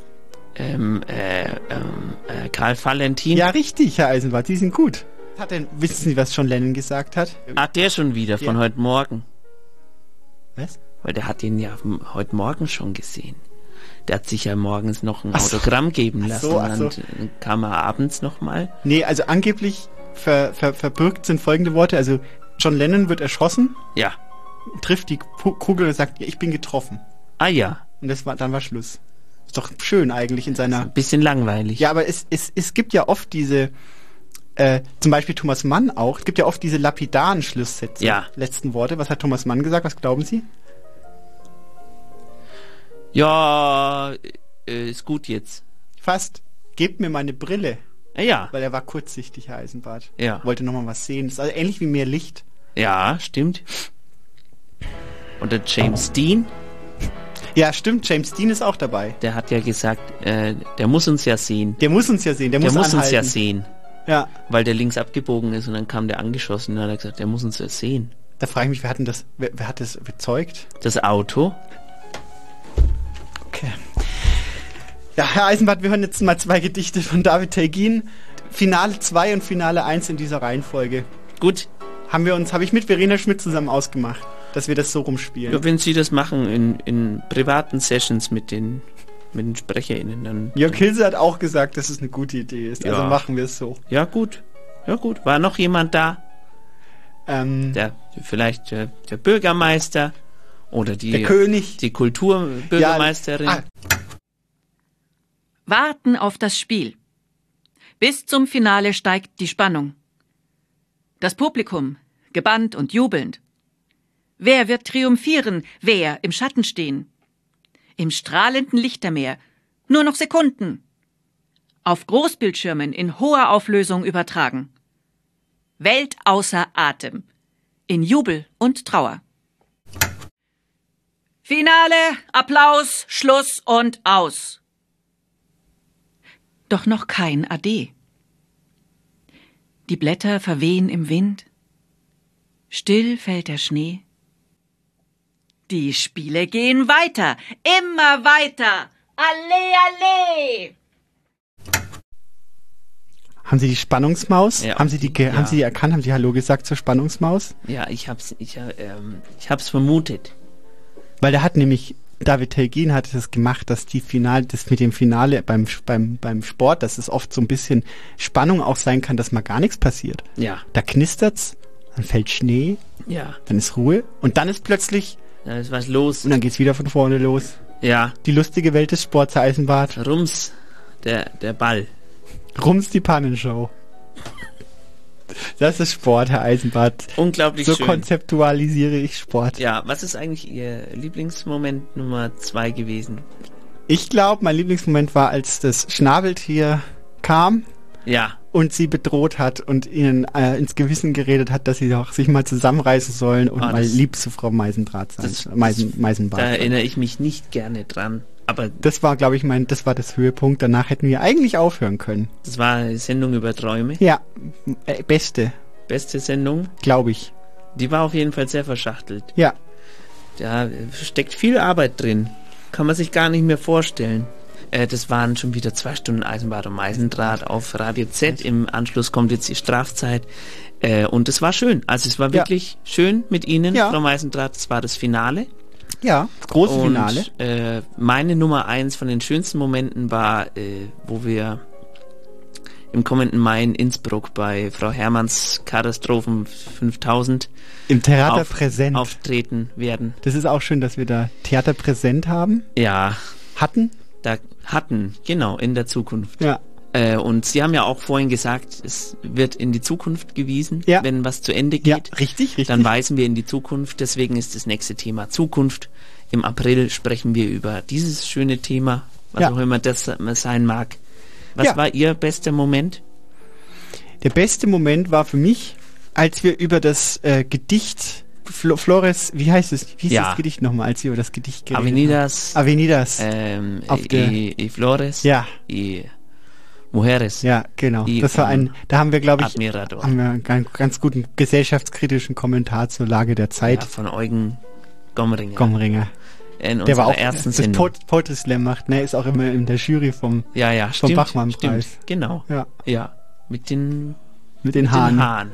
Karl Valentin? Ja, richtig, Herr Eisenbart, Sie sind gut. Wissen Sie, was John Lennon gesagt hat? Der schon wieder, von heute Morgen. Was? Weil der hat ihn ja heute Morgen schon gesehen. Der hat sich ja morgens noch ein Autogramm geben lassen. Und dann kam er abends nochmal. Nee, also angeblich verbürgt sind folgende Worte. Also John Lennon wird erschossen. Ja. Trifft die Kugel und sagt, ich bin getroffen. Ah ja. Und dann war Schluss. Ist doch schön eigentlich in seiner... Ein bisschen langweilig. Ja, aber es gibt ja oft diese... zum Beispiel Thomas Mann auch. Es gibt ja oft diese lapidaren Schlusssätze. Ja. Letzten Worte. Was hat Thomas Mann gesagt? Was glauben Sie? Ja, ist gut jetzt. Fast. Gebt mir meine Brille. Ja. Weil er war kurzsichtig, Herr Eisenbart. Ja. Wollte nochmal was sehen. Das ist also ähnlich wie mehr Licht. Ja, stimmt. Und der James Dean? Ja, stimmt. James Dean ist auch dabei. Der hat ja gesagt, der muss uns ja sehen. Der muss uns ja sehen. Der muss uns ja sehen. Ja. Weil der links abgebogen ist und dann kam der angeschossen und dann hat er gesagt, der muss uns ja sehen. Da frage ich mich, wer hat das bezeugt? Das Auto. Okay. Ja, Herr Eisenbart, wir hören jetzt mal 2 Gedichte von David Taigin. Finale 2 und Finale 1 in dieser Reihenfolge. Gut. Habe ich mit Verena Schmidt zusammen ausgemacht, dass wir das so rumspielen. Ja, wenn Sie das machen in privaten Sessions mit den SprecherInnen, dann... Jörg Hilse hat auch gesagt, dass es eine gute Idee ist. Ja. Also machen wir es so. Ja, gut. War noch jemand da? Vielleicht der Bürgermeister oder der König. Die Kulturbürgermeisterin. Ja. Warten auf das Spiel. Bis zum Finale steigt die Spannung. Das Publikum, gebannt und jubelnd. Wer wird triumphieren, wer im Schatten stehen? Im strahlenden Lichtermeer, nur noch Sekunden. Auf Großbildschirmen in hoher Auflösung übertragen. Welt außer Atem, in Jubel und Trauer. Finale, Applaus, Schluss und aus. Doch noch kein Ade. Die Blätter verwehen im Wind. Still fällt der Schnee. Die Spiele gehen weiter, immer weiter. Alle, alle! Haben Sie die Spannungsmaus? Ja. Haben Sie die erkannt? Haben Sie Hallo gesagt zur Spannungsmaus? Ja, ich hab's vermutet. Weil da hat nämlich David Telgin hat das gemacht, dass das mit dem Finale beim Sport, dass es oft so ein bisschen Spannung auch sein kann, dass mal gar nichts passiert. Ja. Da knistert's, dann fällt Schnee, Ja. dann ist Ruhe und dann ist plötzlich Da ist was los. und dann geht's wieder von vorne los. Ja. Die lustige Welt des Sports, Herr Eisenbart. Rums, der Ball. Rums die Pannenshow. Das ist Sport, Herr Eisenbart. Unglaublich so schön. So konzeptualisiere ich Sport. Ja, was ist eigentlich Ihr Lieblingsmoment Nummer 2 gewesen? Ich glaube, mein Lieblingsmoment war, als das Schnabeltier kam. Ja. Und sie bedroht hat und ihnen ins Gewissen geredet hat, dass sie doch sich mal zusammenreißen sollen und mal lieb zu Frau Meisendraht sein. Meisenbart. Da erinnere ich mich nicht gerne dran. Aber das war, glaube ich, das war das Höhepunkt. Danach hätten wir eigentlich aufhören können. Das war eine Sendung über Träume. Ja, beste Sendung. Glaube ich. Die war auf jeden Fall sehr verschachtelt. Ja. Da steckt viel Arbeit drin. Kann man sich gar nicht mehr vorstellen. Das waren schon wieder 2 Stunden Eisenbart und Meisendraht auf Radio Z. Im Anschluss kommt jetzt die Strafzeit. Und es war schön. Also es war wirklich schön mit Ihnen, Frau Meisendraht. Es war das Finale. Ja, das große Finale. Meine Nummer 1 von den schönsten Momenten war, wo wir im kommenden Mai in Innsbruck bei Frau Herrmanns Katastrophen 5000 im Theater präsent auftreten werden. Das ist auch schön, dass wir da Theater präsent haben. Ja. Hatten, genau, in der Zukunft. Ja. Und Sie haben ja auch vorhin gesagt, es wird in die Zukunft gewiesen, wenn was zu Ende geht. Ja, richtig. Dann weisen wir in die Zukunft. Deswegen ist das nächste Thema Zukunft. Im April sprechen wir über dieses schöne Thema, was auch immer das sein mag. Was war Ihr bester Moment? Der beste Moment war für mich, als wir über das Gedicht Flores, wie heißt es? Wie hieß das Gedicht nochmal, als wir über das Gedicht geredet haben? Avenidas. Y Flores. Ja. Y Mujeres. Ja, genau. Das war da haben wir, glaube ich, einen ganz guten gesellschaftskritischen Kommentar zur Lage der Zeit. Ja, von Eugen Gomringer. In der war auch ersten das Sendung. Poetry Slam macht, ne? Ist auch immer in der Jury vom Bachmann-Preis. Genau. Ja. Mit den Haaren.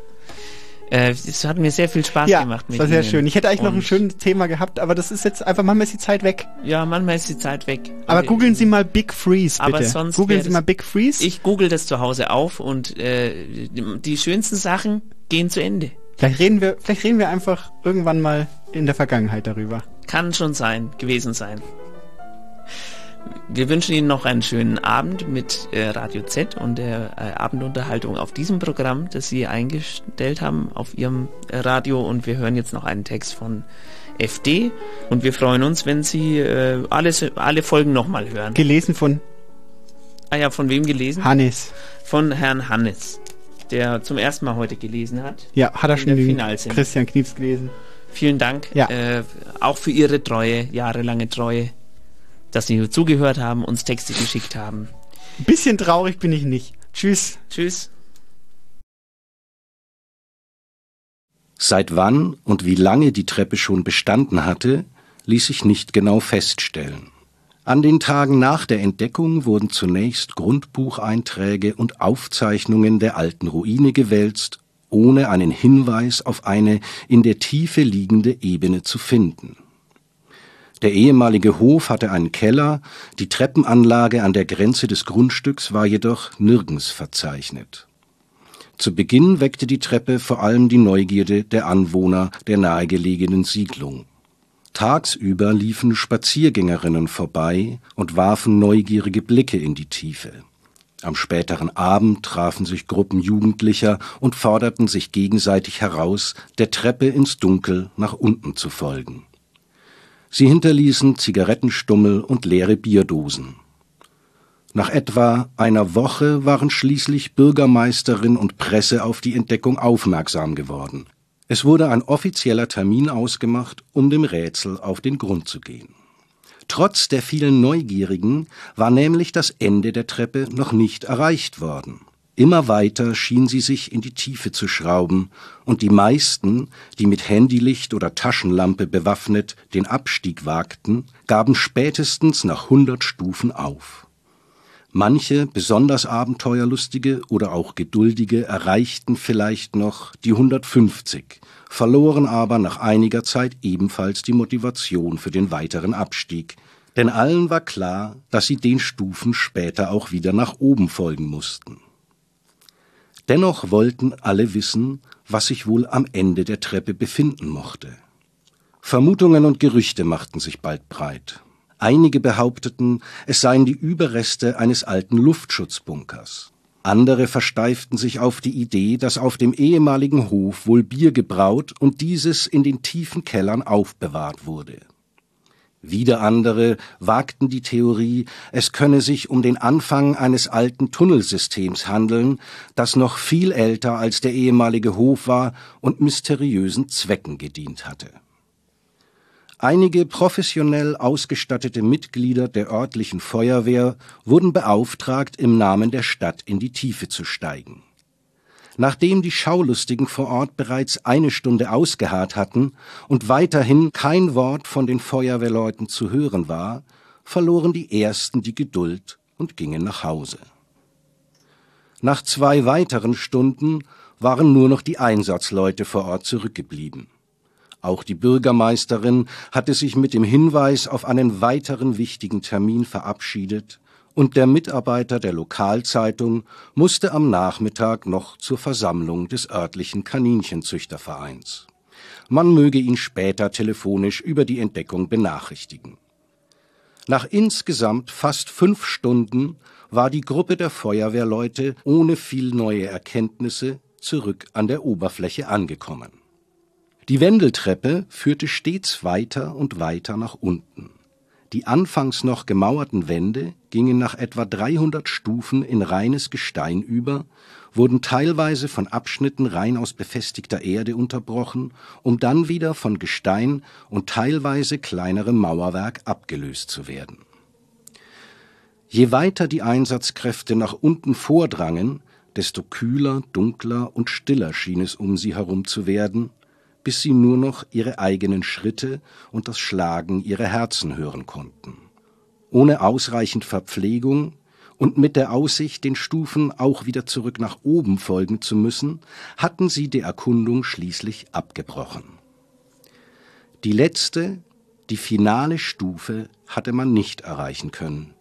Es hat mir sehr viel Spaß gemacht. Das war sehr schön. Ich hätte eigentlich noch ein schönes Thema gehabt, aber das ist jetzt einfach, manchmal ist die Zeit weg. Ja, manchmal ist die Zeit weg. Aber googeln Sie mal Big Freeze, bitte. Aber sonst googeln Sie mal Big Freeze. Ich google das zu Hause auf und die schönsten Sachen gehen zu Ende. Vielleicht reden wir einfach irgendwann mal in der Vergangenheit darüber. Kann schon gewesen sein. Wir wünschen Ihnen noch einen schönen Abend mit Radio Z und der Abendunterhaltung auf diesem Programm, das Sie eingestellt haben auf Ihrem Radio. Und wir hören jetzt noch einen Text von FD. Und wir freuen uns, wenn Sie alle Folgen nochmal hören. Gelesen von? Von wem gelesen? Hannes. Von Herrn Hannes, der zum ersten Mal heute gelesen hat. Ja, hat er schon den Christian Knieps gelesen. Vielen Dank. Auch für Ihre Treue, jahrelange Treue, dass Sie zugehört haben, uns Texte geschickt haben. Ein bisschen traurig bin ich nicht. Tschüss. Tschüss. Seit wann und wie lange die Treppe schon bestanden hatte, ließ sich nicht genau feststellen. An den Tagen nach der Entdeckung wurden zunächst Grundbucheinträge und Aufzeichnungen der alten Ruine gewälzt, ohne einen Hinweis auf eine in der Tiefe liegende Ebene zu finden. Der ehemalige Hof hatte einen Keller, die Treppenanlage an der Grenze des Grundstücks war jedoch nirgends verzeichnet. Zu Beginn weckte die Treppe vor allem die Neugierde der Anwohner der nahegelegenen Siedlung. Tagsüber liefen Spaziergängerinnen vorbei und warfen neugierige Blicke in die Tiefe. Am späteren Abend trafen sich Gruppen Jugendlicher und forderten sich gegenseitig heraus, der Treppe ins Dunkel nach unten zu folgen. Sie hinterließen Zigarettenstummel und leere Bierdosen. Nach etwa einer Woche waren schließlich Bürgermeisterin und Presse auf die Entdeckung aufmerksam geworden. Es wurde ein offizieller Termin ausgemacht, um dem Rätsel auf den Grund zu gehen. Trotz der vielen Neugierigen war nämlich das Ende der Treppe noch nicht erreicht worden. Immer weiter schien sie sich in die Tiefe zu schrauben, und die meisten, die mit Handylicht oder Taschenlampe bewaffnet den Abstieg wagten, gaben spätestens nach 100 Stufen auf. Manche, besonders Abenteuerlustige oder auch Geduldige, erreichten vielleicht noch die 150, verloren aber nach einiger Zeit ebenfalls die Motivation für den weiteren Abstieg. Denn allen war klar, dass sie den Stufen später auch wieder nach oben folgen mussten. Dennoch wollten alle wissen, was sich wohl am Ende der Treppe befinden mochte. Vermutungen und Gerüchte machten sich bald breit. Einige behaupteten, es seien die Überreste eines alten Luftschutzbunkers. Andere versteiften sich auf die Idee, dass auf dem ehemaligen Hof wohl Bier gebraut und dieses in den tiefen Kellern aufbewahrt wurde. Wieder andere wagten die Theorie, es könne sich um den Anfang eines alten Tunnelsystems handeln, das noch viel älter als der ehemalige Hof war und mysteriösen Zwecken gedient hatte. Einige professionell ausgestattete Mitglieder der örtlichen Feuerwehr wurden beauftragt, im Namen der Stadt in die Tiefe zu steigen. Nachdem die Schaulustigen vor Ort bereits 1 Stunde ausgeharrt hatten und weiterhin kein Wort von den Feuerwehrleuten zu hören war, verloren die Ersten die Geduld und gingen nach Hause. Nach 2 weiteren Stunden waren nur noch die Einsatzleute vor Ort zurückgeblieben. Auch die Bürgermeisterin hatte sich mit dem Hinweis auf einen weiteren wichtigen Termin verabschiedet, und der Mitarbeiter der Lokalzeitung musste am Nachmittag noch zur Versammlung des örtlichen Kaninchenzüchtervereins. Man möge ihn später telefonisch über die Entdeckung benachrichtigen. Nach insgesamt fast 5 Stunden war die Gruppe der Feuerwehrleute ohne viel neue Erkenntnisse zurück an der Oberfläche angekommen. Die Wendeltreppe führte stets weiter und weiter nach unten. Die anfangs noch gemauerten Wände gingen nach etwa 300 Stufen in reines Gestein über, wurden teilweise von Abschnitten rein aus befestigter Erde unterbrochen, um dann wieder von Gestein und teilweise kleinerem Mauerwerk abgelöst zu werden. Je weiter die Einsatzkräfte nach unten vordrangen, desto kühler, dunkler und stiller schien es um sie herum zu werden, bis sie nur noch ihre eigenen Schritte und das Schlagen ihrer Herzen hören konnten. Ohne ausreichend Verpflegung und mit der Aussicht, den Stufen auch wieder zurück nach oben folgen zu müssen, hatten sie die Erkundung schließlich abgebrochen. Die letzte, die finale Stufe hatte man nicht erreichen können.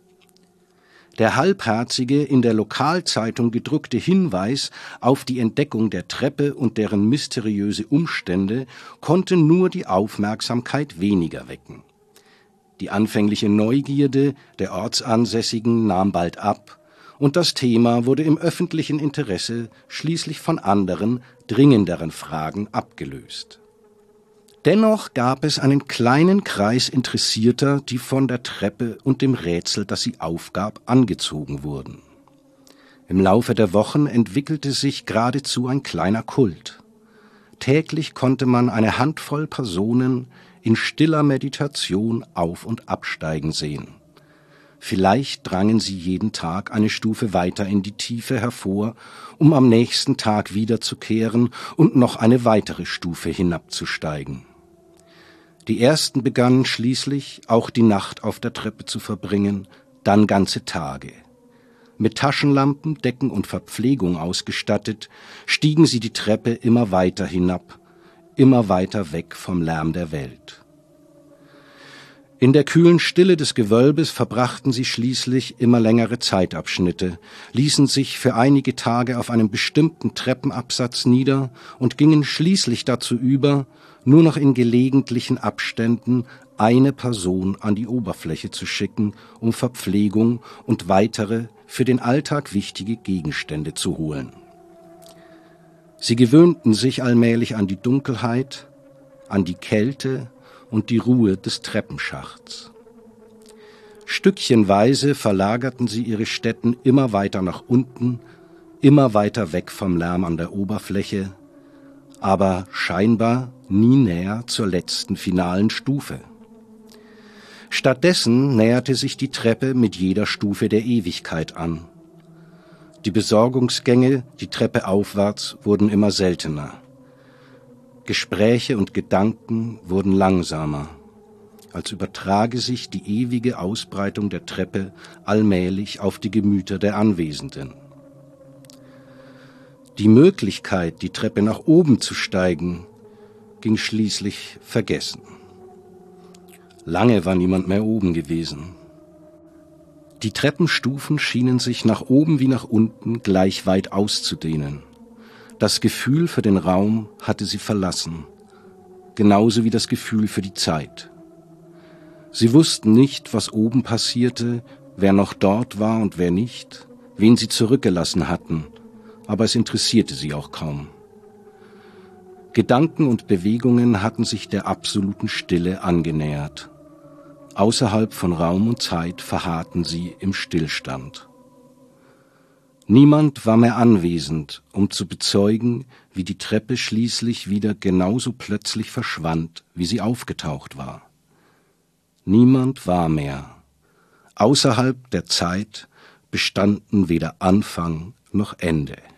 Der halbherzige, in der Lokalzeitung gedruckte Hinweis auf die Entdeckung der Treppe und deren mysteriöse Umstände konnte nur die Aufmerksamkeit weniger wecken. Die anfängliche Neugierde der Ortsansässigen nahm bald ab, und das Thema wurde im öffentlichen Interesse schließlich von anderen, dringenderen Fragen abgelöst. Dennoch gab es einen kleinen Kreis Interessierter, die von der Treppe und dem Rätsel, das sie aufgab, angezogen wurden. Im Laufe der Wochen entwickelte sich geradezu ein kleiner Kult. Täglich konnte man eine Handvoll Personen in stiller Meditation auf- und absteigen sehen. Vielleicht drangen sie jeden Tag eine Stufe weiter in die Tiefe hervor, um am nächsten Tag wiederzukehren und noch eine weitere Stufe hinabzusteigen. Die ersten begannen schließlich, auch die Nacht auf der Treppe zu verbringen, dann ganze Tage. Mit Taschenlampen, Decken und Verpflegung ausgestattet, stiegen sie die Treppe immer weiter hinab, immer weiter weg vom Lärm der Welt. In der kühlen Stille des Gewölbes verbrachten sie schließlich immer längere Zeitabschnitte, ließen sich für einige Tage auf einem bestimmten Treppenabsatz nieder und gingen schließlich dazu über, nur noch in gelegentlichen Abständen eine Person an die Oberfläche zu schicken, um Verpflegung und weitere für den Alltag wichtige Gegenstände zu holen. Sie gewöhnten sich allmählich an die Dunkelheit, an die Kälte und die Ruhe des Treppenschachts. Stückchenweise verlagerten sie ihre Stätten immer weiter nach unten, immer weiter weg vom Lärm an der Oberfläche, aber scheinbar nie näher zur letzten finalen Stufe. Stattdessen näherte sich die Treppe mit jeder Stufe der Ewigkeit an. Die Besorgungsgänge, die Treppe aufwärts, wurden immer seltener. Gespräche und Gedanken wurden langsamer, als übertrage sich die ewige Ausbreitung der Treppe allmählich auf die Gemüter der Anwesenden. Die Möglichkeit, die Treppe nach oben zu steigen, ging schließlich vergessen. Lange war niemand mehr oben gewesen. Die Treppenstufen schienen sich nach oben wie nach unten gleich weit auszudehnen. Das Gefühl für den Raum hatte sie verlassen, genauso wie das Gefühl für die Zeit. Sie wussten nicht, was oben passierte, wer noch dort war und wer nicht, wen sie zurückgelassen hatten, aber es interessierte sie auch kaum. Gedanken und Bewegungen hatten sich der absoluten Stille angenähert. Außerhalb von Raum und Zeit verharrten sie im Stillstand. Niemand war mehr anwesend, um zu bezeugen, wie die Treppe schließlich wieder genauso plötzlich verschwand, wie sie aufgetaucht war. Niemand war mehr. Außerhalb der Zeit bestanden weder Anfang noch Ende.